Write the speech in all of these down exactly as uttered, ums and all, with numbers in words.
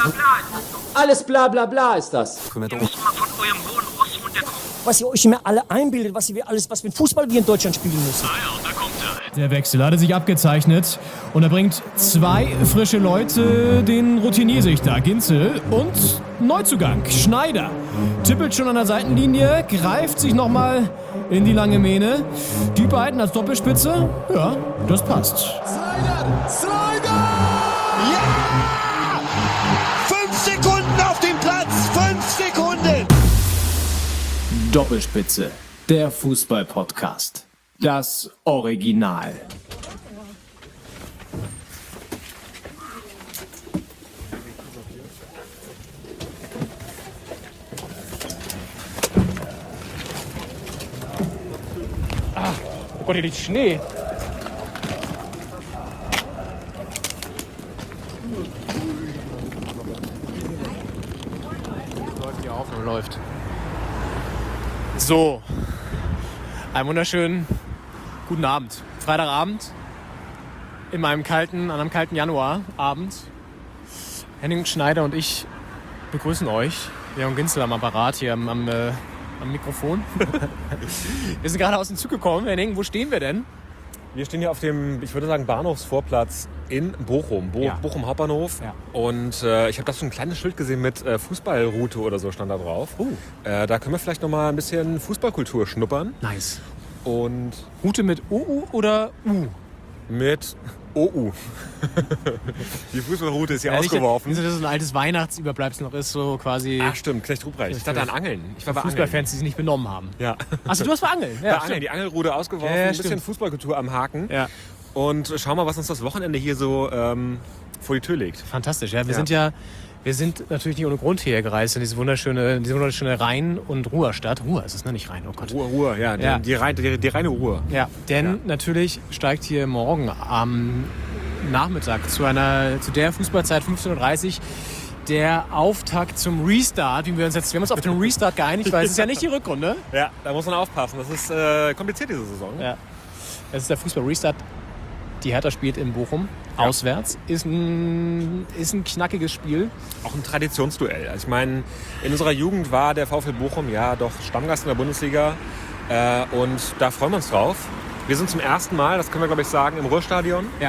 Alles bla bla bla ist das. Ihr müsst mal von eurem hohen Ross runterkommen. Was ihr euch immer alle einbildet, was ihr alles, was für ein Fußball wir in Deutschland spielen müssen. Ah ja, da kommt er. Der Wechsel hatte sich abgezeichnet und er bringt zwei frische Leute, den Routiniersichter Ginzel und Neuzugang Schneider. Tippelt schon an der Seitenlinie, greift sich nochmal in die lange Mähne. Die beiden als Doppelspitze, ja, das passt. Slider! Slider! Ja! Fünf Sekunden auf dem Platz! Fünf Sekunden! Doppelspitze, der Fußball-Podcast. Das Original. Ah, oh Gott, hier liegt Schnee. Läuft die Aufnahme, läuft. So, einen wunderschönen guten Abend. Freitagabend, in meinem kalten, an einem kalten Januarabend. Henning Schneider und ich begrüßen euch. Leon Ginzel am Apparat, hier am, am, äh, am Mikrofon. Wir sind gerade aus dem Zug gekommen. Henning, wo stehen wir denn? Wir stehen hier auf dem, ich würde sagen, Bahnhofsvorplatz in Bochum, Bo- Ja. Bochum Hauptbahnhof. Ja. Und äh, ich habe da schon ein kleines Schild gesehen mit äh, Fußballroute oder so stand da drauf. Oh. Äh, da können wir vielleicht noch mal ein bisschen Fußballkultur schnuppern. Nice. Und Route mit O U oder U? mit O U. Die Fußballroute ist hier Ja, nicht, ausgeworfen. Nicht, dass das ein altes Weihnachtsüberbleibsel noch ist, so quasi Ach stimmt, Knecht Ruprecht. Ich dachte an Angeln. Ich war bei Angeln. Fußballfans, die sich nicht benommen haben. Ja. Achso, du hast bei Angeln. Bei Ja, Angeln, die Angelrute ausgeworfen, Ja, ein bisschen stimmt. Fußballkultur am Haken. Ja. Und schau mal, was uns das Wochenende hier so ähm, vor die Tür legt. Fantastisch, ja. Wir Ja. sind ja, wir sind natürlich nicht ohne Grund hierher gereist in diese wunderschöne, diese wunderschöne Rhein- und Ruhrstadt. Ruhr ist es, ne? Nicht Rhein, oh Gott. Ruhe, Ruhe, ja, Ja. Die, die, rein, die, die reine Ruhe. Ja, denn Ja. natürlich steigt hier morgen am Nachmittag zu einer, zu der Fußballzeit fünfzehn Uhr dreißig der Auftakt zum Restart, wie wir uns jetzt, wir haben uns auf den Restart geeinigt, weil es ist ja nicht die Rückrunde. Ja, da muss man aufpassen. Das ist äh, kompliziert diese Saison. Ja. Es ist der Fußball-Restart. Die Hertha spielt in Bochum, Ja. auswärts. Ist ein, ist ein knackiges Spiel. Auch ein Traditionsduell. Also ich meine, in unserer Jugend war der VfL Bochum ja doch Stammgast in der Bundesliga. Äh, und da freuen wir uns drauf. Wir sind zum ersten Mal, das können wir glaube ich sagen, im Ruhrstadion. Ja.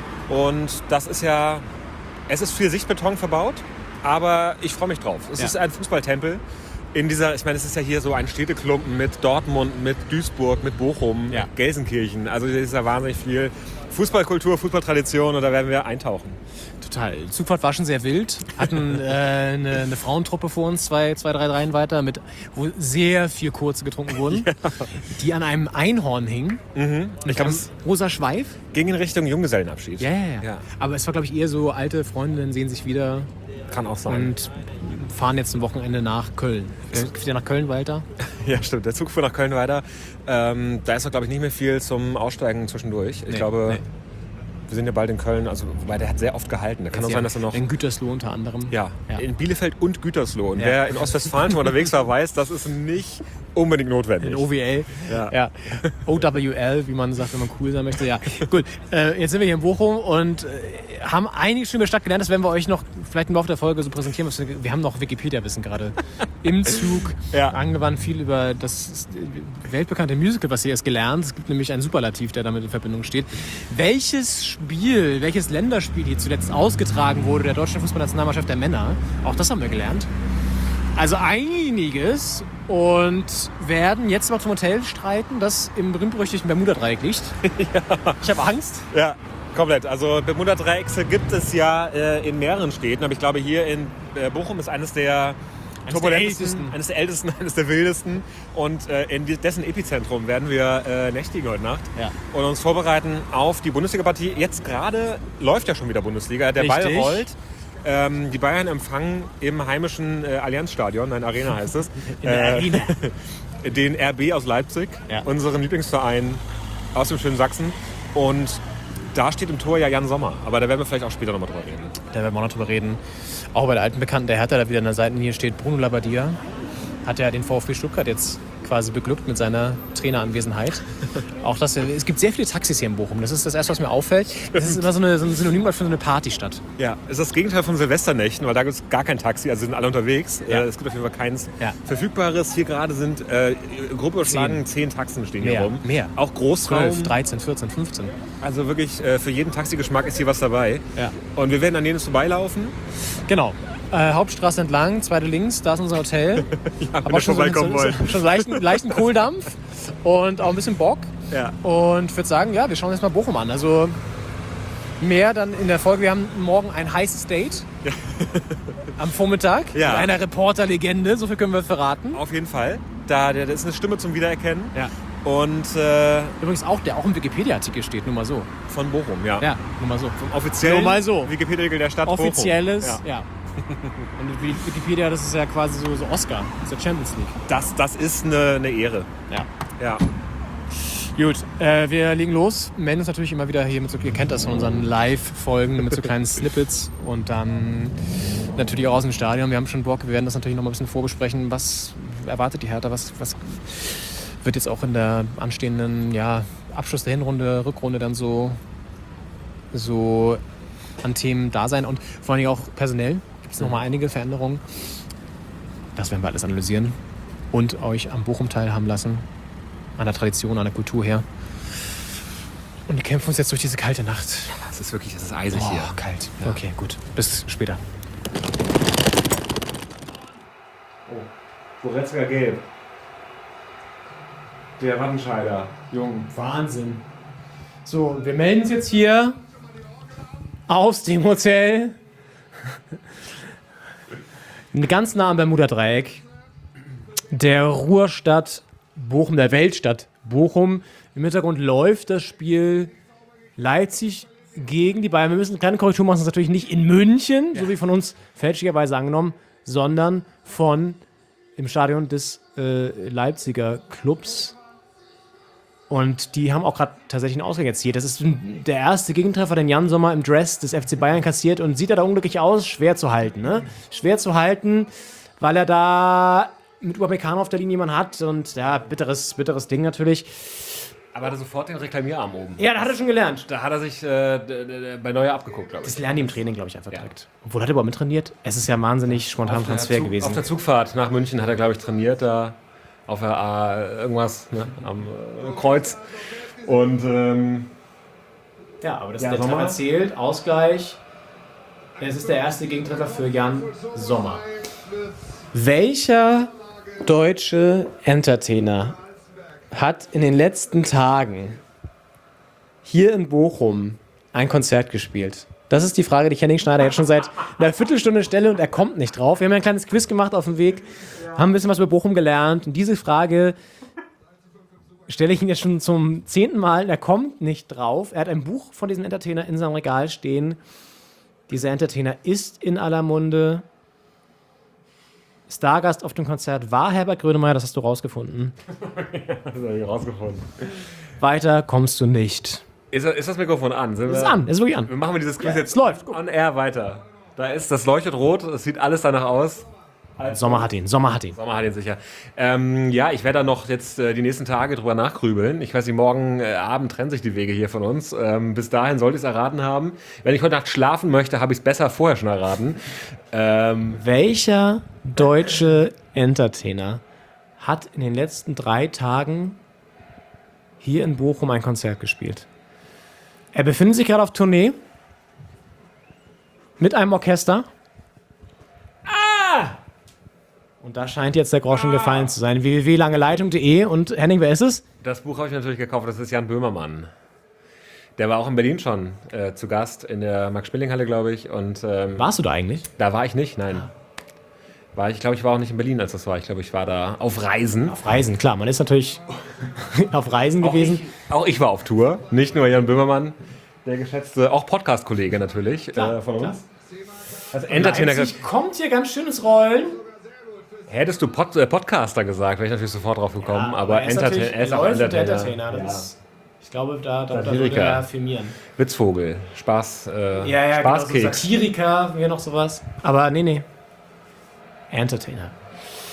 Und das ist ja, es ist viel Sichtbeton verbaut, aber ich freue mich drauf. Es Ja. ist ein Fußballtempel. In dieser, ich meine, es ist ja hier so ein Städteklumpen mit Dortmund, mit Duisburg, mit Bochum, Ja. Gelsenkirchen. Also hier ist ja wahnsinnig viel Fußballkultur, Fußballtradition und da werden wir eintauchen. Total. Die Zugfahrt war schon sehr wild. Hatten äh, eine, eine Frauentruppe vor uns, zwei, zwei, drei Reihen weiter, mit, wo sehr viel Kurze getrunken wurden, die an einem Einhorn hingen. Mhm. Ich Mit glaube, einem es rosa Schweif. ging in Richtung Junggesellenabschied. Ja, ja, ja, Ja. Aber es war, glaube ich, eher so, alte Freundinnen sehen sich wieder Kann auch sein. und fahren jetzt am Wochenende nach Köln. Geht ihr nach Köln weiter? Ja, stimmt. Der Zug fuhr nach Köln weiter. Ähm, da ist doch, glaube ich, nicht mehr viel zum Aussteigen zwischendurch. Ich Nee, glaube, nee. wir sind ja bald in Köln. Also, wobei der hat sehr oft gehalten. Da kann auch sein, dass er noch... In Gütersloh unter anderem. Ja, Ja. in Bielefeld und Gütersloh. Und Ja. wer in Ostwestfalen schon unterwegs war, weiß, das ist nicht unbedingt notwendig. In O W L. Ja. Ja. O W L, wie man sagt, wenn man cool sein möchte. Ja, gut. Äh, jetzt sind wir hier in Bochum und äh, haben einiges schon über die Stadt gelernt. Das werden wir euch noch vielleicht im Laufe der Folge so präsentieren. Was wir, wir haben noch Wikipedia-Wissen gerade im Zug Ja. angewandt. Viel über das weltbekannte Musical, was hier ist, gelernt. Es gibt nämlich einen Superlativ, der damit in Verbindung steht. Welches Spiel, welches Länderspiel hier zuletzt ausgetragen wurde, der deutschen Fußballnationalmannschaft der Männer, auch das haben wir gelernt. Also einiges und werden jetzt mal zum Hotel streiten, das im berühmt-berüchtigten Bermuda-Dreieck liegt. Ja. Ich habe Angst. Ja, komplett. Also Bermuda-Dreiecke gibt es ja äh, in mehreren Städten. Aber ich glaube, hier in äh, Bochum ist eines der Eines turbulentesten, der ältesten. eines der ältesten, eines der wildesten. Und äh, in dessen Epizentrum werden wir äh, nächtigen heute Nacht Ja. und uns vorbereiten auf die Bundesliga-Partie. Jetzt gerade läuft ja schon wieder Bundesliga. Der Ball Richtig. rollt. Ähm, die Bayern empfangen im heimischen äh, Allianzstadion, nein, Arena heißt es, In der Arena. den R B aus Leipzig, Ja. unseren Lieblingsverein aus dem schönen Sachsen. Und da steht im Tor ja Jan Sommer. Aber da werden wir vielleicht auch später nochmal drüber reden. Da werden wir auch noch drüber reden. Auch bei der alten Bekannten, der Hertha, da wieder an der Seitenlinie steht, Bruno Labbadia, hat ja den VfB Stuttgart jetzt quasi beglückt mit seiner Traineranwesenheit. Auch das, es gibt sehr viele Taxis hier in Bochum. Das ist das Erste, was mir auffällt. Das ist immer so, eine, so ein Synonym für so eine Partystadt. Ja, ist das Gegenteil von Silvesternächten, weil da gibt es gar kein Taxi, also sind alle unterwegs. Ja. Äh, es gibt auf jeden Fall keins Ja. Verfügbares. Hier gerade sind äh, grob überschlagen zehn Taxen stehen hier Mehr, rum. mehr. Auch Großraum. zwölf, dreizehn, vierzehn, fünfzehn. Also wirklich äh, für jeden Taxigeschmack ist hier was dabei. Ja. Und wir werden an denen vorbeilaufen. Genau. Äh, Hauptstraße entlang, zweite links, da ist unser Hotel. Ja, wenn Aber wir schon so, so, vorbeikommen wollen. so, schon leichten, leichten Kohldampf und auch ein bisschen Bock. Ja. Und ich würde sagen, ja, wir schauen uns mal Bochum an. Also mehr dann in der Folge. Wir haben morgen ein heißes Date am Vormittag Ja. mit einer Reporterlegende. So viel können wir verraten. Auf jeden Fall. Da, da ist eine Stimme zum Wiedererkennen. Ja. Und äh, Übrigens auch, der auch im Wikipedia-Artikel steht, nur mal so. von Bochum, ja. Ja, nur mal so. Offiziell Nur mal so. Wikipedia-Artikel der Stadt Offizielles, Bochum. Ja. ja. Und wie Wikipedia, das ist ja quasi so, so Oscar, das ist der Champions League. Das, das ist eine, eine Ehre. Ja. Ja. Gut, äh, wir legen los, melden uns natürlich immer wieder hier mit so, ihr kennt das von unseren Live-Folgen, mit so kleinen Snippets und dann natürlich auch aus dem Stadion. Wir haben schon Bock, wir werden das natürlich noch mal ein bisschen vorbesprechen. Was erwartet die Hertha, was, was wird jetzt auch in der anstehenden ja, Abschluss der Hinrunde, Rückrunde dann so, so an Themen da sein und vor allem auch personell gibt es noch mal einige Veränderungen. Das werden wir alles analysieren und euch am Bochum teilhaben lassen. An der Tradition, an der Kultur her. Und wir kämpfen uns jetzt durch diese kalte Nacht. Das ist wirklich, das ist eisig Oh, hier. kalt. Okay, gut. Bis später. Goretzka gelb. Der Wattenscheider. Jung. Wahnsinn. So, wir melden uns jetzt hier aus dem Hotel. Ganz nah am Bermuda-Dreieck. Der Ruhrstadt Bochum, der Weltstadt Bochum. Im Hintergrund läuft das Spiel Leipzig gegen die Bayern. Wir müssen eine kleine Korrektur machen, das ist natürlich nicht in München, ja. so wie von uns fälschlicherweise angenommen, sondern von im Stadion des äh, Leipziger Clubs. Und die haben auch gerade tatsächlich einen Ausgang erzielt. Das ist der erste Gegentreffer, den Jan Sommer im Dress des F C Bayern kassiert und sieht er da unglücklich aus, schwer zu halten. Ne? Schwer zu halten, weil er da mit Upamecano auf der Linie jemanden hat und ja, bitteres, bitteres Ding natürlich. Aber hat er sofort den Reklamierarm oben. Ja, da hat er schon gelernt. Da hat er sich äh, d- d- bei Neuer abgeguckt, glaube ich. Das lernen die im Training, glaube ich, einfach Ja. direkt. Obwohl, hat er überhaupt mittrainiert? Es ist ja ein wahnsinnig spontaner Transfer Zug, gewesen. Auf der Zugfahrt nach München hat er, glaube ich, trainiert, da auf der A irgendwas ne, am äh, Kreuz. Und ähm, Ja, aber das Ja, der Sommer. Treffer zählt, Ausgleich. Es ist der erste Gegentreffer für Jan Sommer. Welcher deutsche Entertainer hat in den letzten Tagen hier in Bochum ein Konzert gespielt? Das ist die Frage, die ich Henning Schneider jetzt schon seit einer Viertelstunde stelle und er kommt nicht drauf. Wir haben ein kleines Quiz gemacht auf dem Weg, haben ein bisschen was über Bochum gelernt und diese Frage stelle ich ihn jetzt schon zum zehnten Mal und er kommt nicht drauf. Er hat ein Buch von diesem Entertainer in seinem Regal stehen. Dieser Entertainer ist in aller Munde. Stargast auf dem Konzert war Herbert Grönemeyer, das hast du rausgefunden. das habe ich rausgefunden. Weiter kommst du nicht. Ist, ist das Mikrofon an? Sind Es ist wir- an, es ist wirklich an. Wir machen dieses Quiz jetzt es läuft. on air weiter. Da ist, das leuchtet rot, es sieht alles danach aus. Sommer hat ihn, Sommer hat ihn. Sommer hat ihn sicher. Ähm, ja, ich werde da noch jetzt äh, die nächsten Tage drüber nachgrübeln. Ich weiß nicht, morgen äh, Abend trennen sich die Wege hier von uns. Ähm, bis dahin sollte ich es erraten haben. Wenn ich heute Nacht schlafen möchte, habe ich es besser vorher schon erraten. Ähm, Welcher deutsche Entertainer hat in den letzten drei Tagen hier in Bochum ein Konzert gespielt? Er befindet sich gerade auf Tournee mit einem Orchester. Ah! Und da scheint jetzt der Groschen gefallen zu sein. w w w punkt langeleitung punkt de und Henning, wer ist es? das Buch habe ich natürlich gekauft, das ist Jan Böhmermann. Der war auch in Berlin schon äh, zu Gast, in der Max-Schmeling-Halle, glaube ich. Und ähm, Warst du da eigentlich? da war ich nicht, nein. War ich, ich glaube, ich war auch nicht in Berlin, als das war. Ich glaube, ich war da auf Reisen. Auf Reisen, klar. Man ist natürlich auf Reisen gewesen. Auch ich war auf Tour, nicht nur Jan Böhmermann, der geschätzte, auch Podcast-Kollege natürlich äh, von uns. Also Entertainer. Leipzig kommt hier ganz schön ins Rollen. Hättest du Pod, äh, Podcaster gesagt, wäre ich natürlich sofort drauf gekommen, aber er ist Entertainer, natürlich er ist auch läuft mit Entertainer. Entertainer. Das Ja. ist, ich glaube, da, da, da würde Satiriker. er filmieren. Witzvogel, Spaß, äh, Ja, ja, genau, so Spaßkeks. Satiriker, wäre noch sowas. Aber nee, nee. Entertainer.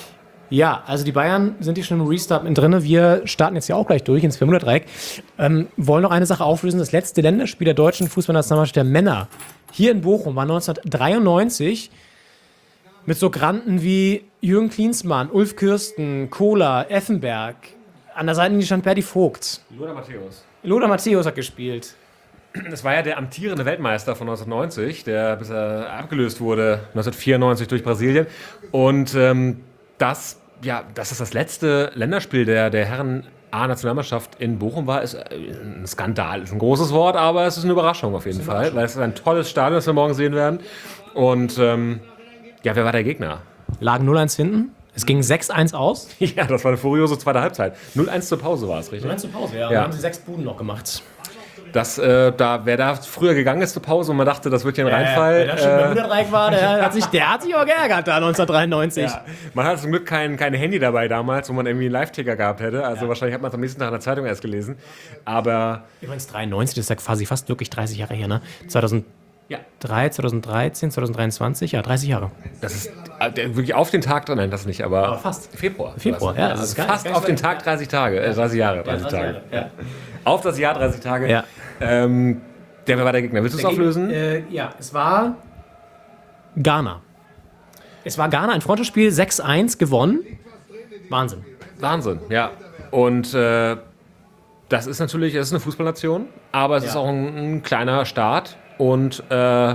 Ja, also die Bayern sind hier schon im Restart mit drin. Wir starten jetzt ja auch gleich durch ins Bermuda-Dreieck. Ähm, wollen noch eine Sache auflösen. Das letzte Länderspiel der deutschen Fußballnationalmannschaft der Männer hier in Bochum war neunzehnhundertdreiundneunzig mit so Granden wie Jürgen Klinsmann, Ulf Kirsten, Kohler, Effenberg. An der Seitenlinie stand Berti Vogt. Lothar Matthäus. Lothar Matthäus hat gespielt. Das war ja der amtierende Weltmeister von neunzehnhundertneunzig, der bis er abgelöst wurde neunzehnhundertvierundneunzig durch Brasilien. Und ähm, das, ja, dass es das letzte Länderspiel der, der Herren A-Nationalmannschaft in Bochum war, ist ein Skandal. Ist ein großes Wort, aber es ist eine Überraschung auf jeden Fall, weil es ist ein tolles Stadion, das wir morgen sehen werden. Und ähm, ja, wer war der Gegner? Lagen null eins hinten. Es ging sechs eins aus. Ja, das war eine furiose zweite Halbzeit. null eins zur Pause war es, richtig? null eins zur Pause, ja. Ja. Dann haben sie sechs Buden noch gemacht. Das, äh, da, wer da früher gegangen ist zur Pause und man dachte, das wird hier ein Reinfall. Wer da schon beim Bermuda-Dreieck war, der hat sich, der hat sich auch geärgert da neunzehnhundertdreiundneunzig. Ja. Man hatte zum Glück kein, kein Handy dabei damals, wo man irgendwie einen Live-Ticker gehabt hätte. Also ja. Wahrscheinlich hat man es am nächsten Tag in der Zeitung erst gelesen. Aber Übrigens dreiundneunzig, das ist ja quasi fast wirklich dreißig Jahre her, ne? zweitausenddrei, ja. zweitausenddreizehn, zweitausenddreiundzwanzig, ja, dreißig Jahre. das ist äh, der- wirklich auf den Tag dran, nein, das nicht, aber, Aber fast. Februar. Februar, Was? ja, Das das ist ist gar- fast gar nicht auf den so- Tag dreißig Tage, äh, dreißig Jahre, dreißig Tage. Ja. Auf das Jahr dreißig Tage. Ja. Ähm, der wer war der Gegner? Willst du es auflösen? Äh, ja, es war Ghana. Es war Ghana, ein Freundschaftsspiel, sechs eins gewonnen. Wahnsinn. Wahnsinn, ja. Und äh, das ist natürlich, es ist eine Fußballnation, aber es Ja. ist auch ein, ein kleiner Staat. Und äh,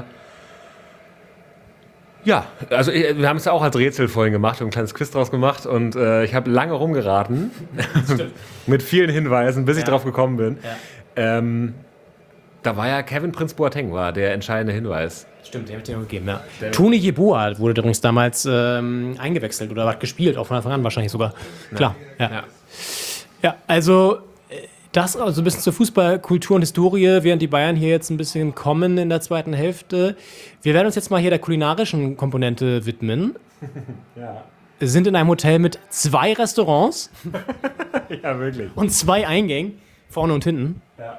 ja, also äh, wir haben es ja auch als Rätsel vorhin gemacht, wir haben ein kleines Quiz draus gemacht und äh, ich habe lange rumgeraten mit vielen Hinweisen, bis ich Ja. drauf gekommen bin. Ja. Ähm, da war ja Kevin Prince Boateng war der entscheidende Hinweis. Stimmt, den habe ich dir gegeben, ja. Toni Yeboah wurde übrigens damals ähm, eingewechselt oder hat gespielt, auch von Anfang an wahrscheinlich sogar. Klar, ja. Ja. Ja, also äh, das also ein bisschen zur Fußballkultur und Historie, während die Bayern hier jetzt ein bisschen kommen in der zweiten Hälfte. Wir werden uns jetzt mal hier der kulinarischen Komponente widmen. Ja. Wir sind in einem Hotel mit zwei Restaurants Ja, wirklich. und zwei Eingängen, vorne und hinten.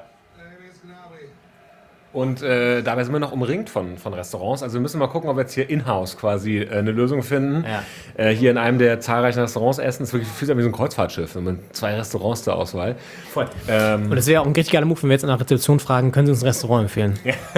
Und äh, dabei sind wir noch umringt von, von Restaurants. Also wir müssen mal gucken, ob wir jetzt hier in-house quasi äh, eine Lösung finden. Ja. Äh, hier in einem der zahlreichen Restaurants essen. Es ist wirklich fühlt sich an wie so ein Kreuzfahrtschiff. Mit zwei Restaurants zur Auswahl. Voll. Ähm, Und es wäre auch ein richtig geiler Move, wenn wir jetzt an der Rezeption fragen, können Sie uns ein Restaurant empfehlen?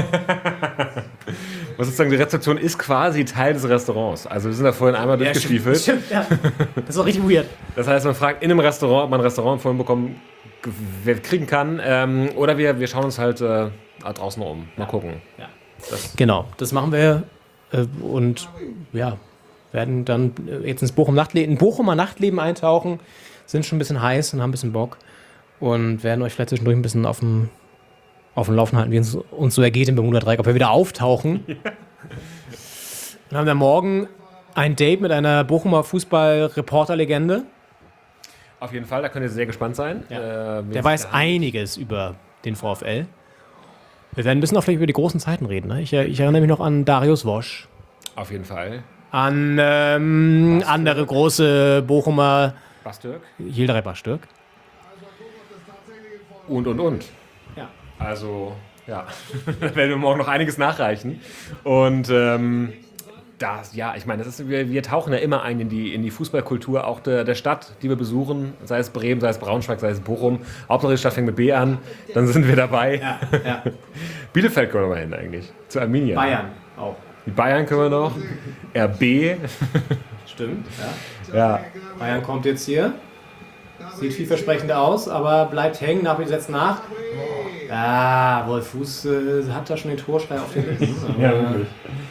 was sozusagen die Rezeption ist quasi Teil des Restaurants. Also wir sind da vorhin einmal durchgestiefelt. Stimmt, stimmt, ja. Das ist auch richtig weird. Das heißt, man fragt in einem Restaurant, ob man ein Restaurant vorhin bekommen g- kriegen kann. Ähm, oder wir, wir schauen uns halt äh, draußen um. Mal gucken. Ja. Genau, das machen wir äh, und ja, werden dann äh, jetzt ins Bochum Nachtleben, in Bochumer Nachtleben eintauchen, sind schon ein bisschen heiß und haben ein bisschen Bock und werden euch vielleicht zwischendurch ein bisschen auf dem, auf dem Laufen halten, wie es uns so ergeht im Bermuda-Dreieck, ob wir wieder auftauchen. Dann haben wir morgen ein Date mit einer Bochumer Fußball-Reporter-Legende. Auf jeden Fall, da könnt ihr sehr gespannt sein. Ja. Äh, Der weiß einiges über den VfL. Wir werden ein bisschen auch vielleicht über die großen Zeiten reden. Ne? Ich, ich erinnere mich noch an Darius Wosch, Auf jeden Fall. an ähm, andere große Bochumer, Bastürk. Hilderei Bastürk. Und, und, und. Ja. Also, ja, da werden wir morgen noch einiges nachreichen. Und ähm, das, ja, ich meine, das ist, wir, wir tauchen ja immer ein in die, in die Fußballkultur auch der, der Stadt, die wir besuchen. Sei es Bremen, sei es Braunschweig, sei es Bochum. Hauptsache die Stadt fängt mit B an, dann sind wir dabei. Ja, ja. Bielefeld können wir mal hin eigentlich. Zu Arminia. Bayern auch. Die Bayern können wir noch. R B. Stimmt. Ja. Ja. Bayern kommt jetzt hier. Sieht vielversprechend aus, aber bleibt hängen, Napoli setzt nach. Ah, Wolf Fuß äh, hat da schon den Torschrei auf den Lippen. Ja, wirklich.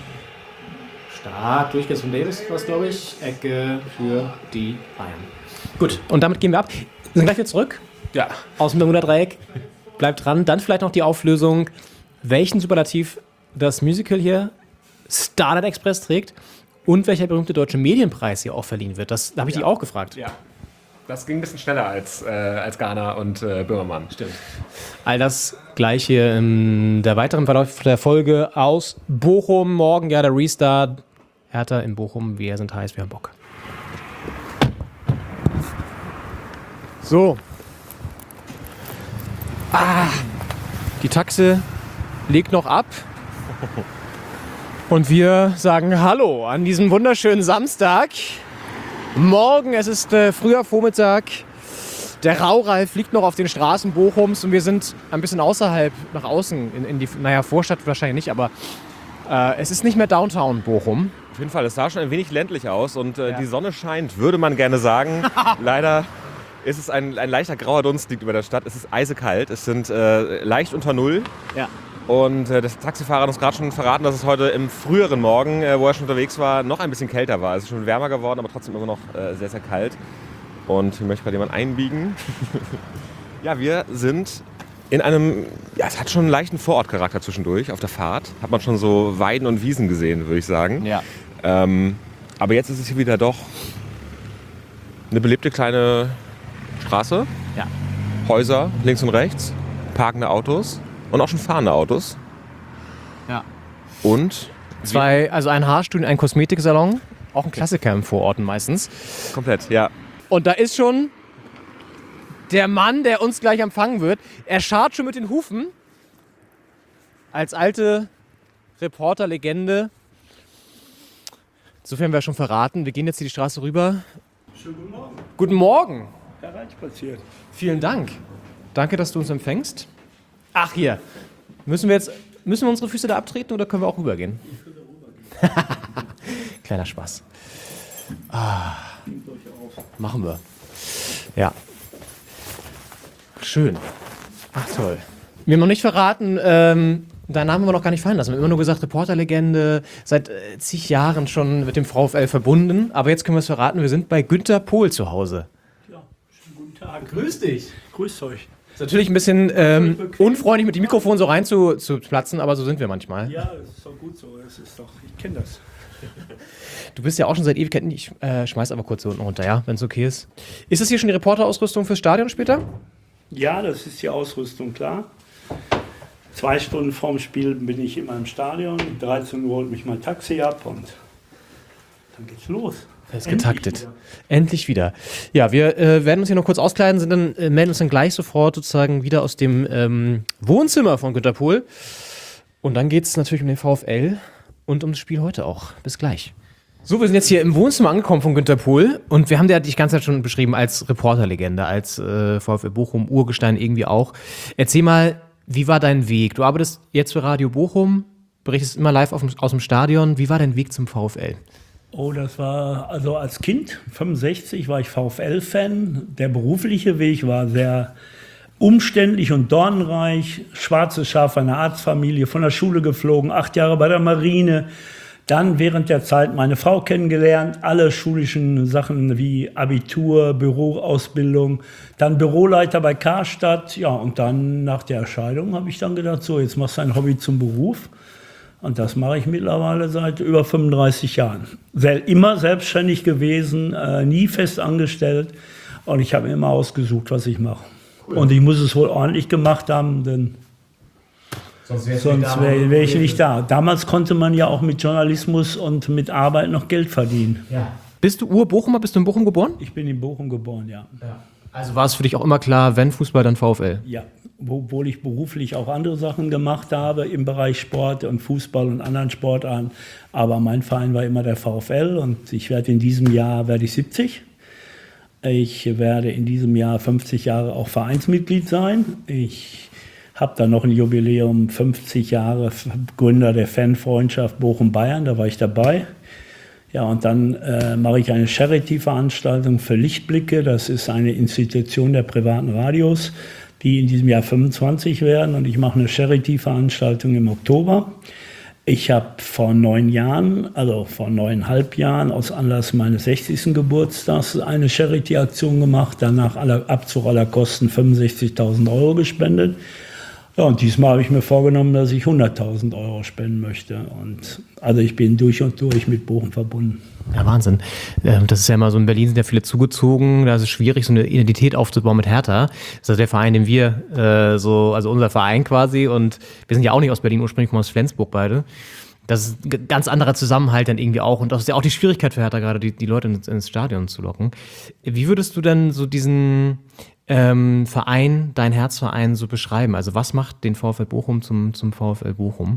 Stark durchgeht von Davis, was glaube ich. Ecke für die Bayern. Gut, und damit gehen wir ab. Wir sind gleich wieder zurück Ja. aus dem Bermuda-Dreieck. Bleibt dran. Dann vielleicht noch die Auflösung, welchen Superlativ das Musical hier Starlight Express trägt und welcher berühmte deutsche Medienpreis hier auch verliehen wird. Das da habe ich Ja. dich auch gefragt. Ja. Das ging ein bisschen schneller als, äh, als Ghana und äh, Böhmermann. Stimmt. All das gleich hier in der weiteren Verlauf der Folge aus Bochum. Morgen ja der Restart. Hertha in Bochum. Wir sind heiß, wir haben Bock. So. Ah, die Taxe legt noch ab. Und wir sagen Hallo an diesem wunderschönen Samstag Morgen, es ist äh, früher Vormittag. Der Raureif liegt noch auf den Straßen Bochums und wir sind ein bisschen außerhalb, nach außen, in, in die, naja, Vorstadt wahrscheinlich nicht, aber äh, es ist nicht mehr Downtown Bochum. Auf jeden Fall, es sah schon ein wenig ländlich aus und äh, Ja. die Sonne scheint, würde man gerne sagen. Leider ist es ein, ein leichter grauer Dunst liegt über der Stadt. Es ist eisekalt, es sind äh, leicht unter Null. Ja. Und äh, der Taxifahrer hat uns gerade schon verraten, dass es heute im früheren Morgen, äh, wo er schon unterwegs war, noch ein bisschen kälter war. Es ist schon wärmer geworden, aber trotzdem immer noch äh, sehr, sehr kalt. Und ich möchte gerade jemanden einbiegen. Ja, wir sind in einem, ja, es hat schon einen leichten Vorortcharakter zwischendurch auf der Fahrt. Hat man schon so Weiden und Wiesen gesehen, würde ich sagen. Ja. Ähm, aber jetzt ist es hier wieder doch eine belebte kleine Straße. Ja. Häuser links und rechts, parkende Autos und auch schon fahrende Autos. Ja. Und Zwei, also ein Haarstudio, ein Kosmetiksalon, auch ein Klassiker im Vororten meistens. komplett, ja. Und da ist schon der Mann, der uns gleich empfangen wird. Er scharrt schon mit den Hufen. Als alte Reporterlegende. Insofern haben wir schon verraten. Wir gehen jetzt hier die Straße rüber. Schönen guten Morgen. Guten Morgen. Hereinspaziert. Vielen Dank. Danke, dass du uns empfängst. Ach, hier. Müssen wir jetzt müssen wir unsere Füße da abtreten oder können wir auch rübergehen? Ich würde rübergehen. Kleiner Spaß. Ah. Machen wir. Ja. Schön. Ach, toll. Wir haben noch nicht verraten, ähm, deinen Namen haben wir noch gar nicht fallen lassen. Wir haben immer nur gesagt, Reporterlegende, seit äh, zig Jahren schon mit dem VfL verbunden. Aber jetzt können wir es verraten, wir sind bei Günter Pohl zu Hause. Ja, schönen guten Tag. Grüß dich. Grüßt euch. Ist natürlich ein bisschen ähm, unfreundlich, mit dem Mikrofon so rein zu, zu platzen, aber so sind wir manchmal. Ja, das ist doch gut so. Das ist doch, ich kenne das. Du bist ja auch schon seit Ewigkeiten. Ich äh, schmeiß aber kurz hier unten runter, ja, wenn es okay ist. Ist das hier schon die Reporterausrüstung fürs Stadion später? Ja, das ist die Ausrüstung, klar. Zwei Stunden vorm Spiel bin ich immer im Stadion. dreizehn Uhr holt mich mein Taxi ab und dann geht's los. Fest Endlich getaktet. wieder. Endlich wieder. Ja, wir äh, werden uns hier noch kurz auskleiden, sind dann, äh, melden uns dann gleich sofort sozusagen wieder aus dem ähm, Wohnzimmer von Günter Pohl. Und dann geht es natürlich um den VfL und um das Spiel heute auch. Bis gleich. So, wir sind jetzt hier im Wohnzimmer angekommen von Günter Pohl und wir haben ja dich die ganze Zeit schon beschrieben als Reporterlegende, als äh, VfL Bochum, Urgestein irgendwie auch. Erzähl mal, wie war dein Weg? Du arbeitest jetzt für Radio Bochum, berichtest immer live auf dem, aus dem Stadion. Wie war dein Weg zum VfL? Oh, das war, also als Kind, fünfundsechzig, war ich VfL-Fan. Der berufliche Weg war sehr umständlich und dornreich. Schwarzes Schaf einer Arztfamilie, von der Schule geflogen, acht Jahre bei der Marine. Dann während der Zeit meine Frau kennengelernt, alle schulischen Sachen wie Abitur, Büroausbildung, dann Büroleiter bei Karstadt. Ja, und dann nach der Scheidung habe ich dann gedacht, so, jetzt machst du ein Hobby zum Beruf. Und das mache ich mittlerweile seit über fünfunddreißig Jahren. Sel- immer selbstständig gewesen, äh, nie fest angestellt. Und ich habe mir immer ausgesucht, was ich mache. Cool. Und ich muss es wohl ordentlich gemacht haben, denn sonst wäre wär ich nicht da. Damals konnte man ja auch mit Journalismus und mit Arbeit noch Geld verdienen. Ja. Bist du Ur-Bochumer? Bist du in Bochum geboren? Ich bin in Bochum geboren, ja. Ja. Also war es für dich auch immer klar, wenn Fußball, dann VfL? Ja, obwohl ich beruflich auch andere Sachen gemacht habe im Bereich Sport und Fußball und anderen Sportarten. Aber mein Verein war immer der VfL und ich werde in diesem Jahr werde ich siebzig. Ich werde in diesem Jahr fünfzig Jahre auch Vereinsmitglied sein. Ich habe dann noch ein Jubiläum, fünfzig Jahre Gründer der Fanfreundschaft Bochum-Bayern, da war ich dabei. Ja, und dann äh, mache ich eine Charity-Veranstaltung für Lichtblicke. Das ist eine Institution der privaten Radios, die in diesem Jahr fünfundzwanzig werden. Und ich mache eine Charity-Veranstaltung im Oktober. Ich habe vor neun Jahren, also vor neuneinhalb Jahren, aus Anlass meines sechzigsten Geburtstags eine Charity-Aktion gemacht. Danach aller, Abzug aller Kosten fünfundsechzigtausend Euro gespendet. Ja, und diesmal habe ich mir vorgenommen, dass ich hunderttausend Euro spenden möchte. Und also ich bin durch und durch mit Bochum verbunden. Ja, Wahnsinn. Das ist ja immer so, in Berlin sind ja viele zugezogen, da ist es schwierig, so eine Identität aufzubauen mit Hertha. Das ist der Verein, den wir äh, so, also unser Verein quasi, und wir sind ja auch nicht aus Berlin, ursprünglich kommen aus Flensburg beide. Das ist ein ganz anderer Zusammenhalt dann irgendwie auch, und das ist ja auch die Schwierigkeit für Hertha gerade, die, die Leute ins, ins Stadion zu locken. Wie würdest du denn so diesen ähm, Verein, dein Herzverein so beschreiben? Also was macht den VfL Bochum zum, zum VfL Bochum?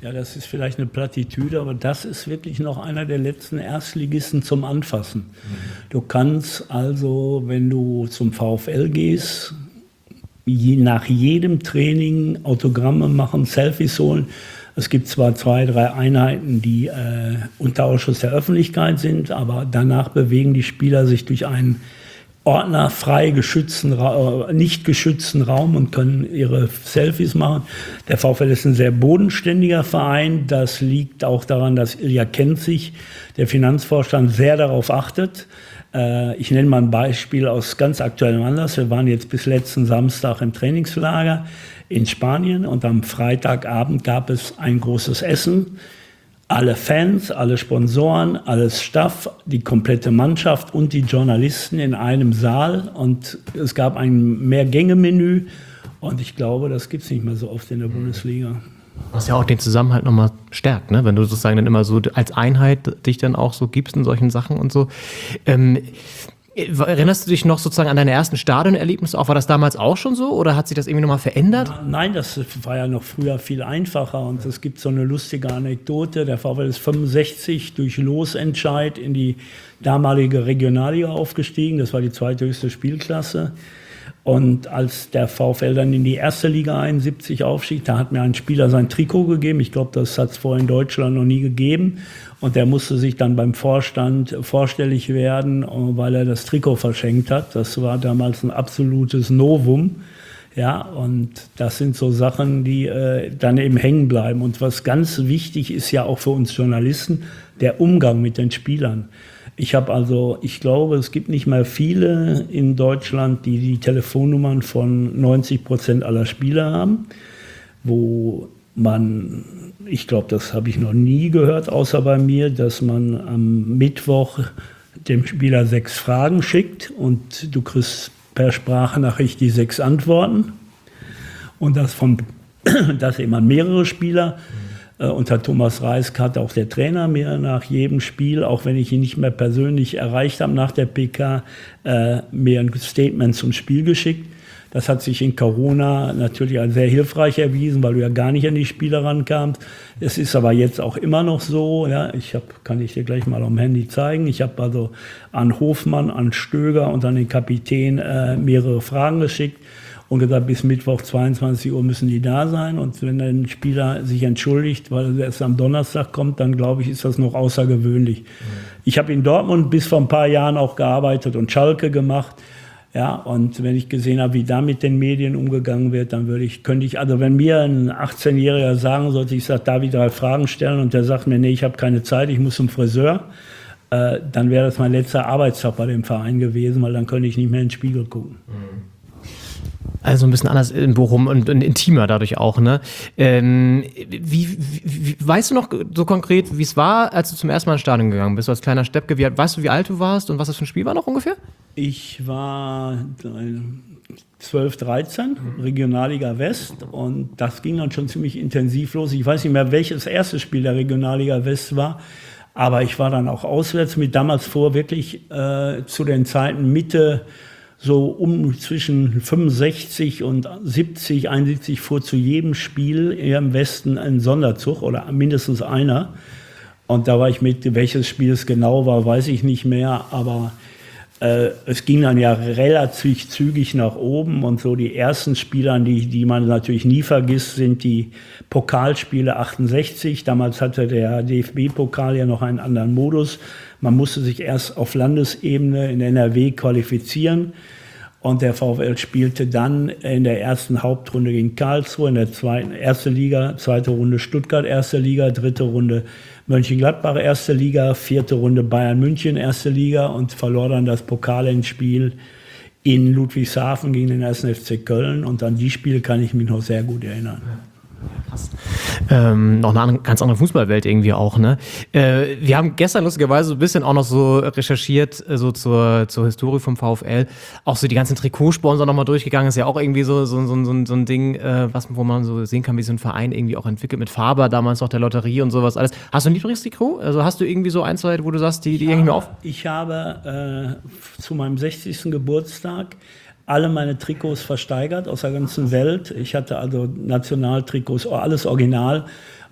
Ja, das ist vielleicht eine Plattitüde, aber das ist wirklich noch einer der letzten Erstligisten zum Anfassen. Mhm. Du kannst also, wenn du zum VfL gehst, je, nach jedem Training Autogramme machen, Selfies holen. Es gibt zwar zwei, drei Einheiten, die äh, unter Ausschuss der Öffentlichkeit sind, aber danach bewegen die Spieler sich durch einen ordnerfrei geschützten, Ra- nicht geschützten Raum und können ihre Selfies machen. Der VfL ist ein sehr bodenständiger Verein. Das liegt auch daran, dass Ilja Kenzig, der Finanzvorstand, sehr darauf achtet. Äh, ich nenne mal ein Beispiel aus ganz aktuellem Anlass. Wir waren jetzt bis letzten Samstag im Trainingslager in Spanien und am Freitagabend gab es ein großes Essen. Alle Fans, alle Sponsoren, alles Staff, die komplette Mannschaft und die Journalisten in einem Saal. Und es gab ein Mehrgänge-Menü. Und ich glaube, das gibt es nicht mehr so oft in der Bundesliga. Was ja auch den Zusammenhalt nochmal stärkt, ne? Wenn du sozusagen dann immer so als Einheit dich dann auch so gibst in solchen Sachen und so. Ähm, Erinnerst du dich noch sozusagen an deine ersten Stadionerlebnisse auch? War das damals auch schon so oder hat sich das irgendwie nochmal verändert? Nein, das war ja noch früher viel einfacher und es gibt so eine lustige Anekdote. Der VfL ist fünfundsechzig durch Losentscheid in die damalige Regionalliga aufgestiegen. Das war die zweithöchste Spielklasse. Und als der VfL dann in die erste Liga einundsiebzig aufstieg, da hat mir ein Spieler sein Trikot gegeben. Ich glaube, das hat es vorher in Deutschland noch nie gegeben. Und der musste sich dann beim Vorstand vorstellig werden, weil er das Trikot verschenkt hat. Das war damals ein absolutes Novum. Ja, und das sind so Sachen, die äh, dann eben hängen bleiben. Und was ganz wichtig ist ja auch für uns Journalisten, der Umgang mit den Spielern. Ich habe also, ich glaube, es gibt nicht mehr viele in Deutschland, die die Telefonnummern von neunzig Prozent aller Spieler haben, wo man, ich glaube, das habe ich noch nie gehört, außer bei mir, dass man am Mittwoch dem Spieler sechs Fragen schickt und du kriegst per Sprachnachricht die sechs Antworten und das von, das eben an mehrere Spieler. Äh, unter Thomas Reis hat auch der Trainer mir nach jedem Spiel, auch wenn ich ihn nicht mehr persönlich erreicht habe nach der P K, äh, mir ein Statement zum Spiel geschickt. Das hat sich in Corona natürlich als sehr hilfreich erwiesen, weil du ja gar nicht an die Spieler rankamst. Es ist aber jetzt auch immer noch so, ja, ich hab, kann ich dir gleich mal am Handy zeigen. Ich habe also an Hofmann, an Stöger und an den Kapitän äh, mehrere Fragen geschickt und gesagt, bis Mittwoch zweiundzwanzig Uhr müssen die da sein. Und wenn ein Spieler sich entschuldigt, weil er erst am Donnerstag kommt, dann glaube ich, ist das noch außergewöhnlich. Mhm. Ich habe in Dortmund bis vor ein paar Jahren auch gearbeitet und Schalke gemacht. Ja, und wenn ich gesehen habe, wie da mit den Medien umgegangen wird, dann würde ich, könnte ich, also wenn mir ein achtzehnjähriger sagen sollte, ich sage, darf ich drei Fragen stellen und der sagt mir, nee, ich habe keine Zeit, ich muss zum Friseur, äh, dann wäre das mein letzter Arbeitstag bei dem Verein gewesen, weil dann könnte ich nicht mehr in den Spiegel gucken. Also ein bisschen anders in Bochum und, und intimer dadurch auch, ne? Ähm, wie, wie, weißt du noch so konkret, wie es war, als du zum ersten Mal ins Stadion gegangen bist, so als kleiner Steppke? Wie, weißt du, wie alt du warst und was das für ein Spiel war noch ungefähr? Ich war zwölf, dreizehn, Regionalliga West und das ging dann schon ziemlich intensiv los. Ich weiß nicht mehr, welches erste Spiel der Regionalliga West war, aber ich war dann auch auswärts mit damals vor wirklich äh, zu den Zeiten Mitte, so um zwischen fünfundsechzig und siebzig, einundsiebzig fuhr zu jedem Spiel hier im Westen ein Sonderzug oder mindestens einer. Und da war ich mit, welches Spiel es genau war, weiß ich nicht mehr, aber äh, es ging dann ja relativ zügig nach oben und so die ersten Spiele, die, die man natürlich nie vergisst, sind die Pokalspiele achtundsechzig. Damals hatte der D F B-Pokal ja noch einen anderen Modus. Man musste sich erst auf Landesebene in N R W qualifizieren und der VfL spielte dann in der ersten Hauptrunde gegen Karlsruhe, in der zweiten erste Liga, zweite Runde Stuttgart erste Liga, dritte Runde Mönchengladbach erste Liga, vierte Runde Bayern München erste Liga und verlor dann das Pokalendspiel in Ludwigshafen gegen den ersten F C Köln und an die Spiele kann ich mich noch sehr gut erinnern. Krass. Ähm, noch eine andere, ganz andere Fußballwelt irgendwie auch, ne? Äh, wir haben gestern lustigerweise so ein bisschen auch noch so recherchiert, äh, so zur, zur Historie vom VfL. Auch so die ganzen Trikotsponsoren nochmal durchgegangen. Ist ja auch irgendwie so, so, so, so, so ein Ding, äh, was, wo man so sehen kann, wie so ein Verein irgendwie auch entwickelt mit Faber, damals noch der Lotterie und sowas alles. Hast du ein Lieblingstrikot? Also hast du irgendwie so ein, zwei, wo du sagst, die, die hängen mir auf? Ich habe äh, zu meinem sechzigsten Geburtstag alle meine Trikots versteigert aus der ganzen Welt. Ich hatte also Nationaltrikots, alles original.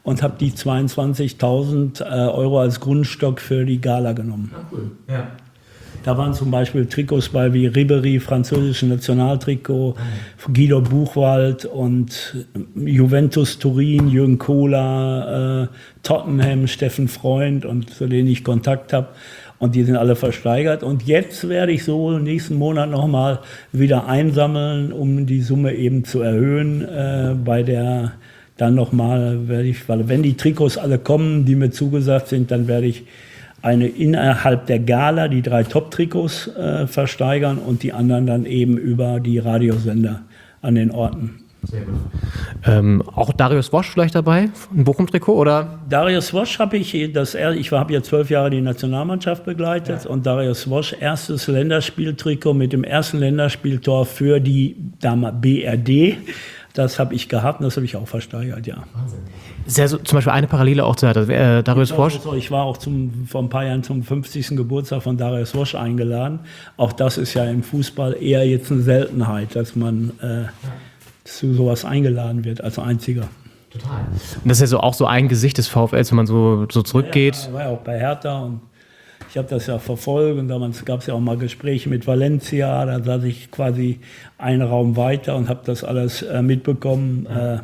und habe die zweiundzwanzigtausend äh, Euro als Grundstock für die Gala genommen. Ah, cool. Ja. Da waren zum Beispiel Trikots bei wie Ribéry, französische Nationaltrikot, Guido Buchwald und Juventus Turin, Jürgen Kohler, äh, Tottenham, Steffen Freund und zu denen ich Kontakt habe. Und die sind alle versteigert. Und jetzt werde ich so nächsten Monat nochmal wieder einsammeln, um die Summe eben zu erhöhen. Äh, bei der dann nochmal werde ich, weil wenn die Trikots alle kommen, die mir zugesagt sind, dann werde ich eine innerhalb der Gala, die drei Top-Trikots äh, versteigern und die anderen dann eben über die Radiosender an den Orten. Sehr gut. Ähm, auch Darius Wosch vielleicht dabei, ein Bochum-Trikot, oder? Darius Wosch habe ich, das, ich habe ja zwölf Jahre die Nationalmannschaft begleitet, ja. Und Darius Wosch, erstes Länderspieltrikot mit dem ersten Länderspieltor für die B R D. Das habe ich gehabt und das habe ich auch versteigert, ja. Wahnsinn. Ist ja so, zum Beispiel eine Parallele auch zu äh, Darius Wosch. Ich war auch zum, vor ein paar Jahren zum fünfzigsten Geburtstag von Darius Wosch eingeladen. Auch das ist ja im Fußball eher jetzt eine Seltenheit, dass man äh, ja. zu sowas eingeladen wird als Einziger. Total. Und das ist ja so auch so ein Gesicht des VfLs, wenn man so, so zurückgeht. Ja, ich war ja auch bei Hertha und ich habe das ja verfolgt und damals gab es ja auch mal Gespräche mit Valencia, da saß ich quasi einen Raum weiter und habe das alles äh, mitbekommen. Ja. Äh,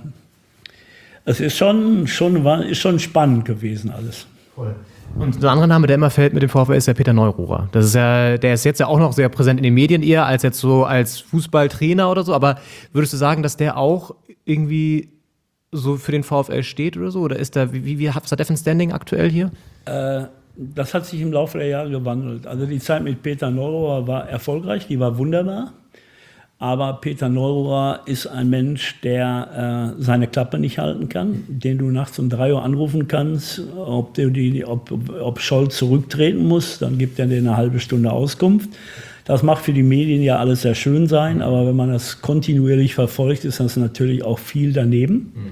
es ist schon, schon, war, ist schon spannend gewesen alles. Voll. Und der andere Name, der immer fällt mit dem VfL, ist ja Peter Neururer. Das ist ja, der ist jetzt ja auch noch sehr präsent in den Medien, eher als jetzt so als Fußballtrainer oder so. Aber würdest du sagen, dass der auch irgendwie so für den VfL steht oder so? Oder ist da, wie, wie hat der ein Standing aktuell hier? Äh, das hat sich im Laufe der Jahre gewandelt. Also die Zeit mit Peter Neururer war erfolgreich, die war wunderbar. Aber Peter Neururer ist ein Mensch, der äh, seine Klappe nicht halten kann, den du nachts um drei Uhr anrufen kannst, ob, du die, ob, ob Scholz zurücktreten muss, dann gibt er dir eine halbe Stunde Auskunft. Das mag für die Medien ja alles sehr schön sein, aber wenn man das kontinuierlich verfolgt, ist das natürlich auch viel daneben. Mhm.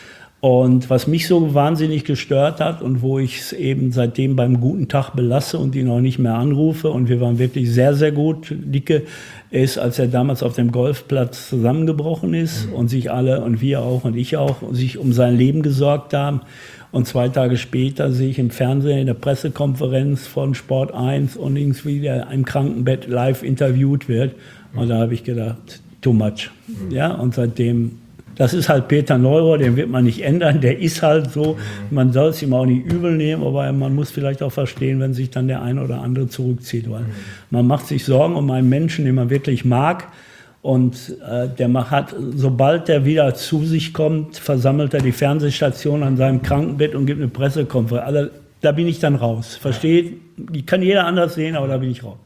Und was mich so wahnsinnig gestört hat und wo ich es eben seitdem beim guten Tag belasse und ihn auch nicht mehr anrufe, und wir waren wirklich sehr, sehr gut, dicke, ist, als er damals auf dem Golfplatz zusammengebrochen ist, mhm. und sich alle, und wir auch und ich auch, sich um sein Leben gesorgt haben. Und zwei Tage später sehe ich im Fernsehen in der Pressekonferenz von Sport eins und irgendwie der im Krankenbett live interviewt wird. Und da habe ich gedacht, too much. Mhm. Ja, und seitdem... Das ist halt Peter Neururer, den wird man nicht ändern, der ist halt so. Man soll es ihm auch nicht übel nehmen, aber man muss vielleicht auch verstehen, wenn sich dann der eine oder andere zurückzieht. Weil man macht sich Sorgen um einen Menschen, den man wirklich mag. Und äh, der hat, sobald der wieder zu sich kommt, versammelt er die Fernsehstation an seinem Krankenbett und gibt eine Pressekonferenz. Also, da bin ich dann raus. Versteht? Kann jeder anders sehen, aber da bin ich raus.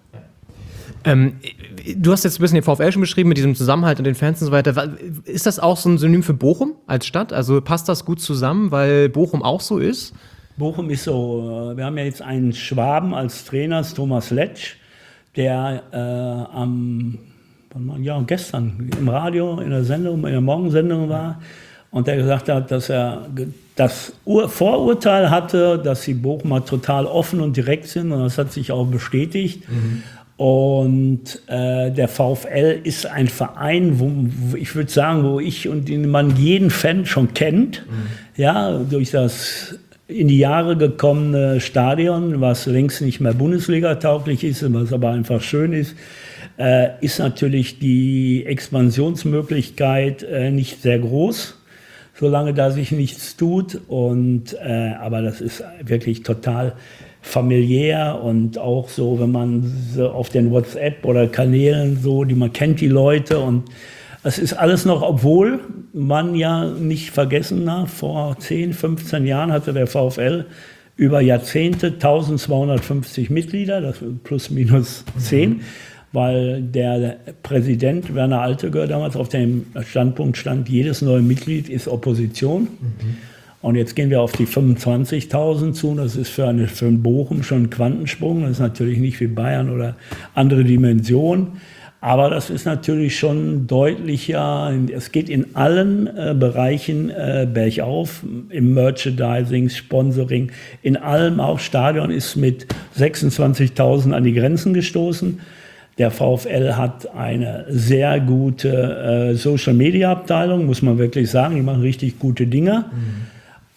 Ähm, du hast jetzt ein bisschen den VfL schon beschrieben mit diesem Zusammenhalt und den Fans und so weiter. Ist das auch so ein Synonym für Bochum als Stadt? Also passt das gut zusammen, weil Bochum auch so ist? Bochum ist so, wir haben ja jetzt einen Schwaben als Trainer, das ist Thomas Letsch, der äh, am, ja, gestern im Radio, in der Sendung, in der Morgensendung war und der gesagt hat, dass er das Ur- Vorurteil hatte, dass die Bochumer total offen und direkt sind, und das hat sich auch bestätigt. Mhm. Und äh, der VfL ist ein Verein, wo, wo ich würde sagen, wo ich und den man jeden Fan schon kennt, mhm. ja, durch das in die Jahre gekommene Stadion, was längst nicht mehr Bundesliga-tauglich ist, was aber einfach schön ist, äh, ist natürlich die Expansionsmöglichkeit äh, nicht sehr groß, solange da sich nichts tut. Und, äh, aber das ist wirklich total familiär und auch so, wenn man so auf den WhatsApp oder Kanälen so, die man kennt die Leute, und es ist alles noch, obwohl man ja nicht vergessen darf, vor zehn, fünfzehn Jahren hatte der VfL über Jahrzehnte eintausendzweihundertfünfzig Mitglieder, das plus minus zehn, mhm. weil der Präsident Werner Altegoer damals auf dem Standpunkt stand, jedes neue Mitglied ist Opposition. Mhm. Und jetzt gehen wir auf die fünfundzwanzigtausend zu. Das ist für, eine, für einen Bochum schon ein Quantensprung. Das ist natürlich nicht wie Bayern oder andere Dimensionen. Aber das ist natürlich schon deutlicher. Es geht in allen äh, Bereichen äh, bergauf. Im Merchandising, Sponsoring, in allem. Auch Stadion ist mit sechsundzwanzigtausend an die Grenzen gestoßen. Der VfL hat eine sehr gute äh, Social-Media-Abteilung, muss man wirklich sagen. Die machen richtig gute Dinge. Mhm.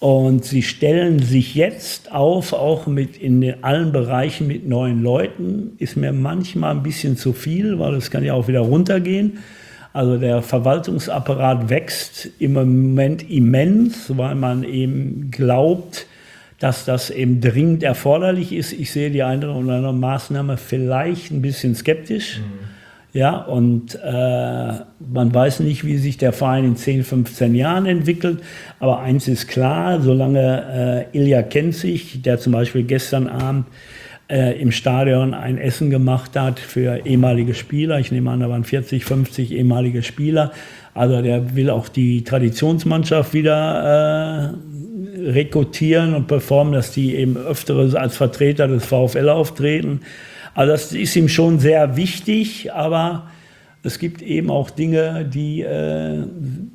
Und sie stellen sich jetzt auf, auch mit in den, allen Bereichen mit neuen Leuten. Ist mir manchmal ein bisschen zu viel, weil es kann ja auch wieder runtergehen. Also der Verwaltungsapparat wächst im Moment immens, weil man eben glaubt, dass das eben dringend erforderlich ist. Ich sehe die eine oder andere Maßnahme vielleicht ein bisschen skeptisch. Mhm. Ja, und äh, man weiß nicht, wie sich der Verein in zehn, fünfzehn Jahren entwickelt. Aber eins ist klar, solange äh, Ilja Kenzig, der zum Beispiel gestern Abend äh, im Stadion ein Essen gemacht hat für ehemalige Spieler, ich nehme an, da waren vierzig, fünfzig ehemalige Spieler, also der will auch die Traditionsmannschaft wieder äh, rekrutieren und performen, dass die eben öftere als Vertreter des VfL auftreten. Also das ist ihm schon sehr wichtig, aber es gibt eben auch Dinge, die, äh,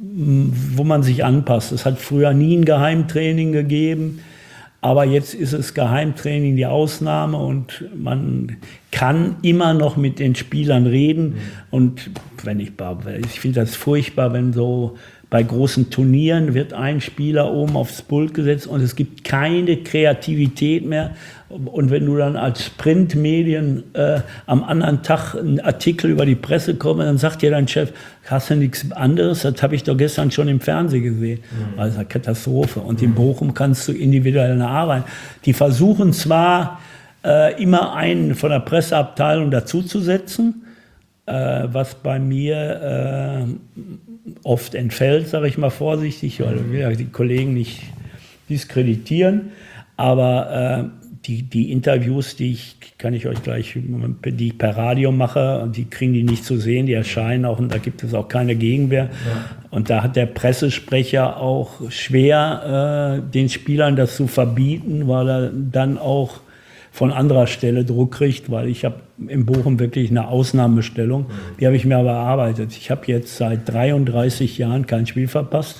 wo man sich anpasst. Es hat früher nie ein Geheimtraining gegeben, aber jetzt ist es Geheimtraining die Ausnahme und man kann immer noch mit den Spielern reden. Und wenn ich, ich finde das furchtbar, wenn so bei großen Turnieren wird ein Spieler oben aufs Pult gesetzt und es gibt keine Kreativität mehr. Und wenn du dann als Printmedien äh, am anderen Tag einen Artikel über die Presse kommst, dann sagt dir dein Chef, hast du nichts anderes? Das habe ich doch gestern schon im Fernsehen gesehen. Mhm. Also eine Katastrophe. Und in Bochum kannst du individuell arbeiten. Die versuchen zwar äh, immer einen von der Presseabteilung dazuzusetzen, äh, was bei mir äh, oft entfällt, sage ich mal vorsichtig, weil wir die Kollegen nicht diskreditieren. Aber äh, die, die Interviews, die ich, kann ich euch gleich, die ich per Radio mache, die kriegen die nicht zu sehen, die erscheinen auch und da gibt es auch keine Gegenwehr. Ja. Und da hat der Pressesprecher auch schwer, äh, den Spielern das zu verbieten, weil er dann auch von anderer Stelle Druck kriegt, weil ich habe in Bochum wirklich eine Ausnahmestellung. Die habe ich mir aber erarbeitet. Ich habe jetzt seit dreiunddreißig Jahren kein Spiel verpasst.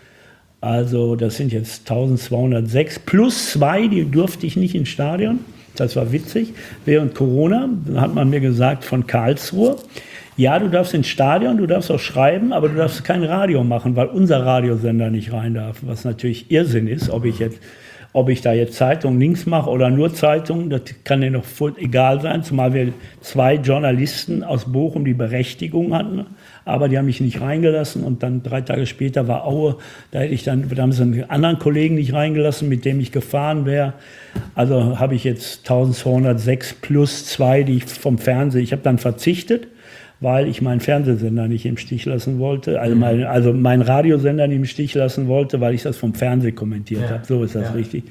Also das sind jetzt eintausendzweihundertsechs plus zwei, die durfte ich nicht ins Stadion. Das war witzig. Während Corona hat man mir gesagt von Karlsruhe, ja, du darfst ins Stadion, du darfst auch schreiben, aber du darfst kein Radio machen, weil unser Radiosender nicht rein darf. Was natürlich Irrsinn ist, ob ich jetzt Ob ich da jetzt Zeitung links mache oder nur Zeitung, das kann dir noch voll egal sein, zumal wir zwei Journalisten aus Bochum die Berechtigung hatten, aber die haben mich nicht reingelassen und dann drei Tage später war Aue, da hätte ich dann, da haben sie einen anderen Kollegen nicht reingelassen, mit dem ich gefahren wäre. Also habe ich jetzt eintausendzweihundertsechs plus zwei, die ich vom Fernsehen, ich habe dann verzichtet, weil ich meinen Fernsehsender nicht im Stich lassen wollte, also, mein, also meinen Radiosender nicht im Stich lassen wollte, weil ich das vom Fernsehen kommentiert ja. habe. So ist das ja. richtig.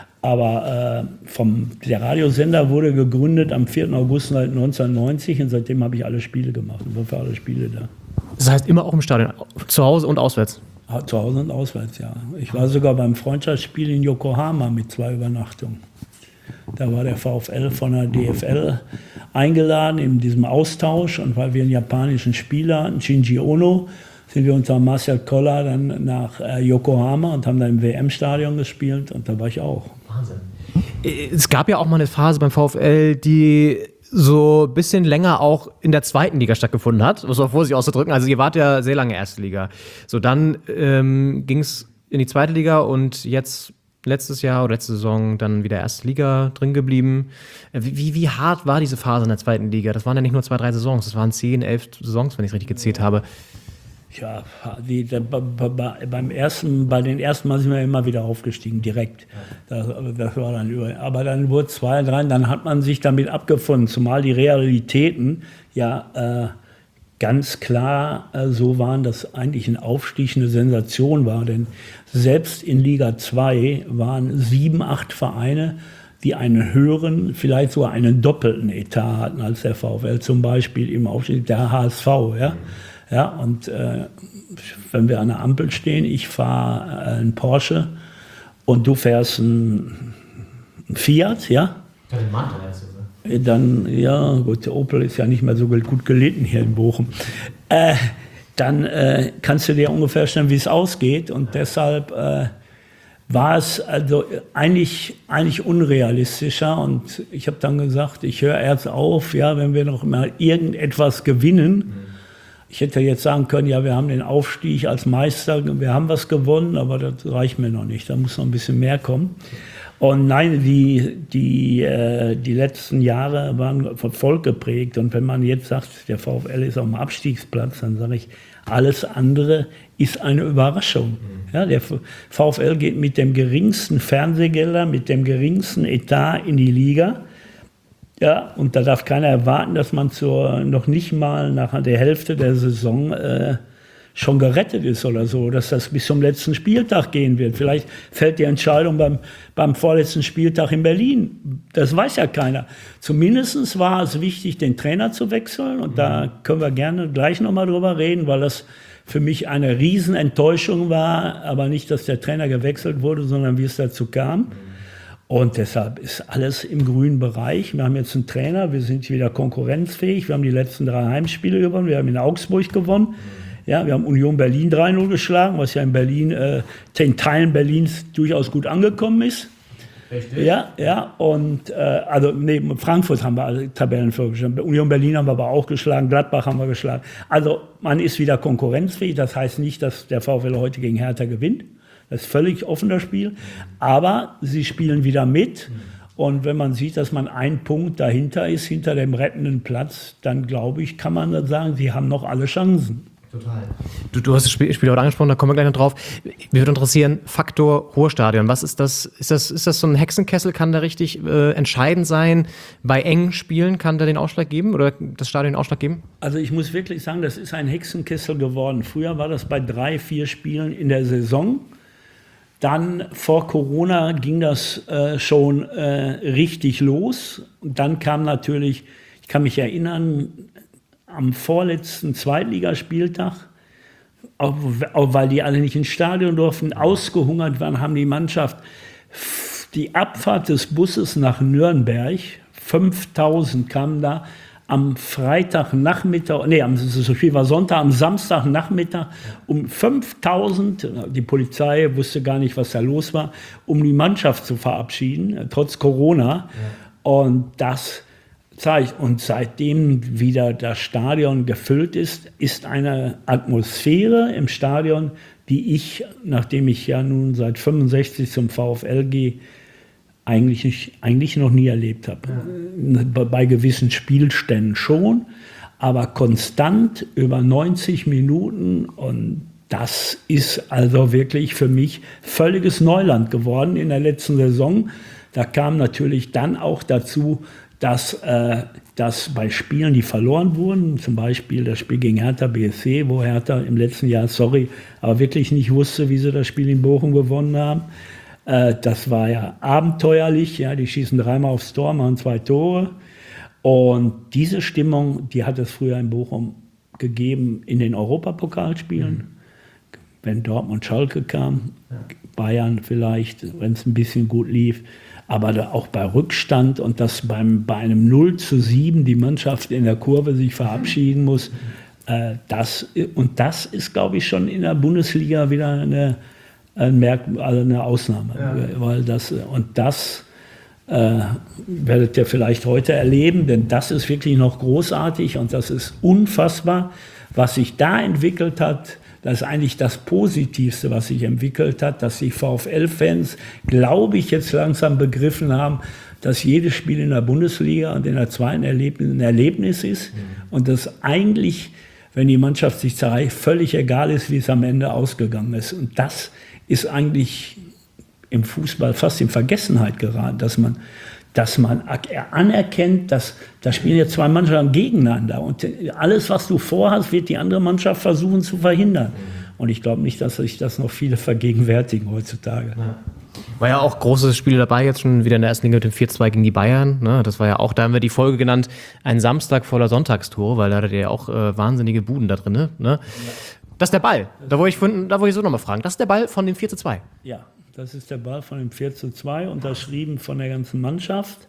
Aber äh, vom, der Radiosender wurde gegründet am vierten August neunzehnhundertneunzig und seitdem habe ich alle Spiele gemacht und war für alle Spiele da. Das heißt immer auch im Stadion, zu Hause und auswärts? Zu Hause und auswärts, ja. Ich war sogar beim Freundschaftsspiel in Yokohama mit zwei Übernachtungen. Da war der VfL von der D F L eingeladen in diesem Austausch und weil wir einen japanischen Spieler hatten, Shinji Ono, sind wir unter Marcel Koller dann nach äh, Yokohama und haben da im W M-Stadion gespielt und da war ich auch. Wahnsinn. Es gab ja auch mal eine Phase beim VfL, die so ein bisschen länger auch in der zweiten Liga stattgefunden hat, muss man vorsichtig auszudrücken. Also ihr wart ja sehr lange erste Liga. So, dann ähm, ging es in die zweite Liga und jetzt letztes Jahr oder letzte Saison dann wieder erste Liga drin geblieben. Wie, wie hart war diese Phase in der zweiten Liga? Das waren ja nicht nur zwei, drei Saisons, das waren zehn, elf Saisons, wenn ich es richtig gezählt habe. Ja, die, da, beim ersten, bei den ersten Mal sind wir immer wieder aufgestiegen, direkt. Das, das war dann über, aber dann wurde zwei, drei, dann hat man sich damit abgefunden, zumal die Realitäten ja äh, ganz klar äh, so waren, dass eigentlich ein Aufstieg eine Sensation war. Denn selbst in Liga zwei waren sieben, acht Vereine, die einen höheren, vielleicht sogar einen doppelten Etat hatten als der VfL, zum Beispiel im Aufstieg der H S V. Ja, ja und äh, wenn wir an der Ampel stehen, ich fahre äh, einen Porsche und du fährst einen Fiat, ja? Ja, den Mantel heißt es. Dann, ja, gut, der Opel ist ja nicht mehr so gut gelitten hier in Bochum. Äh, dann äh, kannst du dir ungefähr stellen, wie es ausgeht. Und deshalb äh, war es also eigentlich, eigentlich unrealistischer. Und ich habe dann gesagt, ich höre erst auf, ja, wenn wir noch mal irgendetwas gewinnen. Ich hätte jetzt sagen können, ja, wir haben den Aufstieg als Meister, wir haben was gewonnen, aber das reicht mir noch nicht. Da muss noch ein bisschen mehr kommen. Und nein, die, die, äh, die letzten Jahre waren von Volk geprägt. Und wenn man jetzt sagt, der VfL ist auf dem Abstiegsplatz, dann sage ich, alles andere ist eine Überraschung. Ja, der VfL geht mit dem geringsten Fernsehgelder, mit dem geringsten Etat in die Liga. Ja, und da darf keiner erwarten, dass man zur, noch nicht mal nach der Hälfte der Saison äh, schon gerettet ist oder so, dass das bis zum letzten Spieltag gehen wird. Vielleicht fällt die Entscheidung beim, beim vorletzten Spieltag in Berlin. Das weiß ja keiner. Zumindest war es wichtig, den Trainer zu wechseln. Und da können wir gerne gleich nochmal drüber reden, weil das für mich eine Riesenenttäuschung war. Aber nicht, dass der Trainer gewechselt wurde, sondern wie es dazu kam. Und deshalb ist alles im grünen Bereich. Wir haben jetzt einen Trainer, wir sind wieder konkurrenzfähig. Wir haben die letzten drei Heimspiele gewonnen, wir haben in Augsburg gewonnen. Ja, wir haben Union Berlin drei null geschlagen, was ja in Berlin, äh, in Teilen Berlins durchaus gut angekommen ist. Richtig. Ja, ja, und äh, also neben Frankfurt haben wir alle Tabellenführer geschlagen. Union Berlin haben wir aber auch geschlagen, Gladbach haben wir geschlagen. Also man ist wieder konkurrenzfähig. Das heißt nicht, dass der VfL heute gegen Hertha gewinnt. Das ist völlig offen, das Spiel. Aber sie spielen wieder mit. Und wenn man sieht, dass man einen Punkt dahinter ist, hinter dem rettenden Platz, dann glaube ich, kann man dann sagen, sie haben noch alle Chancen. Total. Du, du hast das Spiel, Spiel heute angesprochen, da kommen wir gleich noch drauf. Mich würde interessieren, Faktor Ruhrstadion. Was ist das? Ist das, ist das so ein Hexenkessel? Kann der richtig äh, entscheidend sein? Bei engen Spielen kann der den Ausschlag geben oder das Stadion den Ausschlag geben? Also ich muss wirklich sagen, das ist ein Hexenkessel geworden. Früher war das bei drei, vier Spielen in der Saison. Dann vor Corona ging das äh, schon äh, richtig los. Und dann kam natürlich, ich kann mich erinnern, am vorletzten Zweitligaspieltag, auch, auch weil die alle nicht ins Stadion durften, ausgehungert waren, haben die Mannschaft die Abfahrt des Busses nach Nürnberg, fünftausend kamen da, am Freitagnachmittag, nee, das Spiel war Sonntag, am Samstagnachmittag um fünftausend, die Polizei wusste gar nicht, was da los war, um die Mannschaft zu verabschieden, trotz Corona. Ja. Und das zeigt, und seitdem wieder das Stadion gefüllt ist, ist eine Atmosphäre im Stadion, die ich, nachdem ich ja nun seit fünfundsechzig zum VfL gehe, eigentlich, nicht, eigentlich noch nie erlebt habe. Ja. Bei, bei gewissen Spielständen schon, aber konstant über neunzig Minuten, und das ist also wirklich für mich völliges Neuland geworden in der letzten Saison. Da kam natürlich dann auch dazu, dass, äh, dass bei Spielen, die verloren wurden, zum Beispiel das Spiel gegen Hertha B S C, wo Hertha im letzten Jahr, sorry, aber wirklich nicht wusste, wie sie das Spiel in Bochum gewonnen haben. Das war ja abenteuerlich, ja, die schießen dreimal aufs Tor, machen zwei Tore. Und diese Stimmung, die hat es früher in Bochum gegeben in den Europapokalspielen. Mhm. Wenn Dortmund Schalke kam, ja. Bayern vielleicht, wenn es ein bisschen gut lief. Aber da auch bei Rückstand und dass beim, bei einem null zu sieben die Mannschaft in der Kurve sich verabschieden muss. Mhm. Äh, das, und das ist, glaube ich, schon in der Bundesliga wieder eine Ein Merkmal, also eine Ausnahme, ja. Weil das, und das äh, werdet ihr vielleicht heute erleben, denn das ist wirklich noch großartig und das ist unfassbar, was sich da entwickelt hat. Das ist eigentlich das Positivste, was sich entwickelt hat, dass die VfL-Fans, glaube ich, jetzt langsam begriffen haben, dass jedes Spiel in der Bundesliga und in der zweiten Erlebnis ein Erlebnis ist, mhm. und dass eigentlich, wenn die Mannschaft sich zerreißt, völlig egal ist, wie es am Ende ausgegangen ist. Und das ist eigentlich im Fußball fast in Vergessenheit geraten, dass man, dass man anerkennt, dass da spielen jetzt zwei Mannschaften gegeneinander und alles, was du vorhast, wird die andere Mannschaft versuchen zu verhindern. Und ich glaube nicht, dass sich das noch viele vergegenwärtigen heutzutage. Ja. War ja auch große Spiele dabei, jetzt schon wieder in der ersten Liga mit dem vier zwei gegen die Bayern. Ne? Das war ja auch, da haben wir die Folge genannt, ein Samstag voller Sonntagstore, weil da hattet ihr ja auch äh, wahnsinnige Buden da drin. Ne? Ja. Das ist der Ball. Da wollte ich, von, da wollte ich so nochmal fragen. Das ist der Ball von dem vier zu zwei. Ja, das ist der Ball von dem vier zu zwei, unterschrieben von der ganzen Mannschaft.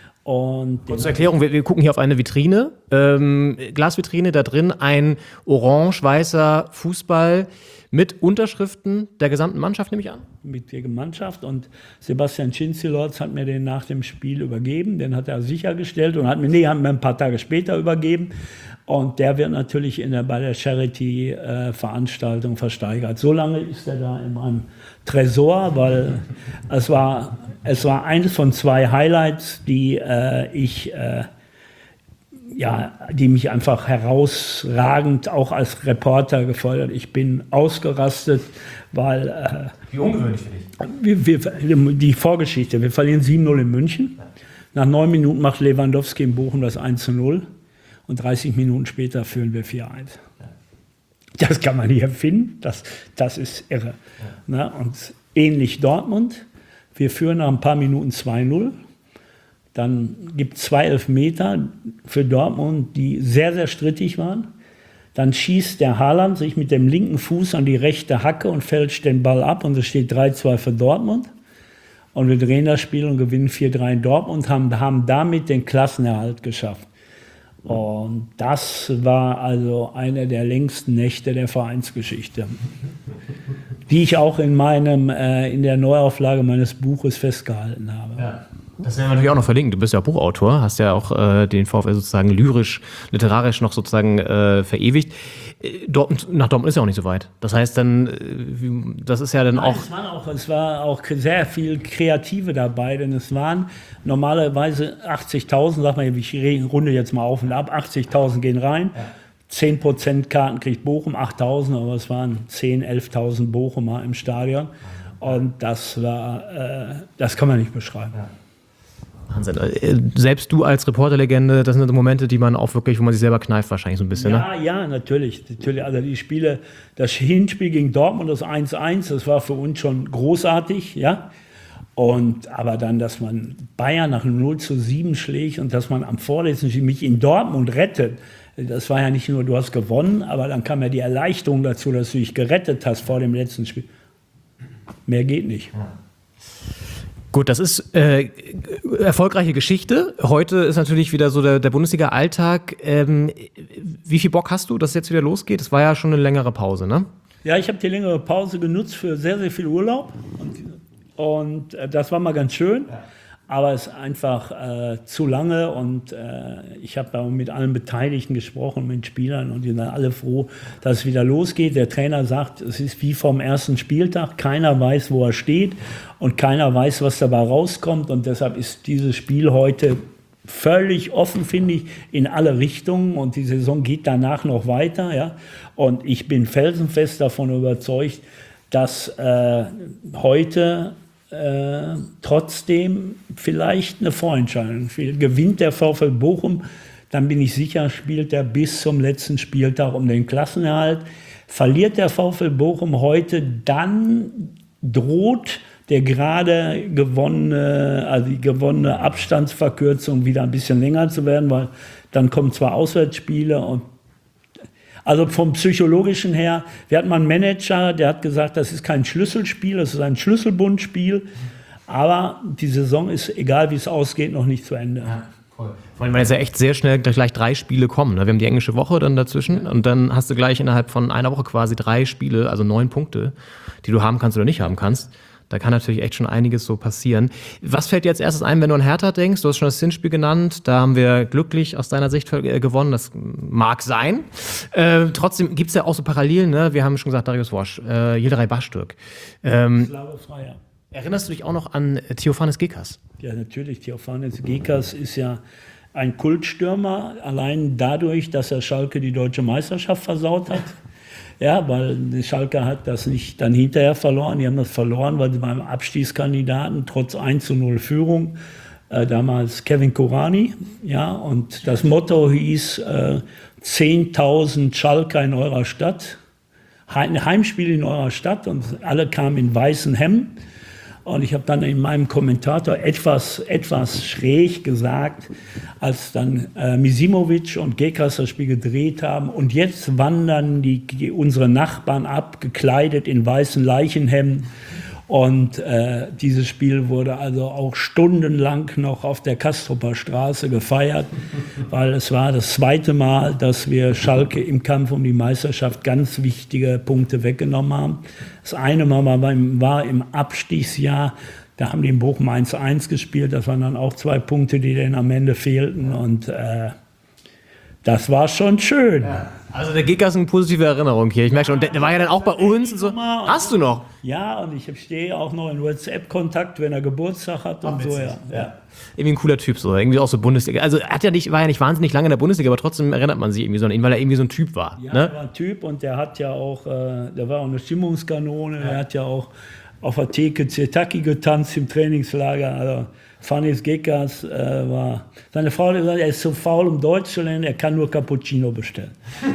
Und zur Erklärung, wir, wir gucken hier auf eine Vitrine, ähm, Glasvitrine, da drin ein orange-weißer Fußball Mit Unterschriften der gesamten Mannschaft, nehme ich an? Mit der Mannschaft, und Sebastian Schinzilorz hat mir den nach dem Spiel übergeben, den hat er sichergestellt und hat mir, nee, hat mir ein paar Tage später übergeben, und der wird natürlich in der, bei der Charity-Veranstaltung äh, versteigert. So lange ist er da in meinem Tresor, weil es war, es war eines von zwei Highlights, die äh, ich äh, ja, die mich einfach herausragend auch als Reporter gefordert. Ich bin ausgerastet, weil äh, Wie ungewöhnlich für dich. wir, wir, die Vorgeschichte, wir verlieren sieben null in München. Nach neun Minuten macht Lewandowski in Bochum das eins zu null und dreißig Minuten später führen wir vier eins. Das kann man nicht erfinden, das, das ist irre. Ja. Na, und ähnlich Dortmund, wir führen nach ein paar Minuten zwei null. Dann gibt es zwei Elfmeter für Dortmund, die sehr, sehr strittig waren. Dann schießt der Haaland sich mit dem linken Fuß an die rechte Hacke und fälscht den Ball ab, und es steht drei zwei für Dortmund. Und wir drehen das Spiel und gewinnen vier drei in Dortmund und haben, haben damit den Klassenerhalt geschafft. Und das war also eine der längsten Nächte der Vereinsgeschichte, die ich auch in, meinem, äh, in der Neuauflage meines Buches festgehalten habe. Ja. Das werden wir natürlich auch noch verlinken. Du bist ja Buchautor, hast ja auch äh, den VfL sozusagen lyrisch, literarisch noch sozusagen äh, verewigt. Dortmund, nach Dortmund ist ja auch nicht so weit. Das heißt dann, äh, das ist ja dann Nein, auch... Es, waren auch... es war auch sehr viel Kreative dabei, denn es waren normalerweise achtzigtausend, sag mal, ich runde jetzt mal auf und ab, achtzigtausend gehen rein, ja. zehn Prozent Karten kriegt Bochum, achttausend, aber es waren zehntausend, elftausend Bochumer im Stadion. Und das war, äh, das kann man nicht beschreiben. Ja. Wahnsinn. Selbst du als Reporterlegende, das sind so Momente, die man auch wirklich, wo man sich selber kneift wahrscheinlich so ein bisschen, ja, ne? Ja, natürlich. natürlich. Also die Spiele, das Hinspiel gegen Dortmund, das eins eins, das war für uns schon großartig, ja. Und, aber dann, dass man Bayern nach null zu sieben schlägt und dass man am vorletzten Spiel mich in Dortmund rettet, das war ja nicht nur, du hast gewonnen, aber dann kam ja die Erleichterung dazu, dass du dich gerettet hast vor dem letzten Spiel. Mehr geht nicht. Ja. Gut, das ist äh, erfolgreiche Geschichte. Heute ist natürlich wieder so der, der Bundesliga-Alltag. Ähm, wie viel Bock hast du, dass es jetzt wieder losgeht? Es war ja schon eine längere Pause, ne? Ja, ich habe die längere Pause genutzt für sehr, sehr viel Urlaub. Und, und äh, das war mal ganz schön. Ja. Aber es ist einfach äh, zu lange, und äh, ich habe da mit allen Beteiligten gesprochen, mit Spielern, und die sind alle froh, dass es wieder losgeht. Der Trainer sagt, es ist wie vom ersten Spieltag, keiner weiß, wo er steht und keiner weiß, was dabei rauskommt, und deshalb ist dieses Spiel heute völlig offen, finde ich, in alle Richtungen, und die Saison geht danach noch weiter, ja. Und ich bin felsenfest davon überzeugt, dass äh, heute Äh, trotzdem vielleicht eine Vorentscheidung. Gewinnt der VfL Bochum, dann bin ich sicher, spielt er bis zum letzten Spieltag um den Klassenerhalt. Verliert der VfL Bochum heute, dann droht der gerade gewonnene, also die gewonnene Abstandsverkürzung wieder ein bisschen länger zu werden, weil dann kommen zwar Auswärtsspiele und also vom Psychologischen her, wir hatten mal einen Manager, der hat gesagt, das ist kein Schlüsselspiel, das ist ein Schlüsselbundspiel, aber die Saison ist, egal wie es ausgeht, noch nicht zu Ende. Ja, cool. Vor allem, weil jetzt ja echt sehr schnell gleich drei Spiele kommen. Ne? Wir haben die englische Woche dann dazwischen, und dann hast du gleich innerhalb von einer Woche quasi drei Spiele, also neun Punkte, die du haben kannst oder nicht haben kannst. Da kann natürlich echt schon einiges so passieren. Was fällt dir als erstes ein, wenn du an Hertha denkst? Du hast schon das Hinspiel genannt. Da haben wir glücklich aus deiner Sicht gewonnen. Das mag sein. Äh, trotzdem gibt es ja auch so Parallelen. Ne? Wir haben schon gesagt, Darius Wosch, äh, Yildiray Baştürk. Ähm, erinnerst du dich auch noch an Theofanis Gekas? Ja, natürlich. Theofanis Gekas ist ja ein Kultstürmer. Allein dadurch, dass er Schalke die deutsche Meisterschaft versaut hat. Ja, weil die Schalke hat das nicht dann hinterher verloren. Die haben das verloren, weil sie beim Abstiegskandidaten trotz eins zu null Führung, äh, damals Kevin Kurani, ja, und das Motto hieß äh, zehntausend Schalker in eurer Stadt, ein Heimspiel in eurer Stadt, und alle kamen in weißen Hemden. Und ich habe dann in meinem Kommentator etwas, etwas schräg gesagt, als dann äh, Misimovic und Gekas das Spiel gedreht haben. Und jetzt wandern die, die, unsere Nachbarn ab, gekleidet in weißen Leichenhemden. Und äh, dieses Spiel wurde also auch stundenlang noch auf der Kastrupper Straße gefeiert, weil es war das zweite Mal, dass wir Schalke im Kampf um die Meisterschaft ganz wichtige Punkte weggenommen haben. Das eine Mal war, beim, war im Abstiegsjahr, da haben die in Bochum eins eins gespielt, das waren dann auch zwei Punkte, die denen am Ende fehlten und äh, das war schon schön. Ja. Also der Giga ist eine positive Erinnerung hier. Ich merke schon, der, der war ja dann auch bei uns und so. Hast du noch? Ja, und ich stehe auch noch in WhatsApp-Kontakt, wenn er Geburtstag hat und so, ja. ja. Irgendwie ein cooler Typ, so. Irgendwie auch so Bundesliga. Also er hat ja nicht, war ja nicht wahnsinnig lange in der Bundesliga, aber trotzdem erinnert man sich irgendwie so an ihn, weil er irgendwie so ein Typ war. Ja, ne? er war ein Typ und der hat ja auch, äh, der war auch eine Stimmungskanone, ja. Er hat ja auch auf der Theke Zirtaki getanzt im Trainingslager, also Fanis Gekas äh, war. Seine Frau hat gesagt, er ist so faul, um Deutsch zu lernen, er kann nur Cappuccino bestellen.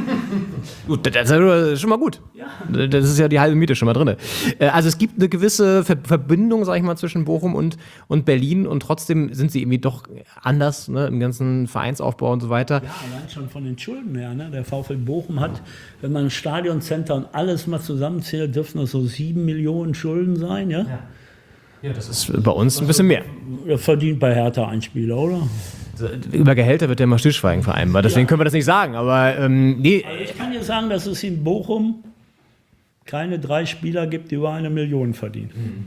Gut, das ist schon mal gut. Ja. Das ist ja die halbe Miete schon mal drin. Also es gibt eine gewisse Ver- Verbindung, sag ich mal, zwischen Bochum und, und Berlin und trotzdem sind sie irgendwie doch anders, ne, im ganzen Vereinsaufbau und so weiter. Ja, allein schon von den Schulden her. Ne? Der VfL Bochum hat, wenn man ein Stadioncenter und alles mal zusammenzählt, dürfen das so sieben Millionen Schulden sein, ja? Ja. Ja, das ist bei uns ein bisschen mehr. Er verdient bei Hertha ein Spieler, oder? Über Gehälter wird ja immer Stillschweigen vereinbart, deswegen ja. können wir das nicht sagen. Aber ähm, nee. Also ich kann dir sagen, dass es in Bochum keine drei Spieler gibt, die über eine Million verdienen.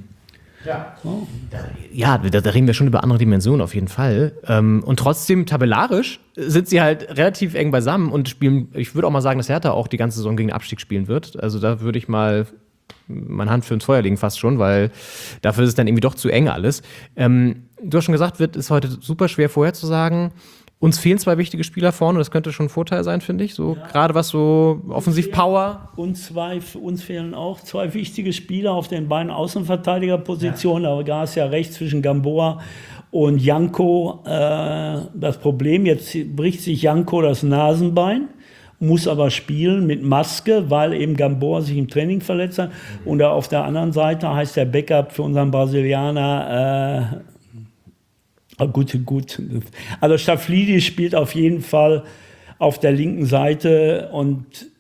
Ja, so. ja da, da reden wir schon über andere Dimensionen auf jeden Fall. Ähm, und trotzdem tabellarisch sind sie halt relativ eng beisammen und spielen, ich würde auch mal sagen, dass Hertha auch die ganze Saison gegen den Abstieg spielen wird. Also da würde ich mal meine Hand für ins Feuer legen fast schon, weil dafür ist es dann irgendwie doch zu eng alles. Ähm, du hast schon gesagt, wird ist heute super schwer vorherzusagen. Uns fehlen zwei wichtige Spieler vorne, das könnte schon ein Vorteil sein, finde ich. So ja. Gerade was so Offensiv-Power. Und zwei, uns fehlen auch zwei wichtige Spieler auf den beiden Außenverteidigerpositionen. Ja. Aber da ist ja rechts zwischen Gamboa und Janko äh, das Problem. Jetzt bricht sich Janko das Nasenbein, muss aber spielen mit Maske, weil eben Gamboa sich im Training verletzt hat. Mhm. Und auf der anderen Seite heißt der Backup für unseren Brasilianer äh, gut, gut. Also Staflidis spielt auf jeden Fall auf der linken Seite und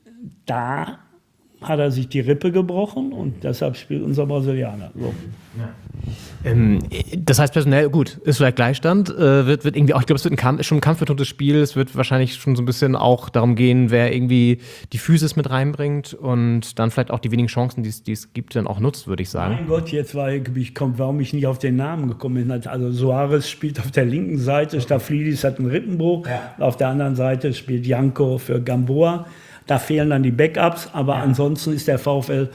da hat er sich die Rippe gebrochen und deshalb spielt unser Brasilianer. So. Ja. Ähm, das heißt personell, gut, ist vielleicht Gleichstand, äh, wird, wird irgendwie auch, ich glaube, es wird ein Kampf, ist schon ein kampfbetontes Spiel, es wird wahrscheinlich schon so ein bisschen auch darum gehen, wer irgendwie die Physis mit reinbringt und dann vielleicht auch die wenigen Chancen, die es gibt, dann auch nutzt, würde ich sagen. Mein Gott, jetzt war ich, ich komm, warum ich nicht auf den Namen gekommen bin. Also Suarez spielt auf der linken Seite, Staflidis hat einen Rippenbruch, ja. Auf der anderen Seite spielt Janko für Gamboa. Da fehlen dann die Backups, aber ja. Ansonsten ist der VfL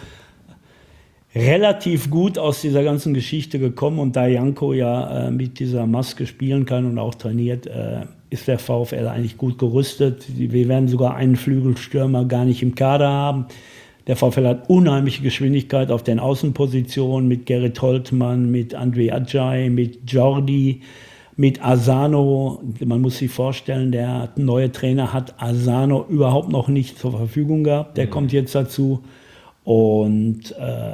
relativ gut aus dieser ganzen Geschichte gekommen und da Janko ja äh, mit dieser Maske spielen kann und auch trainiert, äh, ist der VfL eigentlich gut gerüstet. Wir werden sogar einen Flügelstürmer gar nicht im Kader haben. Der VfL hat unheimliche Geschwindigkeit auf den Außenpositionen mit Gerrit Holtmann, mit André Adjai, mit Jordi, mit Asano. Man muss sich vorstellen, der neue Trainer hat Asano überhaupt noch nicht zur Verfügung gehabt. Der mhm. kommt jetzt dazu. Und äh,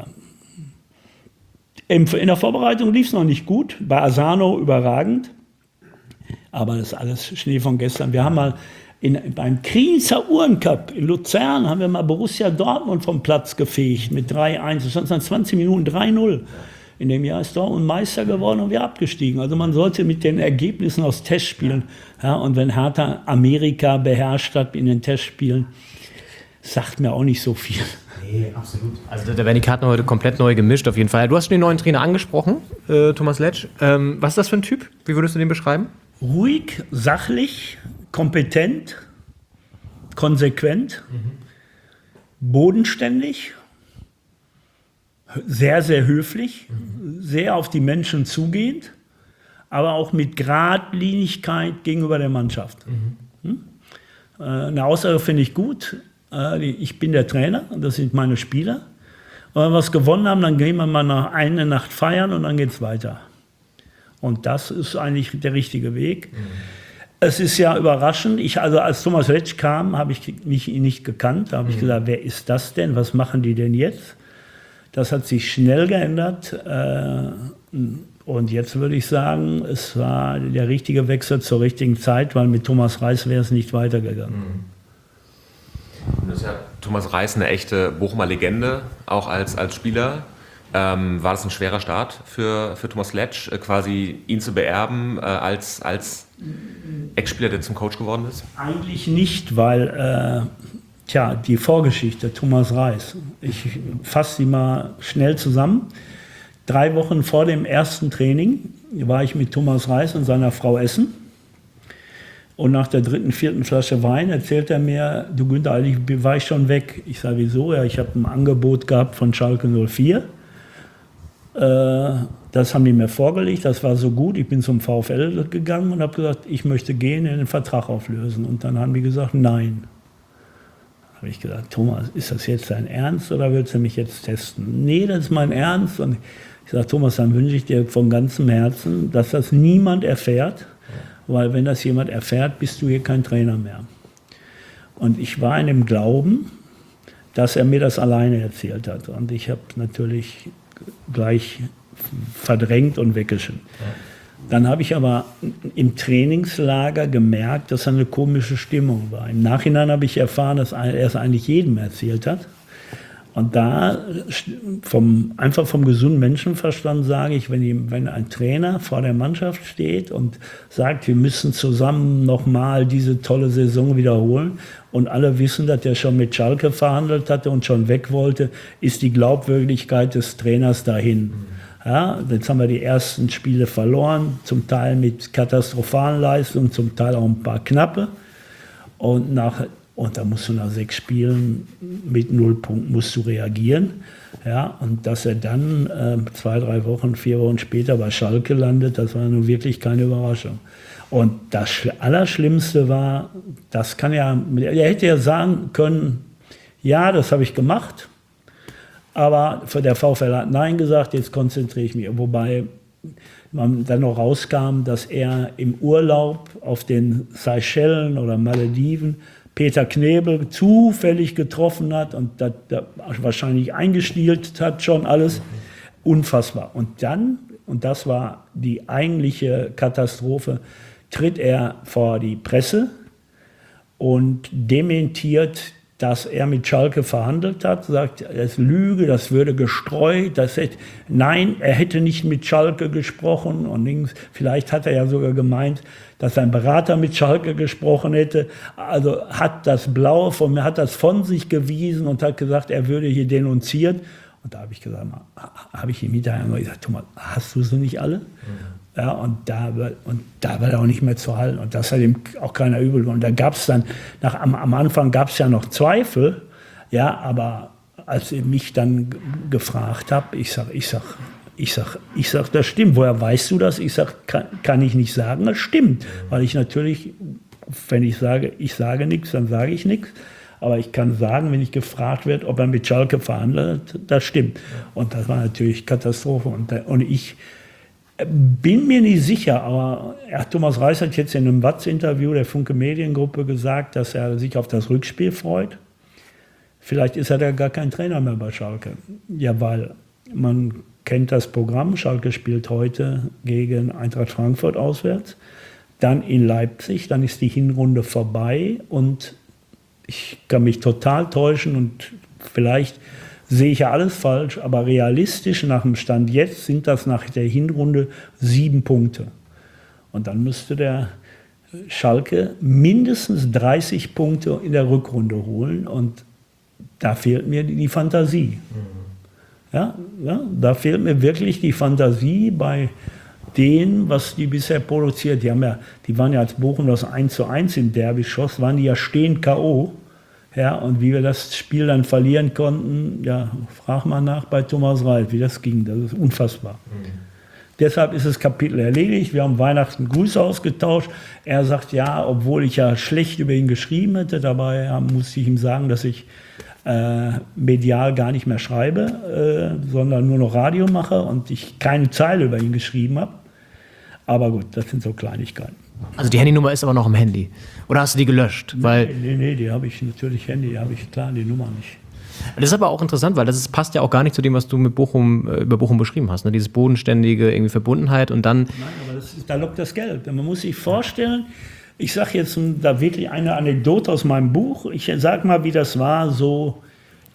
in der Vorbereitung lief es noch nicht gut. Bei Asano überragend. Aber das ist alles Schnee von gestern. Wir haben mal in, beim Krienzer Uhrencup in Luzern haben wir mal Borussia Dortmund vom Platz gefegt mit drei eins. Das stand dann zwanzig Minuten drei null. In dem Jahr ist Dortmund Meister geworden und wir abgestiegen. Also man sollte mit den Ergebnissen aus Testspielen, ja, und wenn Hertha Amerika beherrscht hat in den Testspielen, sagt mir auch nicht so viel. Nee, absolut. Also da werden die Karten heute komplett neu gemischt auf jeden Fall. Du hast schon den neuen Trainer angesprochen, äh, Thomas Letsch. Ähm, was ist das für ein Typ? Wie würdest du den beschreiben? Ruhig, sachlich, kompetent, konsequent, mhm. bodenständig, sehr, sehr höflich, mhm. sehr auf die Menschen zugehend, aber auch mit Geradlinigkeit gegenüber der Mannschaft. Mhm. Hm? Äh, eine Aussage finde ich gut. Äh, ich bin der Trainer und das sind meine Spieler. Und wenn wir was gewonnen haben, dann gehen wir mal noch eine Nacht feiern und dann geht es weiter. Und das ist eigentlich der richtige Weg. Mhm. Es ist ja überraschend. Ich, also als Thomas Letsch kam, habe ich mich ihn nicht gekannt. Da habe mhm. ich gesagt, wer ist das denn? Was machen die denn jetzt? Das hat sich schnell geändert. Und jetzt würde ich sagen, es war der richtige Wechsel zur richtigen Zeit, weil mit Thomas Reis wäre es nicht weitergegangen. Das ist ja Thomas Reis eine echte Bochumer Legende, auch als, als Spieler. Ähm, war das ein schwerer Start für, für Thomas Letsch, äh, quasi ihn zu beerben äh, als, als Ex-Spieler, der zum Coach geworden ist? Eigentlich nicht, weil, äh, tja, die Vorgeschichte, Thomas Reis, ich fasse sie mal schnell zusammen. Drei Wochen vor dem ersten Training war ich mit Thomas Reis und seiner Frau essen. Und nach der dritten, vierten Flasche Wein erzählt er mir, du Günther, eigentlich war ich schon weg. Ich sage, wieso? Ja, ich habe ein Angebot gehabt von Schalke null vier. Das haben die mir vorgelegt, das war so gut. Ich bin zum VfL gegangen und habe gesagt, ich möchte gehen, den Vertrag auflösen. Und dann haben die gesagt, nein. Da habe ich gesagt, Thomas, ist das jetzt dein Ernst oder willst du mich jetzt testen? Nee, das ist mein Ernst. Und ich sage, Thomas, dann wünsche ich dir von ganzem Herzen, dass das niemand erfährt, weil wenn das jemand erfährt, bist du hier kein Trainer mehr. Und ich war in dem Glauben, dass er mir das alleine erzählt hat. Und ich habe natürlich gleich verdrängt und weggeschickt. Dann habe ich aber im Trainingslager gemerkt, dass da eine komische Stimmung war. Im Nachhinein habe ich erfahren, dass er es eigentlich jedem erzählt hat. Und da, vom, einfach vom gesunden Menschenverstand sage ich, wenn, die, wenn ein Trainer vor der Mannschaft steht und sagt, wir müssen zusammen nochmal diese tolle Saison wiederholen und alle wissen, dass er schon mit Schalke verhandelt hatte und schon weg wollte, ist die Glaubwürdigkeit des Trainers dahin. Ja, jetzt haben wir die ersten Spiele verloren, zum Teil mit katastrophalen Leistungen, zum Teil auch ein paar knappe. Und nach Und da musst du nach sechs Spielen mit null Punkten musst du reagieren. Ja, und dass er dann äh, zwei, drei Wochen, vier Wochen später bei Schalke landet, das war nun wirklich keine Überraschung. Und das Allerschlimmste war, das kann ja, er hätte ja sagen können, ja, das habe ich gemacht, aber der VfL hat Nein gesagt, jetzt konzentriere ich mich. Wobei man dann noch rauskam, dass er im Urlaub auf den Seychellen oder Malediven Peter Knebel zufällig getroffen hat und das, das wahrscheinlich eingestielt hat, schon alles. Unfassbar. Und dann, und das war die eigentliche Katastrophe, tritt er vor die Presse und dementiert, dass er mit Schalke verhandelt hat, sagt, das ist Lüge, das würde gestreut, das hätte, nein, er hätte nicht mit Schalke gesprochen und links, vielleicht hat er ja sogar gemeint, dass sein Berater mit Schalke gesprochen hätte, also hat das Blaue von mir, hat das von sich gewiesen und hat gesagt, er würde hier denunziert. Und da habe ich gesagt, habe ich ihm hinterher gesagt, Thomas, hast du sie nicht alle? Mhm. Ja, und da, und da war er auch nicht mehr zu halten. Und das hat ihm auch keiner übel genommen. Und da gab es dann, nach, am, am Anfang gab es ja noch Zweifel, ja, aber als ich mich dann gefragt habe, ich sage, ich sage, ich sage, ich sag, das stimmt. Woher weißt du das? Ich sage, kann, kann ich nicht sagen, das stimmt. Weil ich natürlich, wenn ich sage, ich sage nichts, dann sage ich nichts. Aber ich kann sagen, wenn ich gefragt werde, ob er mit Schalke verhandelt, das stimmt. Und das war natürlich Katastrophe. Und, und ich bin mir nicht sicher, aber ja, Thomas Reis hat jetzt in einem Watz-Interview der Funke Mediengruppe gesagt, dass er sich auf das Rückspiel freut. Vielleicht ist er da gar kein Trainer mehr bei Schalke. Ja, weil man kennt das Programm. Schalke spielt heute gegen Eintracht Frankfurt auswärts, dann in Leipzig, dann ist die Hinrunde vorbei und ich kann mich total täuschen und vielleicht sehe ich ja alles falsch, aber realistisch nach dem Stand jetzt sind das nach der Hinrunde sieben Punkte. Und dann müsste der Schalke mindestens dreißig Punkte in der Rückrunde holen und da fehlt mir die Fantasie. Ja, ja, da fehlt mir wirklich die Fantasie bei denen, was die bisher produziert. Die, haben ja, die waren ja als Bochum das eins zu eins im Derby schoss, waren die ja stehend K O Ja, und wie wir das Spiel dann verlieren konnten, ja, frag mal nach bei Thomas Reis, wie das ging. Das ist unfassbar. Mhm. Deshalb ist das Kapitel erledigt. Wir haben Weihnachten Grüße ausgetauscht. Er sagt, ja, obwohl ich ja schlecht über ihn geschrieben hätte, dabei ja, musste ich ihm sagen, dass ich äh, medial gar nicht mehr schreibe, äh, sondern nur noch Radio mache und ich keine Zeile über ihn geschrieben habe. Aber gut, das sind so Kleinigkeiten. Also die Handynummer ist aber noch im Handy. Oder hast du die gelöscht? Weil nee, nee, nee, die habe ich natürlich Handy, die habe ich klar, die Nummer nicht. Das ist aber auch interessant, weil das ist, passt ja auch gar nicht zu dem, was du mit Bochum, äh, über Bochum beschrieben hast. Ne? Dieses bodenständige irgendwie Verbundenheit und dann... Nein, aber das ist, da lockt das Geld. Man muss sich vorstellen, ich sage jetzt da wirklich eine Anekdote aus meinem Buch. Ich sage mal, wie das war so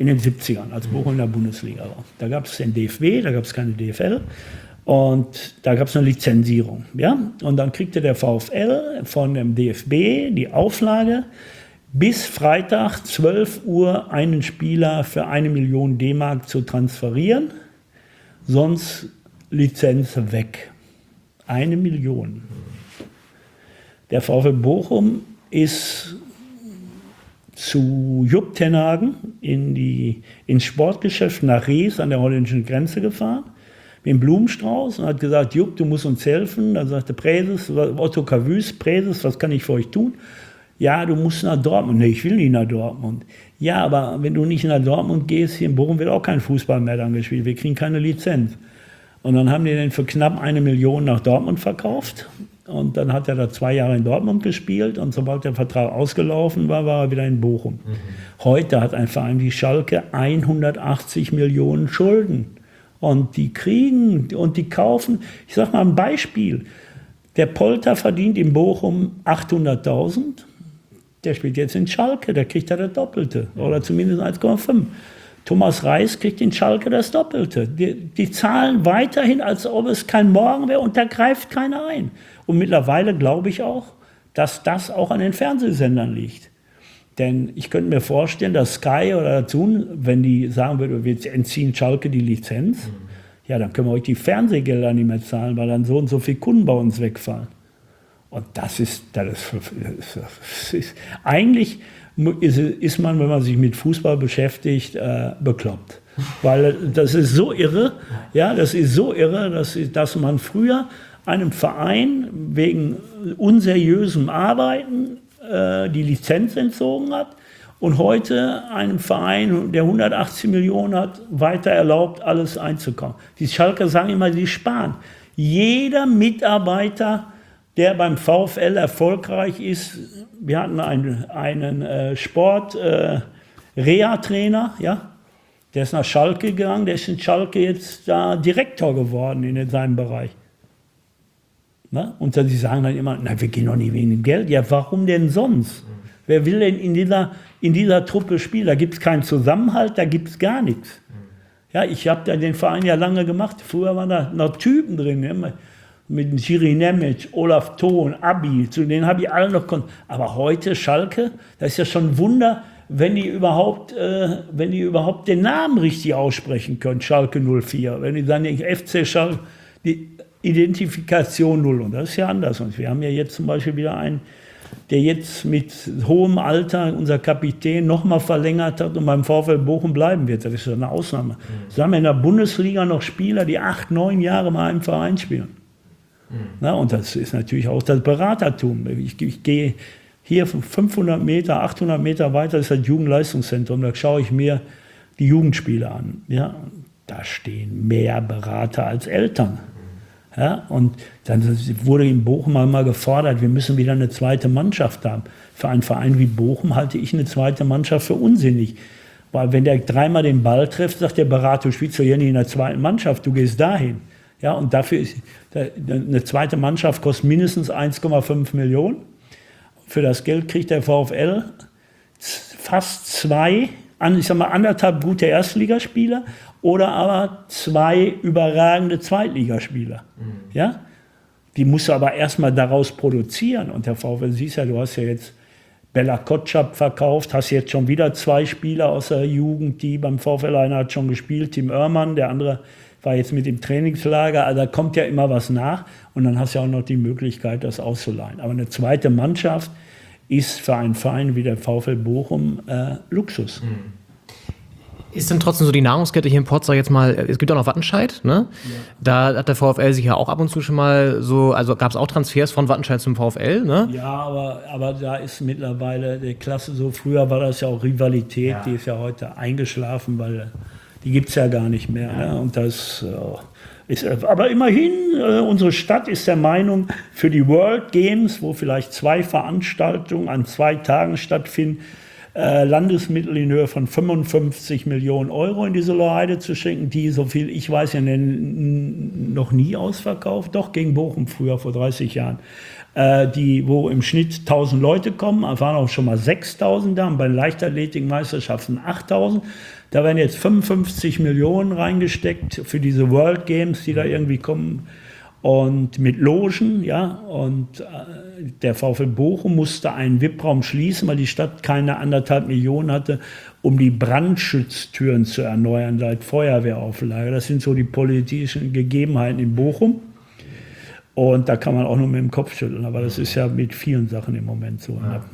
in den siebzigern, als Bochum in der Bundesliga war. Da gab es den D F B, da gab es keine D F L. Und da gab es eine Lizenzierung. Ja? Und dann kriegte der VfL von dem D F B die Auflage, bis Freitag zwölf Uhr einen Spieler für eine Million D-Mark zu transferieren, sonst Lizenz weg. Eine Million. Der VfL Bochum ist zu Jupp ten Hagen in die, ins Sportgeschäft nach Rees an der holländischen Grenze gefahren, mit dem Blumenstrauß, und hat gesagt, Jupp, du musst uns helfen. Dann sagte Präses, Otto Cavus, Präses, was kann ich für euch tun? Ja, du musst nach Dortmund. Nee, ich will nicht nach Dortmund. Ja, aber wenn du nicht nach Dortmund gehst, hier in Bochum wird auch kein Fußball mehr dann gespielt. Wir kriegen keine Lizenz. Und dann haben die den für knapp eine Million nach Dortmund verkauft. Und dann hat er da zwei Jahre in Dortmund gespielt. Und sobald der Vertrag ausgelaufen war, war er wieder in Bochum. Mhm. Heute hat ein Verein wie Schalke hundertachtzig Millionen Schulden. Und die kriegen und die kaufen. Ich sage mal ein Beispiel. Der Polter verdient in Bochum achthunderttausend. Der spielt jetzt in Schalke, der kriegt ja das Doppelte. Oder zumindest eins Komma fünf. Thomas Reis kriegt in Schalke das Doppelte. Die, die zahlen weiterhin, als ob es kein Morgen wäre, und da greift keiner ein. Und mittlerweile glaube ich auch, dass das auch an den Fernsehsendern liegt. Denn ich könnte mir vorstellen, dass Sky oder Dazun, wenn die sagen würden, wir entziehen Schalke die Lizenz, mhm. ja, dann können wir euch die Fernsehgelder nicht mehr zahlen, weil dann so und so viele Kunden bei uns wegfallen. Und das ist, das ist, das ist eigentlich ist, ist man, wenn man sich mit Fußball beschäftigt, äh, bekloppt. Weil das ist so irre, ja, das ist so irre, dass, dass man früher einem Verein wegen unseriösem Arbeiten äh, die Lizenz entzogen hat und heute einem Verein, der hundertachtzig Millionen hat, weiter erlaubt, alles einzukaufen. Die Schalker sagen immer, die sparen. Jeder Mitarbeiter, der beim VfL erfolgreich ist, wir hatten einen, einen äh, Sport-Reha-Trainer, äh, ja, der ist nach Schalke gegangen, der ist in Schalke jetzt da Direktor geworden in seinem Bereich. Na? Und dann, sie sagen dann immer, na, wir gehen doch nicht wegen dem Geld. Ja, warum denn sonst? Mhm. Wer will denn in dieser, in dieser Truppe spielen? Da gibt es keinen Zusammenhalt, da gibt es gar nichts. Mhm. Ja, ich habe da den Verein ja lange gemacht. Früher waren da noch Typen drin, ne? Mit Jiri Nemec, Olaf Thon, Abi, zu denen habe ich alle noch Kontakt. Aber heute Schalke, das ist ja schon ein Wunder, wenn die überhaupt, äh, wenn die überhaupt den Namen richtig aussprechen können, Schalke null vier. Wenn die sagen, F C Schalke, die Identifikation null. Und das ist ja anders. Und wir haben ja jetzt zum Beispiel wieder einen, der jetzt mit hohem Alter, unser Kapitän, nochmal verlängert hat und beim VfL Bochum bleiben wird. Das ist ja eine Ausnahme. Mhm. Wir haben in der Bundesliga noch Spieler, die acht, neun Jahre mal im Verein spielen. Na, und das ist natürlich auch das Beratertum. Ich, ich gehe hier fünfhundert Meter, achthundert Meter weiter, ist das Jugendleistungszentrum. Da schaue ich mir die Jugendspiele an. Ja, da stehen mehr Berater als Eltern. Ja, und dann wurde in Bochum einmal gefordert, wir müssen wieder eine zweite Mannschaft haben. Für einen Verein wie Bochum halte ich eine zweite Mannschaft für unsinnig. Weil wenn der dreimal den Ball trifft, sagt der Berater, du spielst doch hier nicht in der zweiten Mannschaft, du gehst dahin. Ja, und dafür ist eine zweite Mannschaft kostet mindestens eins Komma fünf Millionen. Für das Geld kriegt der VfL fast zwei, ich sag mal anderthalb gute Erstligaspieler oder aber zwei überragende Zweitligaspieler. Mhm. Ja? Die musst du aber erstmal daraus produzieren. Und der VfL, siehst ja, du hast ja jetzt Bella Kotschap verkauft, hast jetzt schon wieder zwei Spieler aus der Jugend, die beim VfL, einer hat schon gespielt, Tim Oermann, der andere war jetzt mit dem Trainingslager, also da kommt ja immer was nach und dann hast du ja auch noch die Möglichkeit, das auszuleihen. Aber eine zweite Mannschaft ist für einen Verein wie der VfL Bochum äh, Luxus. Ist denn trotzdem so die Nahrungskette hier in Potsdam jetzt mal, es gibt auch noch Wattenscheid, ne? Ja. Da hat der VfL sich ja auch ab und zu schon mal so, also gab es auch Transfers von Wattenscheid zum VfL, ne? Ja, aber, aber da ist mittlerweile die Klasse so, früher war das ja auch Rivalität, ja. Die ist ja heute eingeschlafen, weil die gibt es ja gar nicht mehr. Ja. Ne? Und das äh, ist, aber immerhin, äh, unsere Stadt ist der Meinung, für die World Games, wo vielleicht zwei Veranstaltungen an zwei Tagen stattfinden, äh, Landesmittel in Höhe von fünfundfünfzig Millionen Euro in diese Heide zu schenken, die, so viel ich weiß, ja noch nie ausverkauft, doch gegen Bochum früher, vor dreißig Jahren. äh, die, wo im Schnitt tausend Leute kommen. Es waren auch schon mal sechstausend da und bei den Leichtathletikmeisterschaften achttausend. Da werden jetzt fünfundfünfzig Millionen reingesteckt für diese World Games, die da irgendwie kommen. Und mit Logen, ja, und äh, der VfL Bochum musste einen V I P-Raum schließen, weil die Stadt keine anderthalb Millionen hatte, um die Brandschutztüren zu erneuern, seit Feuerwehrauflage. Das sind so die politischen Gegebenheiten in Bochum. Und da kann man auch nur mit dem Kopf schütteln, aber das ist ja mit vielen Sachen im Moment so. Ja.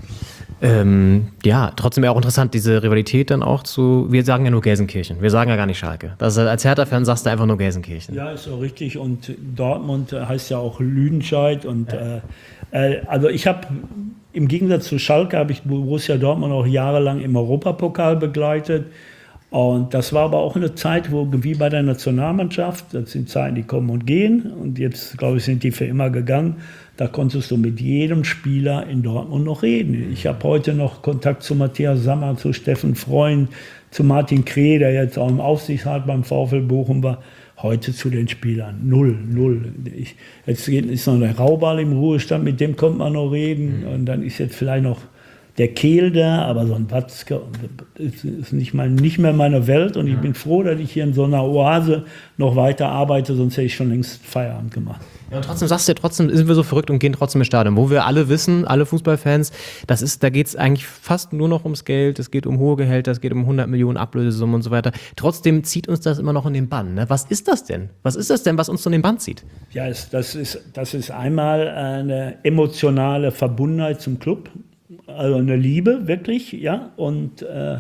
Ähm, ja, trotzdem auch interessant, diese Rivalität dann auch zu, wir sagen ja nur Gelsenkirchen, wir sagen ja gar nicht Schalke. Das, als Hertha-Fan sagst du einfach nur Gelsenkirchen. Ja, ist so richtig und Dortmund heißt ja auch Lüdenscheid und ja. äh, also ich habe im Gegensatz zu Schalke habe ich Borussia Dortmund auch jahrelang im Europapokal begleitet und das war aber auch eine Zeit, wo wie bei der Nationalmannschaft, das sind Zeiten, die kommen und gehen und jetzt, glaube ich, sind die für immer gegangen. Da konntest du mit jedem Spieler in Dortmund noch reden. Ich habe heute noch Kontakt zu Matthias Sammer, zu Steffen Freund, zu Martin Kreh, der jetzt auch im Aufsichtsrat beim VfL Bochum war. Heute zu den Spielern. Null, null. Ich, jetzt ist noch der Raubal im Ruhestand, mit dem kommt man noch reden. Und dann ist jetzt vielleicht noch der Kehl da, aber so ein Watzke das ist nicht, mal, nicht mehr meine Welt. Und ich bin froh, dass ich hier in so einer Oase noch weiter arbeite, sonst hätte ich schon längst Feierabend gemacht. Ja, und trotzdem sagst du ja, trotzdem sind wir so verrückt und gehen trotzdem ins Stadion, wo wir alle wissen, alle Fußballfans, das ist, da geht es eigentlich fast nur noch ums Geld, es geht um hohe Gehälter, es geht um hundert Millionen Ablösesummen und so weiter. Trotzdem zieht uns das immer noch in den Bann. Ne? Was ist das denn? Was ist das denn, was uns so in den Bann zieht? Ja, es, das, ist, das ist einmal eine emotionale Verbundenheit zum Club, also eine Liebe, wirklich, ja, und äh,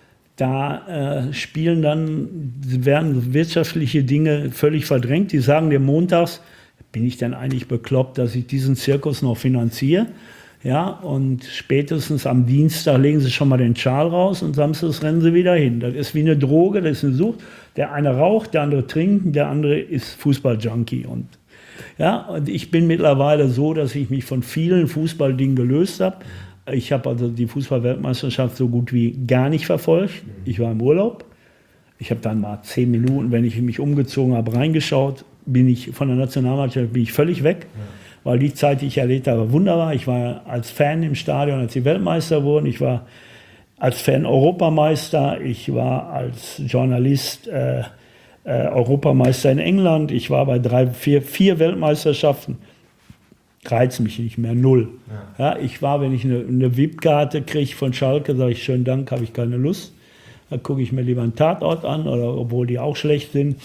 da äh, spielen dann, werden wirtschaftliche Dinge völlig verdrängt. Die sagen dir montags, bin ich denn eigentlich bekloppt, dass ich diesen Zirkus noch finanziere? Ja, und spätestens am Dienstag legen sie schon mal den Schal raus und samstags rennen sie wieder hin. Das ist wie eine Droge, das ist eine Sucht. Der eine raucht, der andere trinkt, der andere ist Fußballjunkie. Und, ja, und ich bin mittlerweile so, dass ich mich von vielen Fußballdingen gelöst habe. Ich habe also die Fußball-Weltmeisterschaft so gut wie gar nicht verfolgt. Ich war im Urlaub. Ich habe dann mal zehn Minuten, wenn ich mich umgezogen habe, reingeschaut. Bin ich von der Nationalmannschaft bin ich völlig weg, ja. Weil die Zeit, die ich erlebt habe, wunderbar. Ich war als Fan im Stadion, als die Weltmeister wurden. Ich war als Fan Europameister. Ich war als Journalist äh, äh, Europameister in England. Ich war bei drei, vier, vier Weltmeisterschaften. Reizt mich nicht mehr, null. Ja. Ja, ich war, wenn ich eine, eine V I P-Karte kriege von Schalke, sage ich, schönen Dank, habe ich keine Lust. Da gucke ich mir lieber einen Tatort an, oder, obwohl die auch schlecht sind.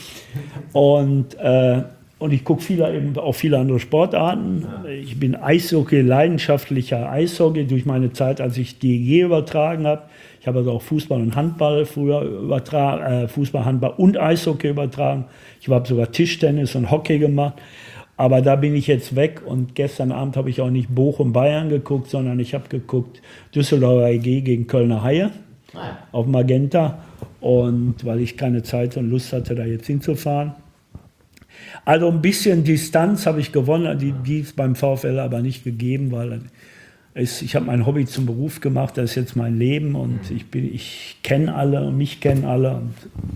Und, äh, und ich gucke viele, eben auch viele andere Sportarten. Ich bin Eishockey, leidenschaftlicher Eishockey durch meine Zeit, als ich D E G übertragen habe. Ich habe also auch Fußball und Handball früher übertragen, äh, Fußball, Handball und Eishockey übertragen. Ich habe sogar Tischtennis und Hockey gemacht. Aber da bin ich jetzt weg und gestern Abend habe ich auch nicht Bochum-Bayern geguckt, sondern ich habe geguckt Düsseldorfer E G gegen Kölner Haie. Auf Magenta, und weil ich keine Zeit und Lust hatte, da jetzt hinzufahren. Also ein bisschen Distanz habe ich gewonnen, die, die ist beim VfL aber nicht gegeben, weil es, ich habe mein Hobby zum Beruf gemacht, das ist jetzt mein Leben und ich, bin, ich kenne alle und mich kennen alle und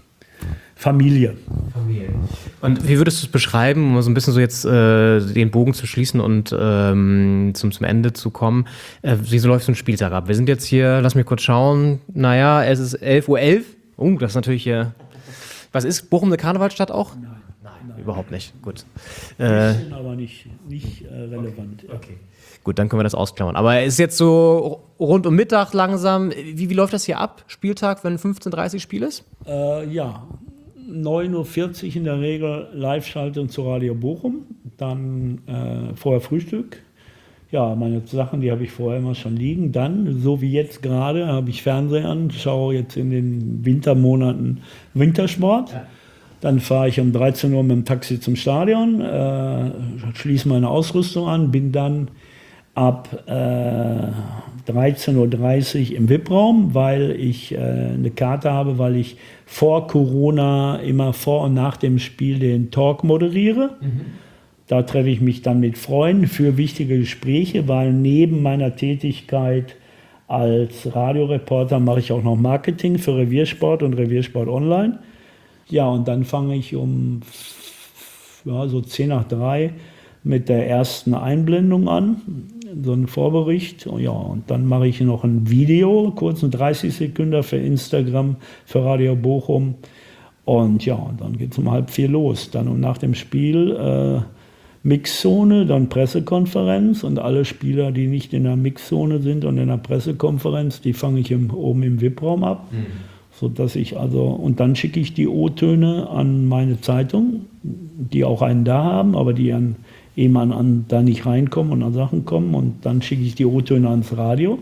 Familie. Familie. Und wie würdest du es beschreiben, um so ein bisschen so jetzt äh, den Bogen zu schließen und ähm, zum, zum Ende zu kommen? Äh, wie so läuft so ein Spieltag ab? Wir sind jetzt hier, lass mich kurz schauen, naja, es ist elf Uhr elf. Oh, das ist natürlich hier. Was ist Bochum eine Karnevalsstadt auch? Nein, nein, nein überhaupt nicht. Gut. Äh, bisschen, aber nicht, nicht äh, relevant. Okay. Okay. Gut, dann können wir das ausklammern. Aber es ist jetzt so rund um Mittag langsam. Wie, wie läuft das hier ab? Spieltag, wenn fünfzehn Uhr dreißig Spiel ist? Äh, ja. neun Uhr vierzig in der Regel Live-Schaltung zu Radio Bochum, dann äh, vorher Frühstück. Ja, meine Sachen, die habe ich vorher immer schon liegen. Dann, so wie jetzt gerade, habe ich Fernseher an, schaue jetzt in den Wintermonaten Wintersport. Ja. Dann fahre ich um dreizehn Uhr mit dem Taxi zum Stadion, äh, schließe meine Ausrüstung an, bin dann ab äh, dreizehn Uhr dreißig im V I P-Raum, weil ich äh, eine Karte habe, weil ich vor Corona immer vor und nach dem Spiel den Talk moderiere. Mhm. Da treffe ich mich dann mit Freunden für wichtige Gespräche, weil neben meiner Tätigkeit als Radioreporter mache ich auch noch Marketing für Reviersport und Reviersport Online. Ja, und dann fange ich um ja, so zehn nach drei mit der ersten Einblendung an, so einen Vorbericht. Ja, und dann mache ich noch ein Video, kurz ein dreißig Sekunden für Instagram, für Radio Bochum. Und ja, und dann geht es um halb vier los. Dann und nach dem Spiel äh, Mixzone, dann Pressekonferenz und alle Spieler, die nicht in der Mixzone sind und in der Pressekonferenz, die fange ich im, oben im V I P-Raum ab. Mhm. Sodass ich also, und dann schicke ich die O-Töne an meine Zeitung, die auch einen da haben, aber die an, eben an, an da nicht reinkommen und an Sachen kommen. Und dann schicke ich die O-Töne ans Radio.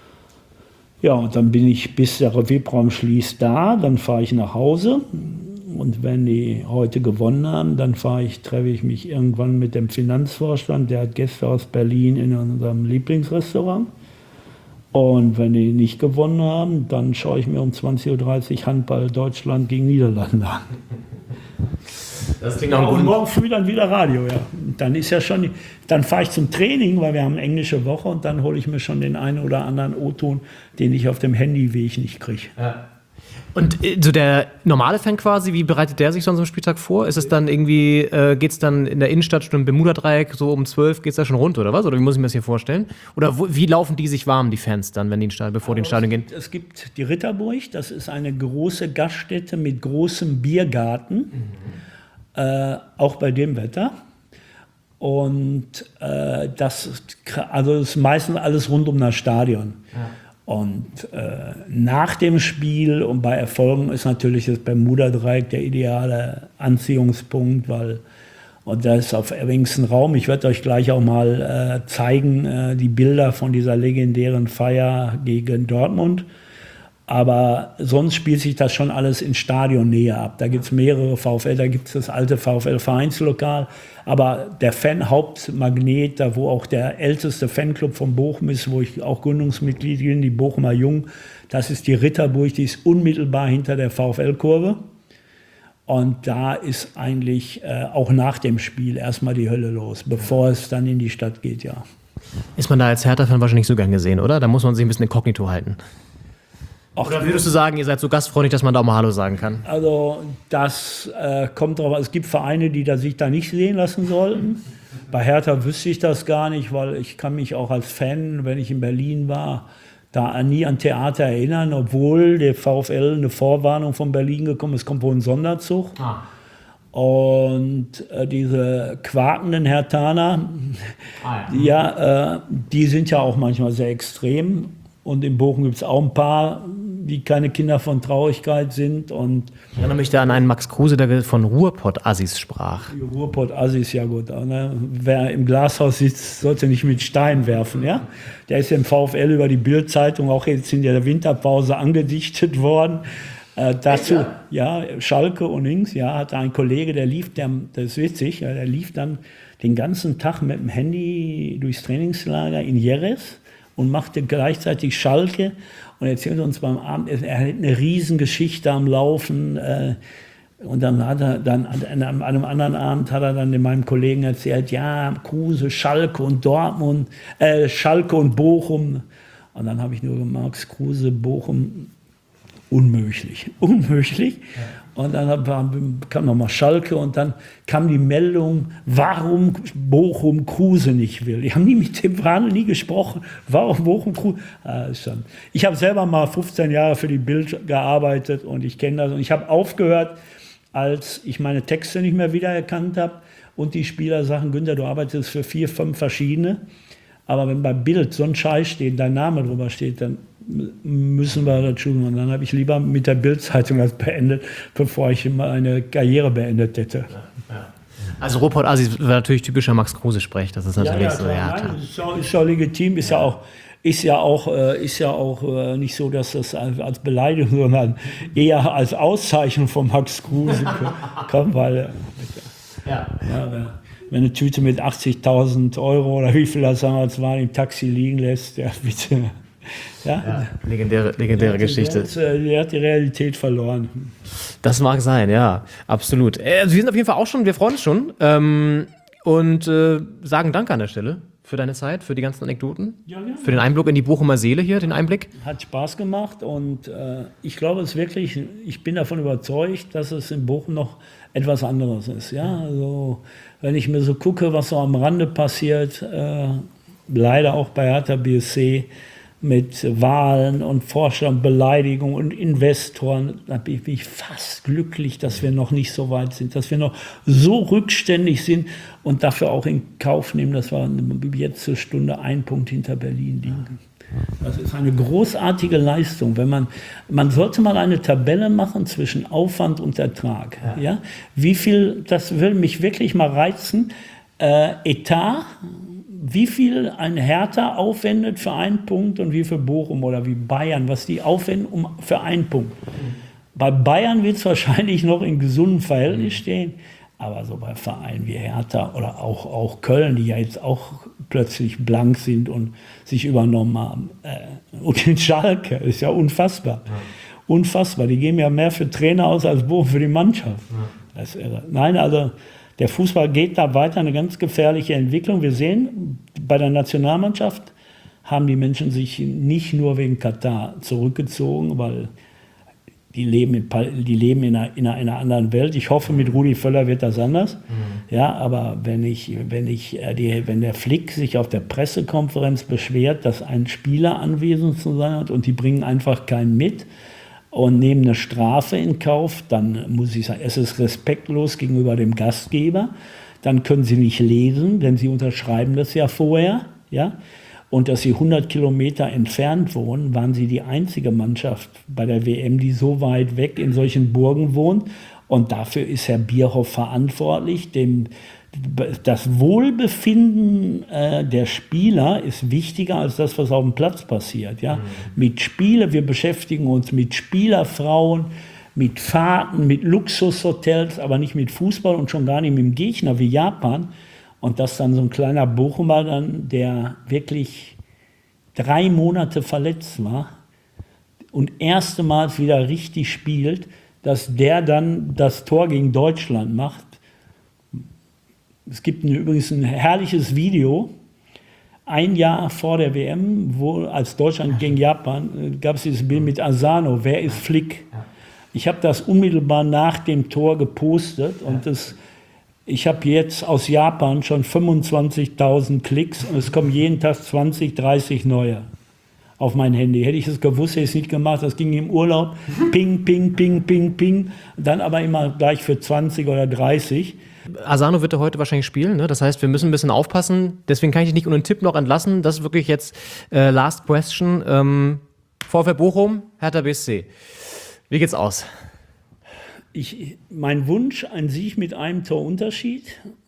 Ja, und dann bin ich, bis der V I P-Raum schließt, da, dann fahre ich nach Hause. Und wenn die heute gewonnen haben, dann fahre ich, treffe ich mich irgendwann mit dem Finanzvorstand, der hat Gäste aus Berlin in unserem Lieblingsrestaurant. Und wenn die nicht gewonnen haben, dann schaue ich mir um zwanzig Uhr dreißig Handball Deutschland gegen Niederlande an. Das klingt auch Ja, gut. und morgen früh dann wieder Radio, ja. Dann ist ja schon, dann fahre ich zum Training, weil wir haben eine englische Woche und dann hole ich mir schon den einen oder anderen O-Ton, den ich auf dem Handyweg nicht kriege. Ja. Und äh, so der normale Fan quasi, wie bereitet der sich so an so einem Spieltag vor? Ist es dann irgendwie, äh, geht es dann in der Innenstadt schon im Bermuda-Dreieck, so um zwölf geht es da schon rund oder was? Oder wie muss ich mir das hier vorstellen? Oder wo, wie laufen die sich warm, die Fans dann, wenn die in Stadion, bevor die ins Stadion gehen? Es gibt die Ritterburg, das ist eine große Gaststätte mit großem Biergarten, mhm. äh, auch bei dem Wetter. Und äh, das, also das ist meistens alles rund um das Stadion. Ja. Und äh, nach dem Spiel und bei Erfolgen ist natürlich das Bermuda-Dreieck der ideale Anziehungspunkt, weil und da ist auf engstem Raum. Ich werde euch gleich auch mal äh, zeigen, äh, die Bilder von dieser legendären Feier gegen Dortmund. Aber sonst spielt sich das schon alles in Stadionnähe ab. Da gibt es mehrere VfL, da gibt es das alte VfL-Vereinslokal. Aber der Fan-Hauptmagnet, da wo auch der älteste Fanclub von Bochum ist, wo ich auch Gründungsmitglied bin, die Bochumer Jung, das ist die Ritterburg, die ist unmittelbar hinter der VfL-Kurve. Und da ist eigentlich äh, auch nach dem Spiel erstmal die Hölle los, bevor es dann in die Stadt geht, ja. Ist man da als Hertha-Fan wahrscheinlich so gern gesehen, oder? Da muss man sich ein bisschen inkognito halten. Oder würdest du sagen, ihr seid so gastfreundlich, dass man da auch mal Hallo sagen kann? Also das äh, kommt drauf an. Es gibt Vereine, die da sich da nicht sehen lassen sollten. Bei Hertha wüsste ich das gar nicht, weil ich kann mich auch als Fan, wenn ich in Berlin war, da nie an Theater erinnern, obwohl der VfL eine Vorwarnung von Berlin gekommen ist, es kommt wohl ein Sonderzug. Ah. Und äh, diese quakenden Herthaner, ah, ja, ja äh, die sind ja auch manchmal sehr extrem. Und in Bochum gibt es auch ein paar, die keine Kinder von Traurigkeit sind. Und ich erinnere mich da an einen Max Kruse, der von Ruhrpott-Assis sprach. Ruhrpott-Assis, ja gut. Ne? Wer im Glashaus sitzt, sollte nicht mit Stein werfen. Ja? Der ist im VfL über die Bild-Zeitung auch jetzt in der Winterpause angedichtet worden. Äh, dazu, ja? ja, Schalke und links, ja, hatte ein Kollege, der lief, der, das ist witzig, ja, der lief dann den ganzen Tag mit dem Handy durchs Trainingslager in Jerez und machte gleichzeitig Schalke und erzählte uns beim Abend, er hat eine Riesengeschichte am Laufen. Äh, und dann hat er dann an einem anderen Abend hat er dann meinem Kollegen erzählt, ja, Kruse, Schalke und Dortmund, äh, Schalke und Bochum. Und dann habe ich nur gemerkt, Kruse, Bochum, unmöglich, unmöglich. Ja. Und dann kam nochmal Schalke und dann kam die Meldung, warum Bochum Kruse nicht will. Die haben nie mit dem Wahn nie gesprochen, warum Bochum Kruse. Ah, ich habe selber mal fünfzehn Jahre für die Bild gearbeitet und ich kenne das. Und ich habe aufgehört, als ich meine Texte nicht mehr wiedererkannt habe und die Spieler sagen, Günther, du arbeitest für vier, fünf verschiedene. Aber wenn bei Bild so ein Scheiß steht, dein Name drüber steht, dann müssen wir das tun. Und dann habe ich lieber mit der Bild-Zeitung das beendet, bevor ich meine Karriere beendet hätte. Ja, ja. Also Ruhrpott Assis war natürlich typischer Max Kruse-Sprech. Das ist natürlich ja, ja, so. Ja, nein, ist, ja, ist ja legitim, ist ja, ja auch, ist ja auch, ist ja auch nicht so, dass das als Beleidigung, sondern eher als Auszeichnung von Max Kruse kommt, weil ja. Ja, wenn eine Tüte mit achtzigtausend Euro oder wie viel das damals war, im Taxi liegen lässt, ja bitte. Ja, ja, legendäre, legendäre der Geschichte. Die, die hat die Realität verloren. Das mag sein, ja, absolut. Also wir sind auf jeden Fall auch schon, wir freuen uns schon ähm, und äh, sagen Danke an der Stelle für deine Zeit, für die ganzen Anekdoten? Ja, ja. Für den Einblick in die Bochumer Seele hier, den Einblick? Hat Spaß gemacht und äh, ich glaube es wirklich, ich bin davon überzeugt, dass es in Bochum noch etwas anderes ist. Ja? Also, wenn ich mir so gucke, was so am Rande passiert, äh, leider auch bei Hertha B S C, mit Wahlen und Vorstand, Beleidigung und Investoren, da bin ich fast glücklich, dass wir noch nicht so weit sind, dass wir noch so rückständig sind und dafür auch in Kauf nehmen, dass wir jetzt zur Stunde ein Punkt hinter Berlin liegen. Das ist eine großartige Leistung. Wenn man, man sollte mal eine Tabelle machen zwischen Aufwand und Ertrag. Ja. Ja? Wie viel, das will mich wirklich mal reizen, äh, Etat, wie viel ein Hertha aufwendet für einen Punkt und wie viel Bochum oder wie Bayern, was die aufwenden um, für einen Punkt. Bei Bayern wird es wahrscheinlich noch in gesundem Verhältnis stehen, aber so bei Vereinen wie Hertha oder auch, auch Köln, die ja jetzt auch plötzlich blank sind und sich übernommen haben. Äh, und in Schalke, ist ja unfassbar. Ja. Unfassbar, die geben ja mehr für Trainer aus als Bochum für die Mannschaft. Ja. Das ist irre. Nein, also der Fußball geht da weiter, eine ganz gefährliche Entwicklung. Wir sehen, bei der Nationalmannschaft haben die Menschen sich nicht nur wegen Katar zurückgezogen, weil die leben in, die leben in, einer, in einer anderen Welt. Ich hoffe, mit Rudi Völler wird das anders. Mhm. Ja, aber wenn, ich, wenn, ich, die, wenn der Flick sich auf der Pressekonferenz beschwert, dass ein Spieler anwesend zu sein hat und die bringen einfach keinen mit, und nehmen eine Strafe in Kauf, dann muss ich sagen, es ist respektlos gegenüber dem Gastgeber. Dann können sie nicht lesen, denn sie unterschreiben das ja vorher. Ja? Und dass sie hundert Kilometer entfernt wohnen, waren sie die einzige Mannschaft bei der W M, die so weit weg in solchen Burgen wohnt. Und dafür ist Herr Bierhoff verantwortlich, dem das Wohlbefinden äh, der Spieler ist wichtiger als das, was auf dem Platz passiert. Ja? Mhm. Mit Spiele, wir beschäftigen uns mit Spielerfrauen, mit Fahrten, mit Luxushotels, aber nicht mit Fußball und schon gar nicht mit dem Gegner wie Japan. Und dass dann so ein kleiner Bochumer dann, der wirklich drei Monate verletzt war und erstmals wieder richtig spielt, dass der dann das Tor gegen Deutschland macht. Es gibt ein, übrigens ein herrliches Video, ein Jahr vor der W M, wo als Deutschland gegen Japan, gab es dieses Bild mit Asano, wer ist Flick? Ich habe das unmittelbar nach dem Tor gepostet und das, ich habe jetzt aus Japan schon fünfundzwanzigtausend Klicks und es kommen jeden Tag zwanzig, dreißig neue auf mein Handy. Hätte ich es gewusst, hätte ich es nicht gemacht. Das ging im Urlaub, ping, ping, ping, ping, ping, dann aber immer gleich für zwanzig oder dreißig. Asano wird er heute wahrscheinlich spielen, ne? Das heißt, wir müssen ein bisschen aufpassen. Deswegen kann ich dich nicht ohne einen Tipp noch entlassen. Das ist wirklich jetzt äh, Last Question. Ähm, VfL Bochum, Hertha B S C. Wie geht's aus? Ich, mein Wunsch, ein Sieg mit einem Torunterschied.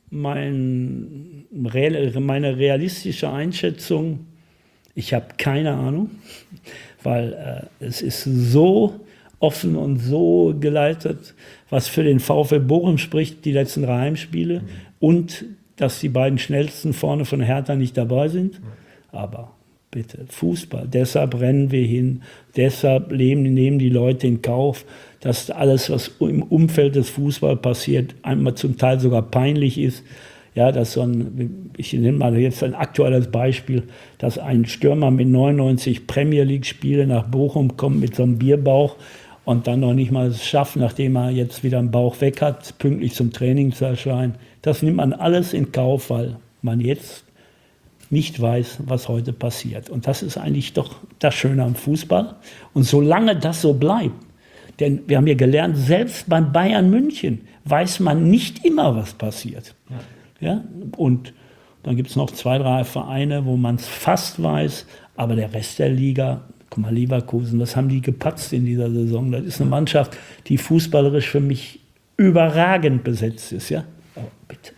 Mein, meine realistische Einschätzung, ich habe keine Ahnung, weil äh, es ist so offen und so geleitet, was für den VfL Bochum spricht, die letzten drei Heimspiele, mhm. und dass die beiden schnellsten vorne von Hertha nicht dabei sind. Mhm. Aber bitte, Fußball, deshalb rennen wir hin, deshalb leben, nehmen die Leute in Kauf, dass alles, was im Umfeld des Fußballs passiert, einmal zum Teil sogar peinlich ist. Ja, dass so ein, ich nehme mal jetzt ein aktuelles Beispiel, dass ein Stürmer mit neunundneunzig Premier League Spiele nach Bochum kommt mit so einem Bierbauch und dann noch nicht mal es schafft, nachdem er jetzt wieder einen Bauch weg hat, pünktlich zum Training zu erscheinen. Das nimmt man alles in Kauf, weil man jetzt nicht weiß, was heute passiert. Und das ist eigentlich doch das Schöne am Fußball. Und solange das so bleibt, denn wir haben ja gelernt, selbst beim Bayern München weiß man nicht immer, was passiert. Ja. Ja? Und dann gibt es noch zwei, drei Vereine, wo man es fast weiß, aber der Rest der Liga, guck mal, Leverkusen, was haben die gepatzt in dieser Saison? Das ist eine Mannschaft, die fußballerisch für mich überragend besetzt ist. Ja? Oh, bitte.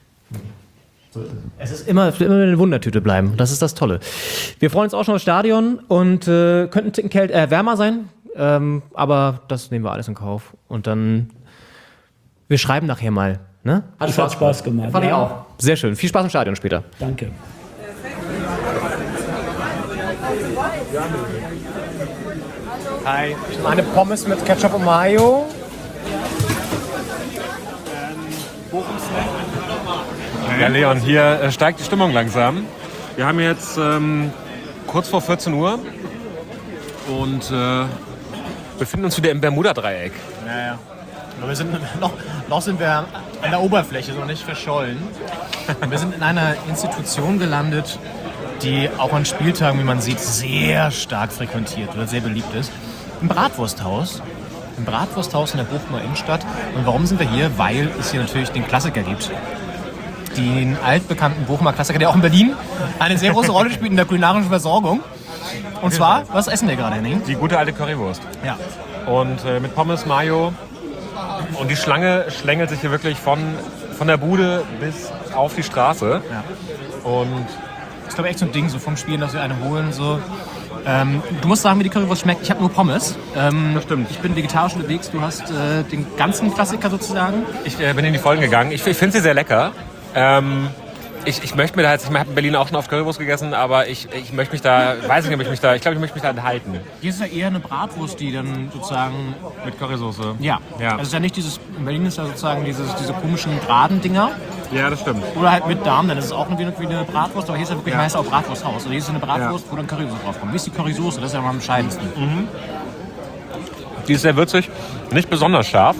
Es ist immer, es wird immer eine Wundertüte bleiben. Das ist das Tolle. Wir freuen uns auch schon aufs Stadion und äh, könnten ein Ticken kält, äh, wärmer sein, ähm, aber das nehmen wir alles in Kauf. Und dann, wir schreiben nachher mal. Ne? Hat Spaß, hat Spaß gemacht. Fand ja. ich auch. Sehr schön. Viel Spaß im Stadion später. Danke. Hi. Ich nehme eine Pommes mit Ketchup und Mayo. Ja, Leon, hier äh, steigt die Stimmung langsam. Wir haben jetzt ähm, kurz vor vierzehn Uhr und äh, befinden uns wieder im Bermuda-Dreieck. Naja. Aber wir sind noch, noch sind wir an der Oberfläche, noch nicht verschollen. Und wir sind in einer Institution gelandet, die auch an Spieltagen, wie man sieht, sehr stark frequentiert wird, sehr beliebt ist. Im Bratwursthaus. Im Bratwursthaus in der Bochumer Innenstadt. Und warum sind wir hier? Weil es hier natürlich den Klassiker gibt. Den altbekannten Bochumer Klassiker, der auch in Berlin eine sehr große Rolle spielt in der kulinarischen Versorgung. Und zwar, was essen wir gerade, Henning? Die gute alte Currywurst. Ja. Und äh, mit Pommes, Mayo. Und die Schlange schlängelt sich hier wirklich von, von der Bude bis auf die Straße. Ja. Und Das ist, glaube ich, echt so ein Ding, so vom Spielen, dass wir eine holen. So. Ähm, du musst sagen, wie die Currywurst schmeckt. Ich habe nur Pommes. Ähm, Das stimmt. Ich bin vegetarisch unterwegs. Du hast äh, den ganzen Klassiker sozusagen. ich äh, bin in die Vollen gegangen. Ich, ich finde sie sehr lecker. Ähm, ich, ich möchte mir da jetzt, ich habe in Berlin auch schon oft Currywurst gegessen, aber ich, ich möchte mich da, weiß nicht, ob ich mich da, ich glaube, ich möchte mich da enthalten. Hier ist ja eher eine Bratwurst, die dann sozusagen... Mit Currysoße. Ja, Ja. also es ist ja nicht dieses... In Berlin ist ja sozusagen dieses, diese komischen geraden Dinger. Ja, das stimmt. Oder halt mit Darm, dann ist es auch wie eine, wie eine Bratwurst. Aber hier ist ja wirklich Ja. heißt auch Bratwursthaus. Also hier ist eine Bratwurst, wo dann Currysoße draufkommt. Wie ist die Currysoße? Das ist ja am entscheidendsten. Die ist sehr würzig, nicht besonders scharf.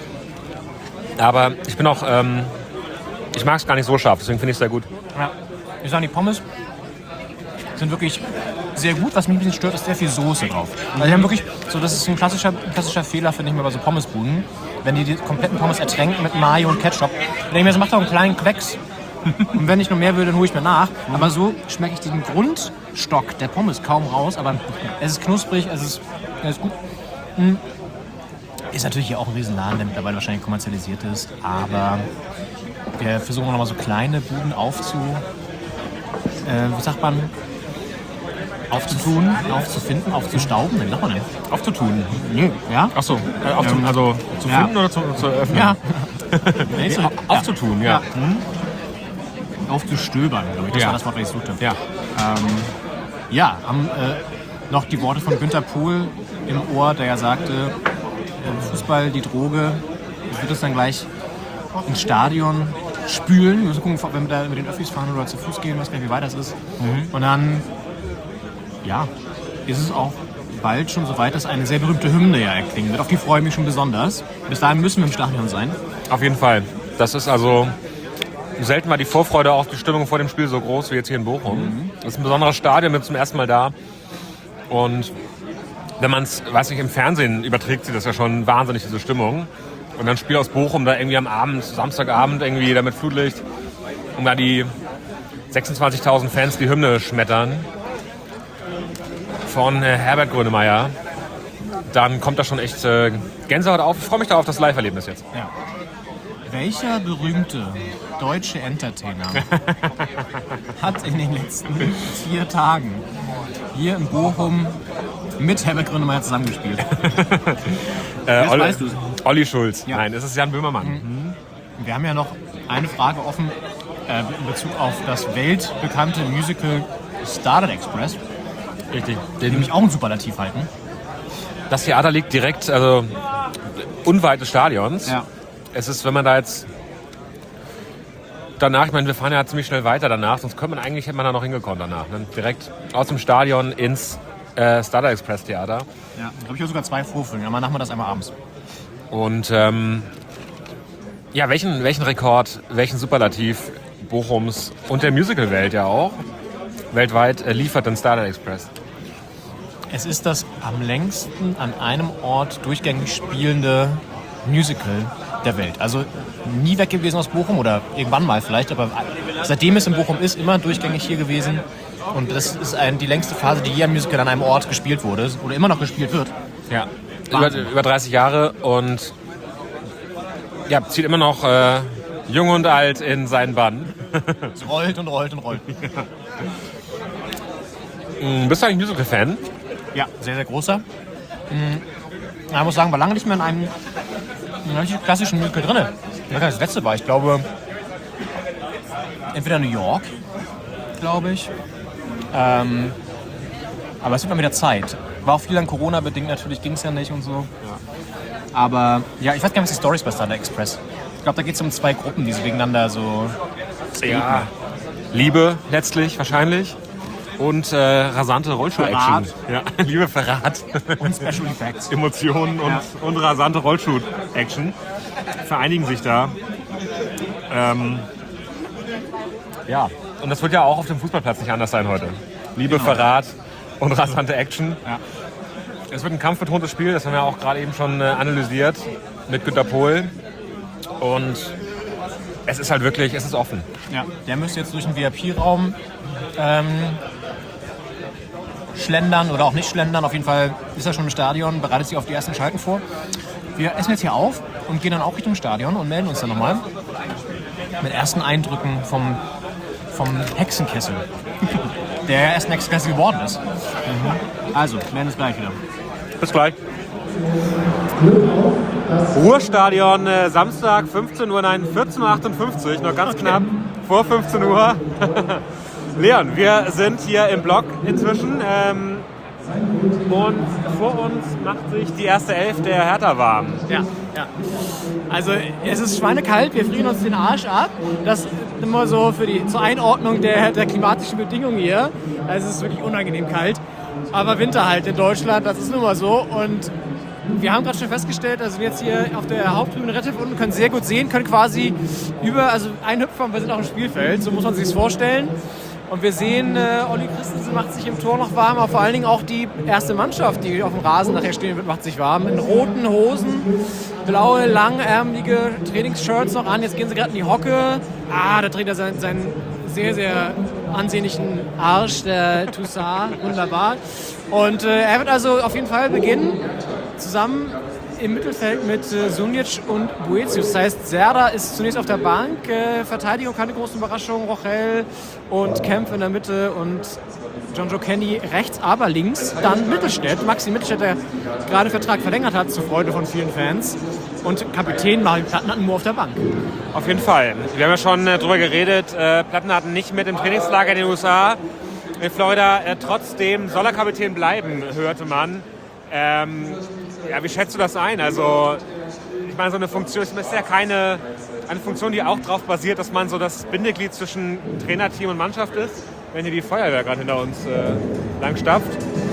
Aber ich bin auch, ähm, ich mag es gar nicht so scharf, deswegen finde ich es sehr gut. Ja. Ich sagen, die Pommes sind wirklich sehr gut. Was mich ein bisschen stört, ist sehr viel Soße drauf. Also die haben wirklich, so das ist ein klassischer, ein klassischer Fehler, finde ich mir bei so Pommesbuden. Wenn die die kompletten Pommes ertränken mit Mayo und Ketchup. Dann denke ich mir, das macht doch einen kleinen Klecks. Und wenn ich noch mehr will, dann hole ich mir nach. Aber so schmecke ich diesen Grundstock der Pommes kaum raus. Aber es ist knusprig, es ist, es ist gut. Mm. Ist natürlich hier auch ein Riesenladen, der mittlerweile wahrscheinlich kommerzialisiert ist. Aber wir versuchen nochmal so kleine Buden aufzu... Äh, wie sagt man? Aufzutun, aufzufinden, aufzustauben? Wie sagt man denn? Aufzutun. Nö. Ja? Achso, äh, aufzu Ähm, also zu ja. finden oder zu, zu öffnen? Ja. Nee, au- aufzutun, ja. Hm? Aufzustöbern, glaube ich. Das Ja. war das Wort, was ich suchte. Ja. Ähm, ja, haben äh, noch die Worte von Günter Pohl im Ohr, der ja sagte, äh, Fußball, die Droge, wird es dann gleich ins Stadion spülen. Wir müssen gucken, ob wir mit, der, mit den Öffis fahren oder zu Fuß gehen, weiß gar nicht, wie weit das ist. Und dann, ja, ist es auch bald schon soweit, dass eine sehr berühmte Hymne ja erklingen wird. Auf die freue ich mich schon besonders. Bis dahin müssen wir im Stadion sein. Auf jeden Fall. Das ist also, selten war die Vorfreude auf die Stimmung vor dem Spiel so groß wie jetzt hier in Bochum. Das ist ein besonderes Stadion, wir sind zum ersten Mal da. Und wenn man es, weiß nicht, im Fernsehen überträgt sie das ja schon wahnsinnig, diese Stimmung. Und dann Spiel aus Bochum, da irgendwie am Abend, Samstagabend irgendwie da mit Flutlicht und da die sechsundzwanzigtausend Fans die Hymne schmettern von äh, Herbert Grönemeyer, dann kommt da schon echt äh, Gänsehaut auf. Ich freue mich da auf das Live-Erlebnis jetzt. Ja. Welcher berühmte deutsche Entertainer hat in den letzten vier Tagen hier in Bochum mit Herbert Grönemeyer zusammengespielt? Äh, Jetzt Olli, weißt du's. Olli Schulz. Ja. Nein, es ist Jan Böhmermann. Wir haben ja noch eine Frage offen äh, in Bezug auf das weltbekannte Musical Starlight Express, Richtig. den nämlich auch ein Superlativ halten. Das Theater liegt direkt, also unweit des Stadions. Ja. Es ist, wenn man da jetzt danach, ich meine, wir fahren ja ziemlich schnell weiter danach, sonst könnte man eigentlich, hätte man da noch hingekommen danach. Ne? Direkt aus dem Stadion ins äh, Starlight Express Theater. Ja, da habe ich auch sogar zwei Vorführungen, aber machen wir das einmal abends. Und ähm, ja, welchen, welchen Rekord, welchen Superlativ Bochums und der Musicalwelt ja auch weltweit äh, liefert den Starlight Express? Es ist das am längsten an einem Ort durchgängig spielende Musical der Welt. Also nie weg gewesen aus Bochum oder irgendwann mal vielleicht, aber seitdem es in Bochum ist, immer durchgängig hier gewesen. Und das ist ein, die längste Phase, die je ein Musical an einem Ort gespielt wurde oder immer noch gespielt wird. Ja, über, über dreißig Jahre und ja, zieht immer noch äh, jung und alt in seinen Bann. Es rollt und rollt und rollt. Mm, Bist du eigentlich Musical-Fan? Ja, sehr, sehr großer. Mhm. Ja, ich muss sagen, war lange nicht mehr in einem, in einem richtig klassischen Musical drin. Ich weiß gar nicht, das letzte war, ich glaube, entweder New York, glaube ich. Ähm, aber es wird mal wieder Zeit. War auch viel an Corona bedingt, natürlich ging es ja nicht und so. Aber ja, ich weiß gar nicht, was die Story ist bei Starlight Express. Ich glaube, da geht es um zwei Gruppen, die so gegeneinander so Ja. Liebe letztlich wahrscheinlich und äh, rasante Rollschuh-Action. Ja, Liebe, Verrat. Und Special Effects. Emotionen und, Ja. und rasante Rollschuh-Action vereinigen sich da. Ähm, ja, und das wird ja auch auf dem Fußballplatz nicht anders sein heute. Liebe, Verrat und rasante Action. Ja. Es wird ein kampfbetontes Spiel, das haben wir auch gerade eben schon äh, analysiert mit Günter Pohl. Und es ist halt wirklich, es ist offen. Ja, der müsste jetzt durch den V I P-Raum ähm, schlendern oder auch nicht schlendern. Auf jeden Fall ist er schon im Stadion, bereitet sich auf die ersten Schalten vor. Wir essen jetzt hier auf und gehen dann auch Richtung Stadion und melden uns dann nochmal mit ersten Eindrücken vom, vom Hexenkessel, der ja erst ein Hexenkessel geworden ist. Mhm. Also, melden uns gleich wieder. Bis gleich. Ruhrstadion, äh, Samstag, fünfzehn Uhr, nein, vierzehn Uhr achtundfünfzig, noch ganz Okay. knapp vor fünfzehn Uhr. Leon, wir sind hier im Block inzwischen ähm, und vor uns macht sich die erste Elf der Hertha warm. Ja, ja. Also es ist schweinekalt, wir frieren uns den Arsch ab. Das immer so für die, zur Einordnung der, der klimatischen Bedingungen hier. Also es ist wirklich unangenehm kalt. Aber Winter halt in Deutschland, das ist nun mal so. Und wir haben gerade schon festgestellt, also jetzt hier auf der Haupttribüne relativ unten, können sehr gut sehen, können quasi über, also einhüpfen, wir sind auch im Spielfeld, so muss man sich das vorstellen. Und wir sehen, äh, Olli Christensen macht sich im Tor noch warm, aber vor allen Dingen auch die erste Mannschaft, die auf dem Rasen nachher stehen wird, macht sich warm. In roten Hosen, blaue, langärmelige Trainingsshirts noch an. Jetzt gehen sie gerade in die Hocke. Ah, da dreht er seinen, seinen sehr, sehr ansehnlichen Arsch, der Toussaint. Wunderbar. Und äh, er wird also auf jeden Fall beginnen, zusammen im Mittelfeld mit äh, Sunic und Boetius. Das heißt, Serdar ist zunächst auf der Bank, äh, Verteidigung keine großen Überraschungen, Rochel und Kempf in der Mitte und John Joe Kenny rechts, aber links dann Mittelstädt. Maxi Mittelstädt, der gerade Vertrag verlängert hat, zur Freude von vielen Fans. Und Kapitän Marvin Platten nur auf der Bank. Auf jeden Fall. Wir haben ja schon äh, drüber geredet, äh, Platten hatten nicht mit im Trainingslager in den U S A in Florida. Äh, trotzdem soll er Kapitän bleiben, hörte man. Ähm, ja, wie schätzt du das ein? Also, ich meine, so eine Funktion ist ja keine eine Funktion, die auch darauf basiert, dass man so das Bindeglied zwischen Trainerteam und Mannschaft ist, wenn hier die Feuerwehr gerade hinter uns äh, lang stapft.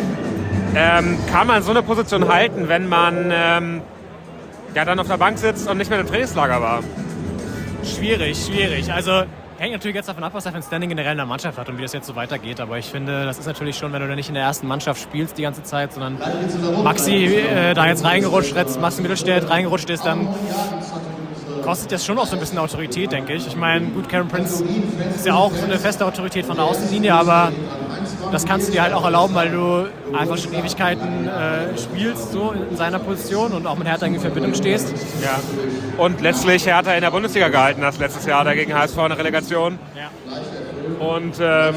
Ähm, kann man so eine Position halten, wenn man ähm, ja, dann auf der Bank sitzt und nicht mehr im Trainingslager war? Schwierig, schwierig. Also hängt natürlich jetzt davon ab, was er für ein Standing generell in der Mannschaft hat und wie das jetzt so weitergeht. Aber ich finde, das ist natürlich schon, wenn du da nicht in der ersten Mannschaft spielst die ganze Zeit, sondern Maxi äh, da jetzt reingerutscht, jetzt Maxi Mittelstädt reingerutscht ist, dann kostet das schon auch so ein bisschen Autorität, denke ich. Ich meine, gut, Karen Prince ist ja auch so eine feste Autorität von der Außenlinie, aber das kannst du dir halt auch erlauben, weil du einfach schon Ewigkeiten äh, spielst, so in seiner Position und auch mit Hertha in Verbindung stehst. Ja. Und letztlich Hertha in der Bundesliga gehalten hast letztes Jahr dagegen H S V in der Relegation. Ja. Und ähm,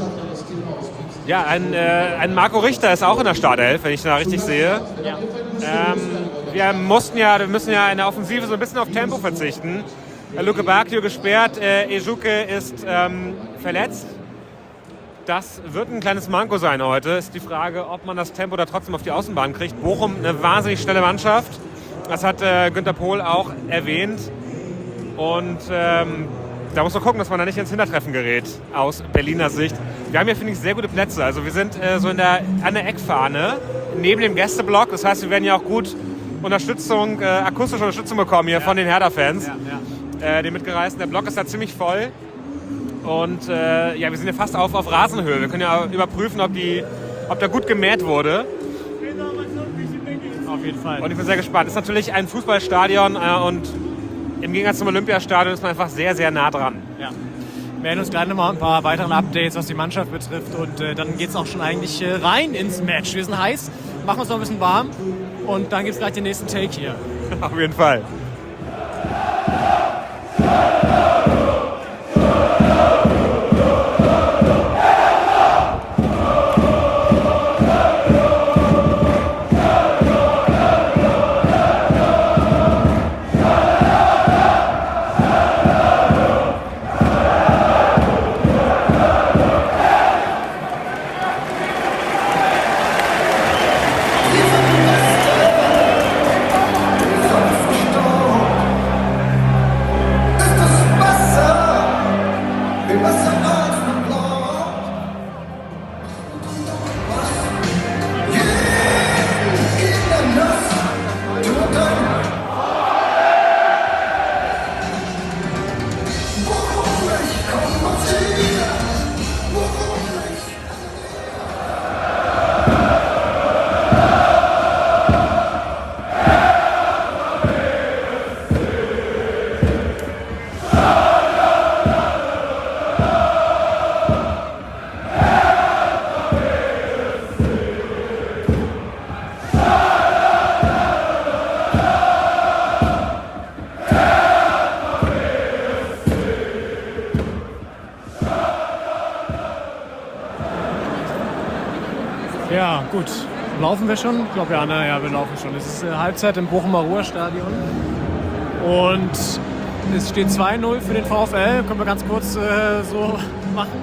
ja, ein, äh, ein Marco Richter ist auch in der Startelf, wenn ich da richtig sehe. Ja. Ähm, wir mussten ja, wir müssen ja in der Offensive so ein bisschen auf Tempo verzichten. Äh, Luke Bacchio gesperrt, äh, Ejuke ist ähm, verletzt. Das wird ein kleines Manko sein heute. Ist die Frage, ob man das Tempo da trotzdem auf die Außenbahn kriegt. Bochum, eine wahnsinnig schnelle Mannschaft. Das hat äh, Günter Pohl auch erwähnt. Und ähm, da muss man gucken, dass man da nicht ins Hintertreffen gerät, aus Berliner Sicht. Wir haben hier, finde ich, sehr gute Plätze. Also wir sind äh, so in der, an der Eckfahne, neben dem Gästeblock. Das heißt, wir werden ja auch gut Unterstützung, äh, akustische Unterstützung bekommen hier ja. von den Hertha-Fans. Ja, ja. Äh, den Mitgereisten. Der Block ist da ziemlich voll. Und äh, ja, wir sind ja fast auf, auf Rasenhöhe. Wir können ja überprüfen, ob, die, ob da gut gemäht wurde. Auf jeden Fall. Und ich bin sehr gespannt. Ist natürlich ein Fußballstadion äh, und im Gegensatz zum Olympiastadion ist man einfach sehr, sehr nah dran. Ja. Wir werden uns gleich nochmal ein paar weitere Updates, was die Mannschaft betrifft. Und äh, dann geht es auch schon eigentlich äh, rein ins Match. Wir sind heiß, machen uns noch ein bisschen warm und dann gibt es gleich den nächsten Take hier. Auf jeden Fall. Ist das Ja, gut. Laufen wir schon? Ich glaube ja, na ja, wir laufen schon. Es ist äh, Halbzeit im Bochumer Ruhrstadion. Und es steht zwei null für den VfL. Können wir ganz kurz äh, so machen?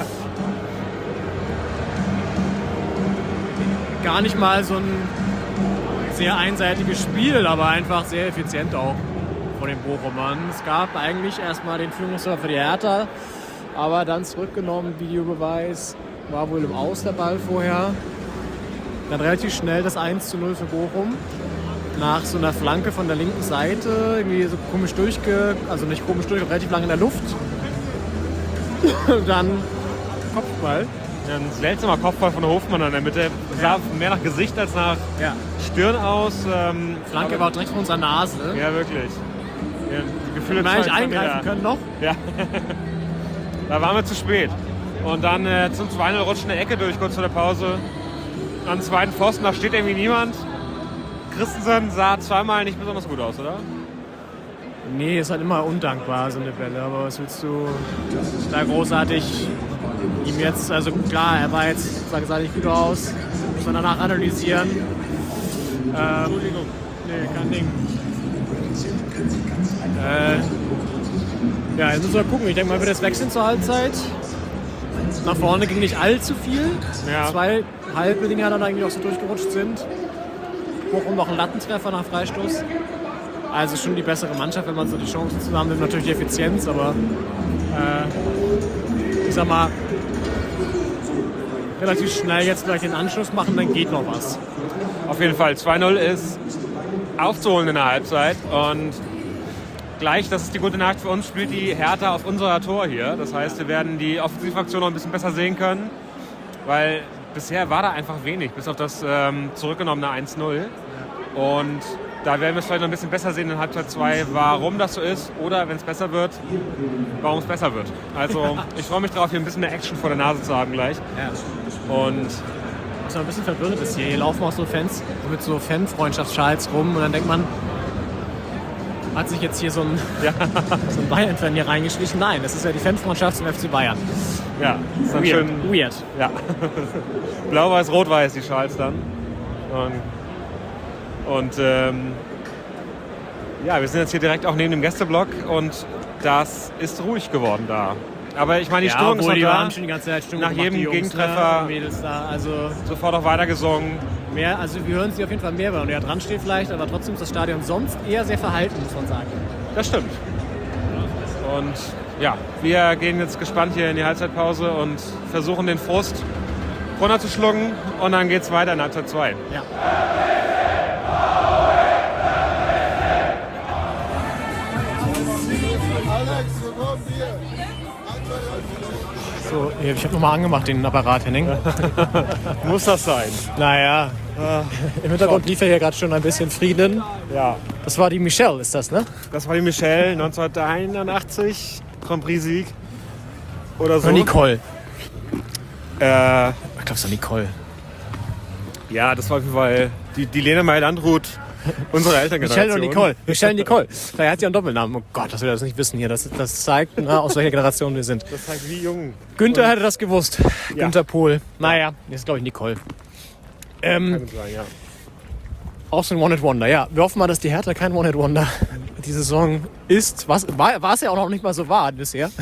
Gar nicht mal so ein sehr einseitiges Spiel, aber einfach sehr effizient auch von den Bochumern. Es gab eigentlich erstmal den Führungstor für die Hertha, aber dann zurückgenommen, Videobeweis, war wohl im Aus der Ball vorher. Dann relativ schnell das eins zu null für Bochum. Nach so einer Flanke von der linken Seite, irgendwie so komisch durchge... also nicht komisch durch, relativ lang in der Luft. Und dann Kopfball. Ja, ein seltsamer Kopfball von Hofmann in der Mitte. Sah mehr nach Gesicht als nach Ja. Stirn aus. Ähm, Flanke aber- war direkt von unserer Nase. Ja, wirklich. Ja, die Gefühle Hätten wir eigentlich zeigen schon eingreifen wieder. können noch. Ja. Da waren wir zu spät. Und dann äh, zum zwei null rutscht eine Ecke durch, kurz vor der Pause. An den zweiten Pfosten, da steht irgendwie niemand. Christensen sah zweimal nicht besonders gut aus, oder? Nee, ist halt immer undankbar, so eine Bälle. Aber was willst du da großartig ihm jetzt... Also klar, er war jetzt, sah nicht gut aus. Muss man danach analysieren. Ähm, Entschuldigung. Nee, kein Ding. Äh, ja, jetzt müssen wir gucken. Ich denke mal, wird das wechseln zur Halbzeit. Nach vorne ging nicht allzu viel. Ja. Zwei halbe Dinger dann eigentlich auch so durchgerutscht sind. Bochum noch ein Lattentreffer nach Freistoß. Also schon die bessere Mannschaft, wenn man so die Chancen zusammen nimmt. Natürlich die Effizienz, aber äh, ich sag mal, relativ schnell jetzt gleich den Anschluss machen, dann geht noch was. Auf jeden Fall. zwei null ist aufzuholen in der Halbzeit. Und gleich, das ist die gute Nacht für uns, spielt die Hertha auf unser Tor hier. Das heißt, wir werden die Offensivaktion noch ein bisschen besser sehen können. Weil bisher war da einfach wenig, bis auf das ähm, zurückgenommene eins null. Und da werden wir es vielleicht noch ein bisschen besser sehen in Halbzeit zwei, warum das so ist. Oder, wenn es besser wird, warum es besser wird. Also ich freue mich darauf, hier ein bisschen mehr Action vor der Nase zu haben gleich. Und Was ein bisschen verwirrend ist hier. Hier laufen auch so Fans mit so Fanfreundschaftsschals rum und dann denkt man, hat sich jetzt hier so ein, ja. so ein Bayern-Fan hier reingeschlichen? Nein, das ist ja die Fanfreundschaft zum F C Bayern. ja, ist dann Weird. schön. Weird. Ja. Blau-Weiß, Rot-Weiß die Schals dann. Und, und ähm, ja, wir sind jetzt hier direkt auch neben dem Gästeblock und das ist ruhig geworden da. Aber ich meine, die Ja, Stimmung ist obwohl noch die da. waren schon die ganze Zeit Stimmung Nach gemacht, jedem die Jungs, Gegentreffer- ne, Mädels da. Also, Sofort auch weitergesungen. mehr, also wir hören sie auf jeden Fall mehr, weil er dran steht vielleicht, aber trotzdem ist das Stadion sonst eher sehr verhalten, muss man sagen. Das stimmt. Und ja, wir gehen jetzt gespannt hier in die Halbzeitpause und versuchen den Frust runterzuschlucken und dann geht's weiter in Halbzeit zwei. Ja. So, ich habe nochmal angemacht, den Apparat, Henning. Muss das sein? Naja, im Hintergrund lief ja hier gerade schon ein bisschen Frieden. Ja. Das war die Michelle, ist das, ne? Das war die Michelle, neunzehnhunderteinundachtzig, Grand Prix-Sieg oder so. Oder Nicole. Äh, Ich glaube, es war Nicole. ja, das war auf jeden Fall die, die Lene Meyer-Landrut, unsere Elterngeneration. Michelle und Nicole. Michelle und Nicole. Da hat ja einen Doppelnamen. Oh Gott, dass wir das nicht wissen hier. Das, das zeigt, na, aus welcher Generation wir sind. Das zeigt, wie jung. Günther hätte das gewusst. Ja. Günther Pohl. Naja, jetzt glaube ich Nicole. Ähm, Kann sein, ja. auch so ein One-Hit-Wonder. Ja, wir hoffen mal, dass die Hertha kein One-Hit-Wonder die Saison ist. Was, war, war es ja auch noch nicht mal so wahr bisher.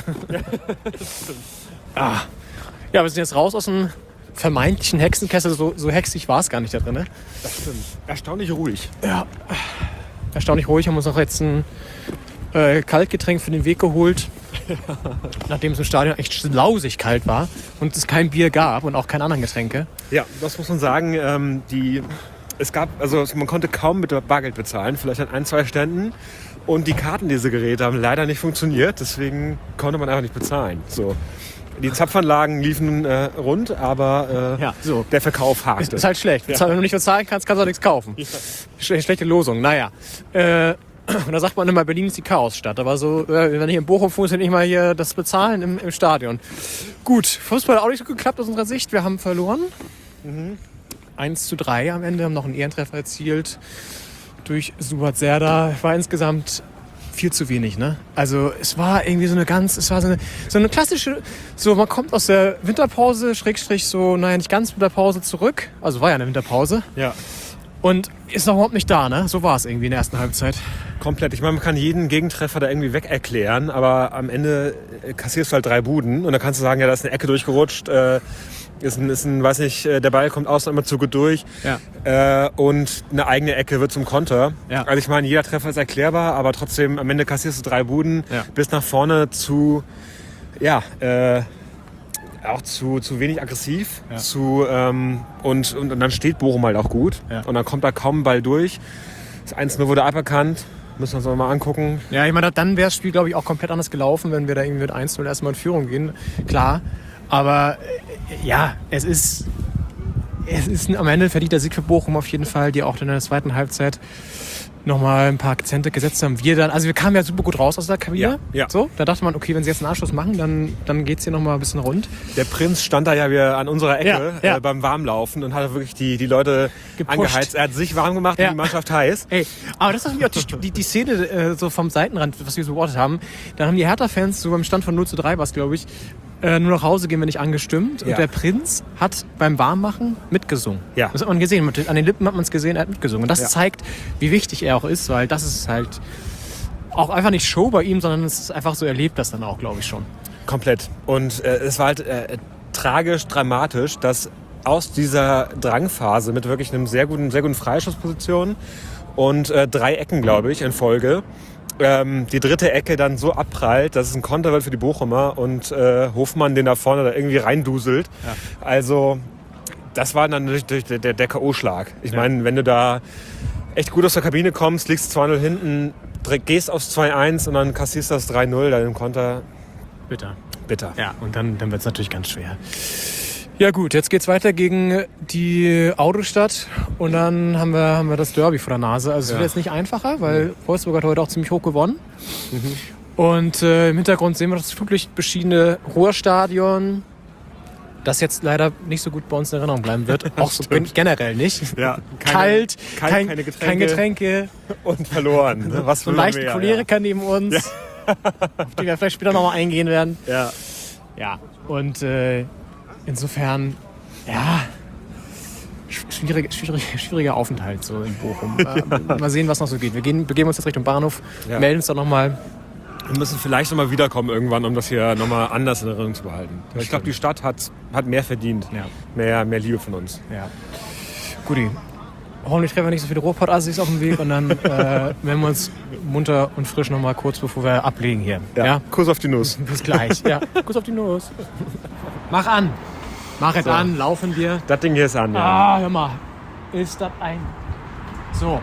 ah. Ja, wir sind jetzt raus aus dem vermeintlichen Hexenkessel. So, so hexig war es gar nicht da drin. Ne? Das stimmt. Erstaunlich ruhig. Ja, erstaunlich ruhig. Haben uns auch jetzt ein äh, Kaltgetränk für den Weg geholt. Nachdem es im Stadion echt lausig kalt war und es kein Bier gab und auch keine anderen Getränke. Ja, das muss man sagen. Ähm, die, es gab, also man konnte kaum mit Bargeld bezahlen, vielleicht an ein, zwei Ständen. Und die Kartenlesegeräte haben leider nicht funktioniert, deswegen konnte man einfach nicht bezahlen. So. Die Zapfanlagen liefen äh, rund, aber äh, Ja, so. der Verkauf Ist, hakte. ist halt schlecht. Ja. Wenn du nicht bezahlen kannst, kannst du auch nichts kaufen. Schle schlechte Losung, naja. Äh, und da sagt man immer, Berlin ist die Chaosstadt. Aber so, äh, wenn ich in Bochum funktioniert nicht mal hier das Bezahlen im, im Stadion. Gut, Fußball hat auch nicht so geklappt aus unserer Sicht. Wir haben verloren. Mhm. eins zu drei am Ende, haben noch einen Ehrentreffer erzielt durch Suat Serdar. War insgesamt viel zu wenig, ne? Also es war irgendwie so eine ganz, es war so eine, so eine klassische, so man kommt aus der Winterpause, Schrägstrich so, naja, nicht ganz Winterpause zurück, also war ja eine Winterpause. Ja. Und ist noch überhaupt nicht da, ne? So war es irgendwie in der ersten Halbzeit. Komplett. Ich meine, man kann jeden Gegentreffer da irgendwie weg erklären, aber am Ende kassierst du halt drei Buden und dann kannst du sagen, ja, da ist eine Ecke durchgerutscht, äh, ist ein, ist ein, weiß nicht, der Ball kommt außen einmal zu gut durch Ja. äh, und eine eigene Ecke wird zum Konter. Ja. Also ich meine, jeder Treffer ist erklärbar, aber trotzdem am Ende kassierst du drei Buden, Ja. bis nach vorne zu, ja, äh, auch zu, zu wenig aggressiv, Ja. zu, ähm, und, und, und dann steht Bochum halt auch gut Ja. und dann kommt da kaum ein Ball durch. Das eins null wurde aberkannt, müssen wir uns noch mal angucken. Ja, ich meine, dann wäre das Spiel, glaube ich, auch komplett anders gelaufen, wenn wir da irgendwie mit eins null erstmal in Führung gehen. Klar, aber äh, ja, es ist, es ist am Ende verdient der Sieg für Bochum auf jeden Fall, die auch in der zweiten Halbzeit nochmal ein paar Akzente gesetzt haben. Wir dann, also wir kamen ja super gut raus aus der Kabine. Ja, ja. So, da dachte man, okay, wenn sie jetzt einen Anschluss machen, dann, dann geht es hier nochmal ein bisschen rund. Der Prinz stand da ja wieder an unserer Ecke Ja, ja. Äh, beim Warmlaufen und hat wirklich die, die Leute Gepusht. angeheizt. Er hat sich warm gemacht Ja. und die Mannschaft heiß. Ey, aber das ist irgendwie auch die, die, die Szene äh, so vom Seitenrand, was wir so beobachtet haben. Dann haben die Hertha-Fans, so beim Stand von null zu drei war es, glaube ich, äh, nur nach Hause gehen wir nicht angestimmt. Ja. Und der Prinz hat beim Warmmachen mitgesungen. Ja. Das hat man gesehen. An den Lippen hat man es gesehen, er hat mitgesungen. Und das Ja. zeigt, wie wichtig er auch ist, weil das ist halt auch einfach nicht Show bei ihm, sondern es ist einfach so, er lebt das dann auch, glaube ich, schon. Komplett. Und äh, es war halt äh, tragisch, dramatisch, dass aus dieser Drangphase mit wirklich einem sehr guten, sehr guten Freischussposition und äh, drei Ecken, glaube ich, in Folge, ähm, die dritte Ecke dann so abprallt, dass es ein Konter wird für die Bochumer und äh, Hofmann den da vorne da irgendwie reinduselt. Ja. Also das war dann natürlich der, der, der K O-Schlag. Ich meine, wenn du da echt gut aus der Kabine kommst, liegst zwei null hinten, gehst aufs zwei eins und dann kassierst das drei null dann im Konter. Bitter. Bitter. Ja, und dann, dann wird es natürlich ganz schwer. Ja gut, jetzt geht's weiter gegen die Autostadt und dann haben wir, haben wir das Derby vor der Nase. Also es Ja. wird jetzt nicht einfacher, weil Wolfsburg hat heute auch ziemlich hoch gewonnen. Mhm. Und äh, im Hintergrund sehen wir das flutlicht beschienene Ruhrstadion, das jetzt leider nicht so gut bei uns in Erinnerung bleiben wird. Auch so gen- generell nicht. Ja, keine- Kalt, kein- kein, keine Getränke. kein Getränke, Und verloren. Ne? Was so für leichten mehr, Choleriker neben uns, auf die wir vielleicht später nochmal eingehen werden. Ja. Ja, und äh, insofern, ja, schwierig, schwierig, schwieriger Aufenthalt so in Bochum. Äh, mal sehen, was noch so geht. Wir gehen, begeben uns jetzt Richtung Bahnhof, Ja. melden uns dann nochmal. Wir müssen vielleicht nochmal wiederkommen irgendwann, um das hier nochmal anders in Erinnerung zu behalten. Ich glaube, die Stadt hat, hat mehr verdient. Ja. Mehr, mehr Liebe von uns. Ja. Guti. Hoffentlich treffen wir nicht so viele Ruhrpott-Assis auf dem Weg und dann äh, melden wir uns munter und frisch nochmal kurz, bevor wir ablegen hier. Ja? Kuss auf die Nuss. Bis gleich. Ja. Kuss auf die Nuss. Mach an. Mach jetzt So. an, laufen wir. Das Ding hier ist an, ja. Ah, hör mal. Ist das ein... So.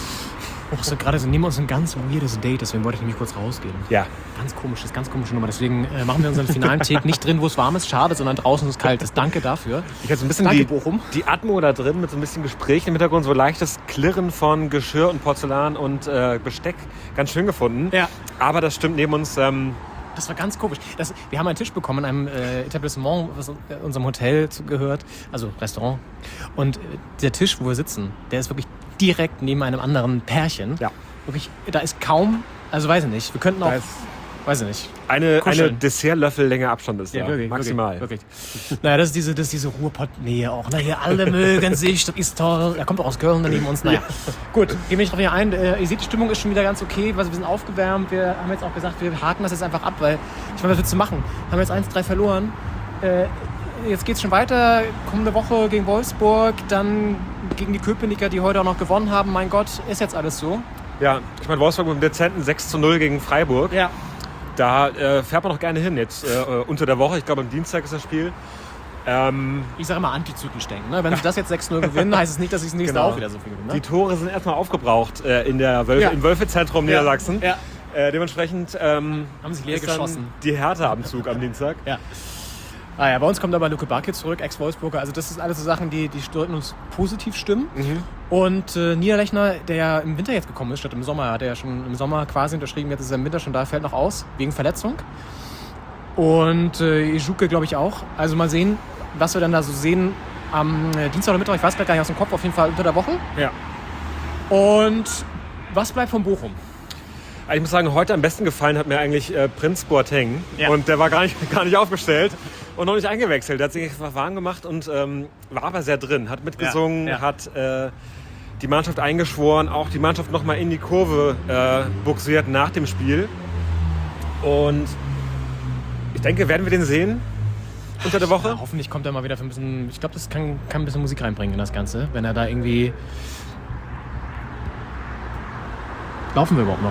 Oh, so gerade so, nehmen wir uns ein ganz weirdes Date, deswegen wollte ich nämlich kurz rausgehen. Ja. Ganz komisches, ganz komische Nummer. Deswegen äh, machen wir unseren finalen Take nicht drin, wo es warm ist. Schade, sondern draußen, wo es kalt ist. Danke dafür. Ich hatte so ein bisschen Danke, die, Bochum. die Atmo da drin mit so ein bisschen Gespräch im Hintergrund, so leichtes Klirren von Geschirr und Porzellan und äh, Besteck. Ganz schön gefunden. Ja. Aber das stimmt neben uns. Ähm, Das war ganz komisch. Das, wir haben einen Tisch bekommen in einem äh, Etablissement, was unserem Hotel zu- gehört, also Restaurant. Und äh, der Tisch, wo wir sitzen, der ist wirklich direkt neben einem anderen Pärchen. Ja. Wirklich, da ist kaum, also weiß ich nicht, wir könnten auch, Da ist- weiß ich nicht. eine, eine Kuscheln. Dessertlöffellänge Abstand ist da. Ja, wirklich, Maximal. Wirklich, wirklich. Naja, das ist diese, das ist diese Ruhrpott-Nähe auch. Na, hier alle mögen sich, das ist toll. Er kommt auch aus Köln, da neben uns. Naja, gut, gehen wir nicht drauf hier ein. Äh, ihr seht, die Stimmung ist schon wieder ganz okay. Also wir sind aufgewärmt. Wir haben jetzt auch gesagt, wir haken das jetzt einfach ab, weil ich meine, was willst du machen? Haben jetzt eins drei verloren. Äh, jetzt geht's schon weiter. Kommende Woche gegen Wolfsburg, dann gegen die Köpenicker, die heute auch noch gewonnen haben. Mein Gott, ist jetzt alles so. Ja, ich meine, Wolfsburg mit einem dezenten sechs zu null gegen Freiburg. Ja. Da äh, fährt man noch gerne hin jetzt äh, unter der Woche. Ich glaube, am Dienstag ist das Spiel. Ähm, Ich sage immer antizyklisch denken. Ne? Wenn sie das jetzt sechs null gewinnen, heißt es nicht, dass sie das nächste Genau. auch wieder so viel gewinnen. Ne? Die Tore sind erstmal aufgebraucht äh, in der Wölfe, Ja. im Wölfe-Zentrum Ja. Niedersachsen. Ja. Äh, dementsprechend ähm, Haben sich leer ist dann geschossen. die Härte am Zug am Dienstag. Ja. Ah ja, bei uns kommt aber Luke Backe zurück, Ex-Wolfsburger. Also das sind alles so Sachen, die, die sollten uns positiv stimmen. Mhm. Und äh, Niederlechner, der ja im Winter jetzt gekommen ist, statt im Sommer, hat er ja schon im Sommer quasi unterschrieben, jetzt ist er im Winter schon da, fällt noch aus, wegen Verletzung. Und äh, Ijuke, glaube ich, auch. Also mal sehen, was wir dann da so sehen am äh, Dienstag oder Mittwoch, ich weiß gar nicht aus dem Kopf, auf jeden Fall unter der Woche. Ja. Und was bleibt von Bochum? Ich muss sagen, heute am besten gefallen hat mir eigentlich äh, Prinz Boateng. Ja. Und der war gar nicht, gar nicht aufgestellt und noch nicht eingewechselt. Der hat sich einfach warm gemacht und ähm, war aber sehr drin. Hat mitgesungen, Ja, ja. hat äh, die Mannschaft eingeschworen, auch die Mannschaft nochmal in die Kurve äh, buxiert nach dem Spiel. Und ich denke, werden wir den sehen unter der Woche? Ja, hoffentlich kommt er mal wieder für ein bisschen. Ich glaube, das kann, kann ein bisschen Musik reinbringen in das Ganze, wenn er da irgendwie. Laufen wir überhaupt noch?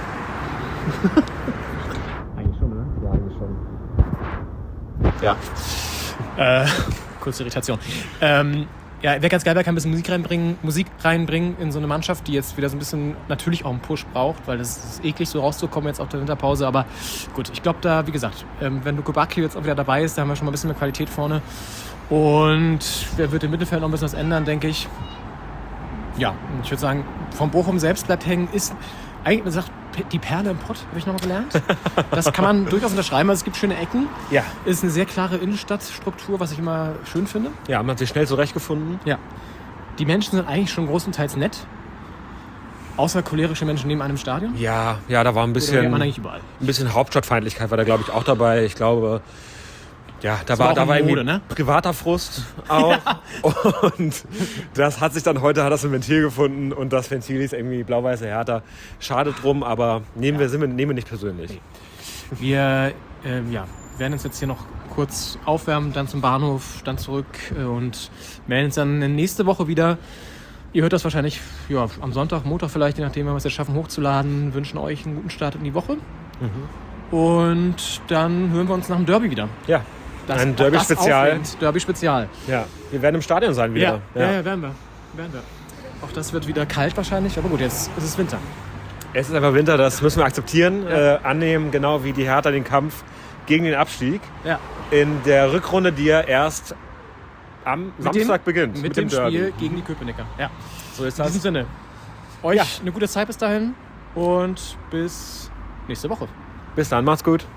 Eigentlich schon, oder? Ja, eigentlich schon. Ja. Äh, kurze Irritation. Ähm, ja, wäre ganz geil, wer kann ein bisschen Musik reinbringen, Musik reinbringen in so eine Mannschaft, die jetzt wieder so ein bisschen natürlich auch einen Push braucht, weil das ist eklig, so rauszukommen jetzt auf der Winterpause. Aber gut, ich glaube da, wie gesagt, ähm, wenn Luke Bacchio jetzt auch wieder dabei ist, da haben wir schon mal ein bisschen mehr Qualität vorne. Und wer wird im Mittelfeld noch ein bisschen was ändern, denke ich. Ja, ich würde sagen, vom Bochum selbst bleibt hängen, ist eigentlich, man sagt, die Perle im Pott, habe ich nochmal gelernt. Das kann man durchaus unterschreiben, also es gibt schöne Ecken. Ja. Ist eine sehr klare Innenstadtstruktur, was ich immer schön finde. Ja, man hat sich schnell zurechtgefunden. Ja. Die Menschen sind eigentlich schon großenteils nett. Außer cholerische Menschen neben einem Stadion. Ja, ja, da war ein Oder bisschen, kennt man eigentlich überall. ein bisschen Hauptstadtfeindlichkeit war da, glaube ich, auch dabei. Ich glaube, ja, da Das war war, auch da in war irgendwie Mode, ne? privater Frust auch. Und das hat sich dann heute, hat das ein Ventil gefunden und das Ventil ist irgendwie blau-weiße Hertha. Schade drum, aber nehmen wir, sind wir, nehmen wir nicht persönlich. Wir ähm, ja, werden uns jetzt hier noch kurz aufwärmen, dann zum Bahnhof, dann zurück äh, und melden uns dann nächste Woche wieder. Ihr hört das wahrscheinlich ja, am Sonntag, Montag vielleicht, je nachdem, wenn wir es jetzt schaffen hochzuladen. Wünschen euch einen guten Start in die Woche. Mhm. Und dann hören wir uns nach dem Derby wieder. Ja, Das, ein auch das Derby-Spezial. aufregend. Derby-Spezial. Ja, wir werden im Stadion sein wieder. Ja, ja, ja, werden wir. werden wir. Auch das wird wieder kalt wahrscheinlich, aber gut, jetzt ist es Winter. Es ist einfach Winter, das müssen wir akzeptieren, Ja. äh, annehmen, genau wie die Hertha den Kampf gegen den Abstieg. Ja. In der Rückrunde, die ja erst am Mit Samstag dem, beginnt. Mit, dem, Spiel gegen die Köpenicker. Ja. So ist In das. diesem Sinne, euch Ja. eine gute Zeit bis dahin und bis nächste Woche. Bis dann, macht's gut.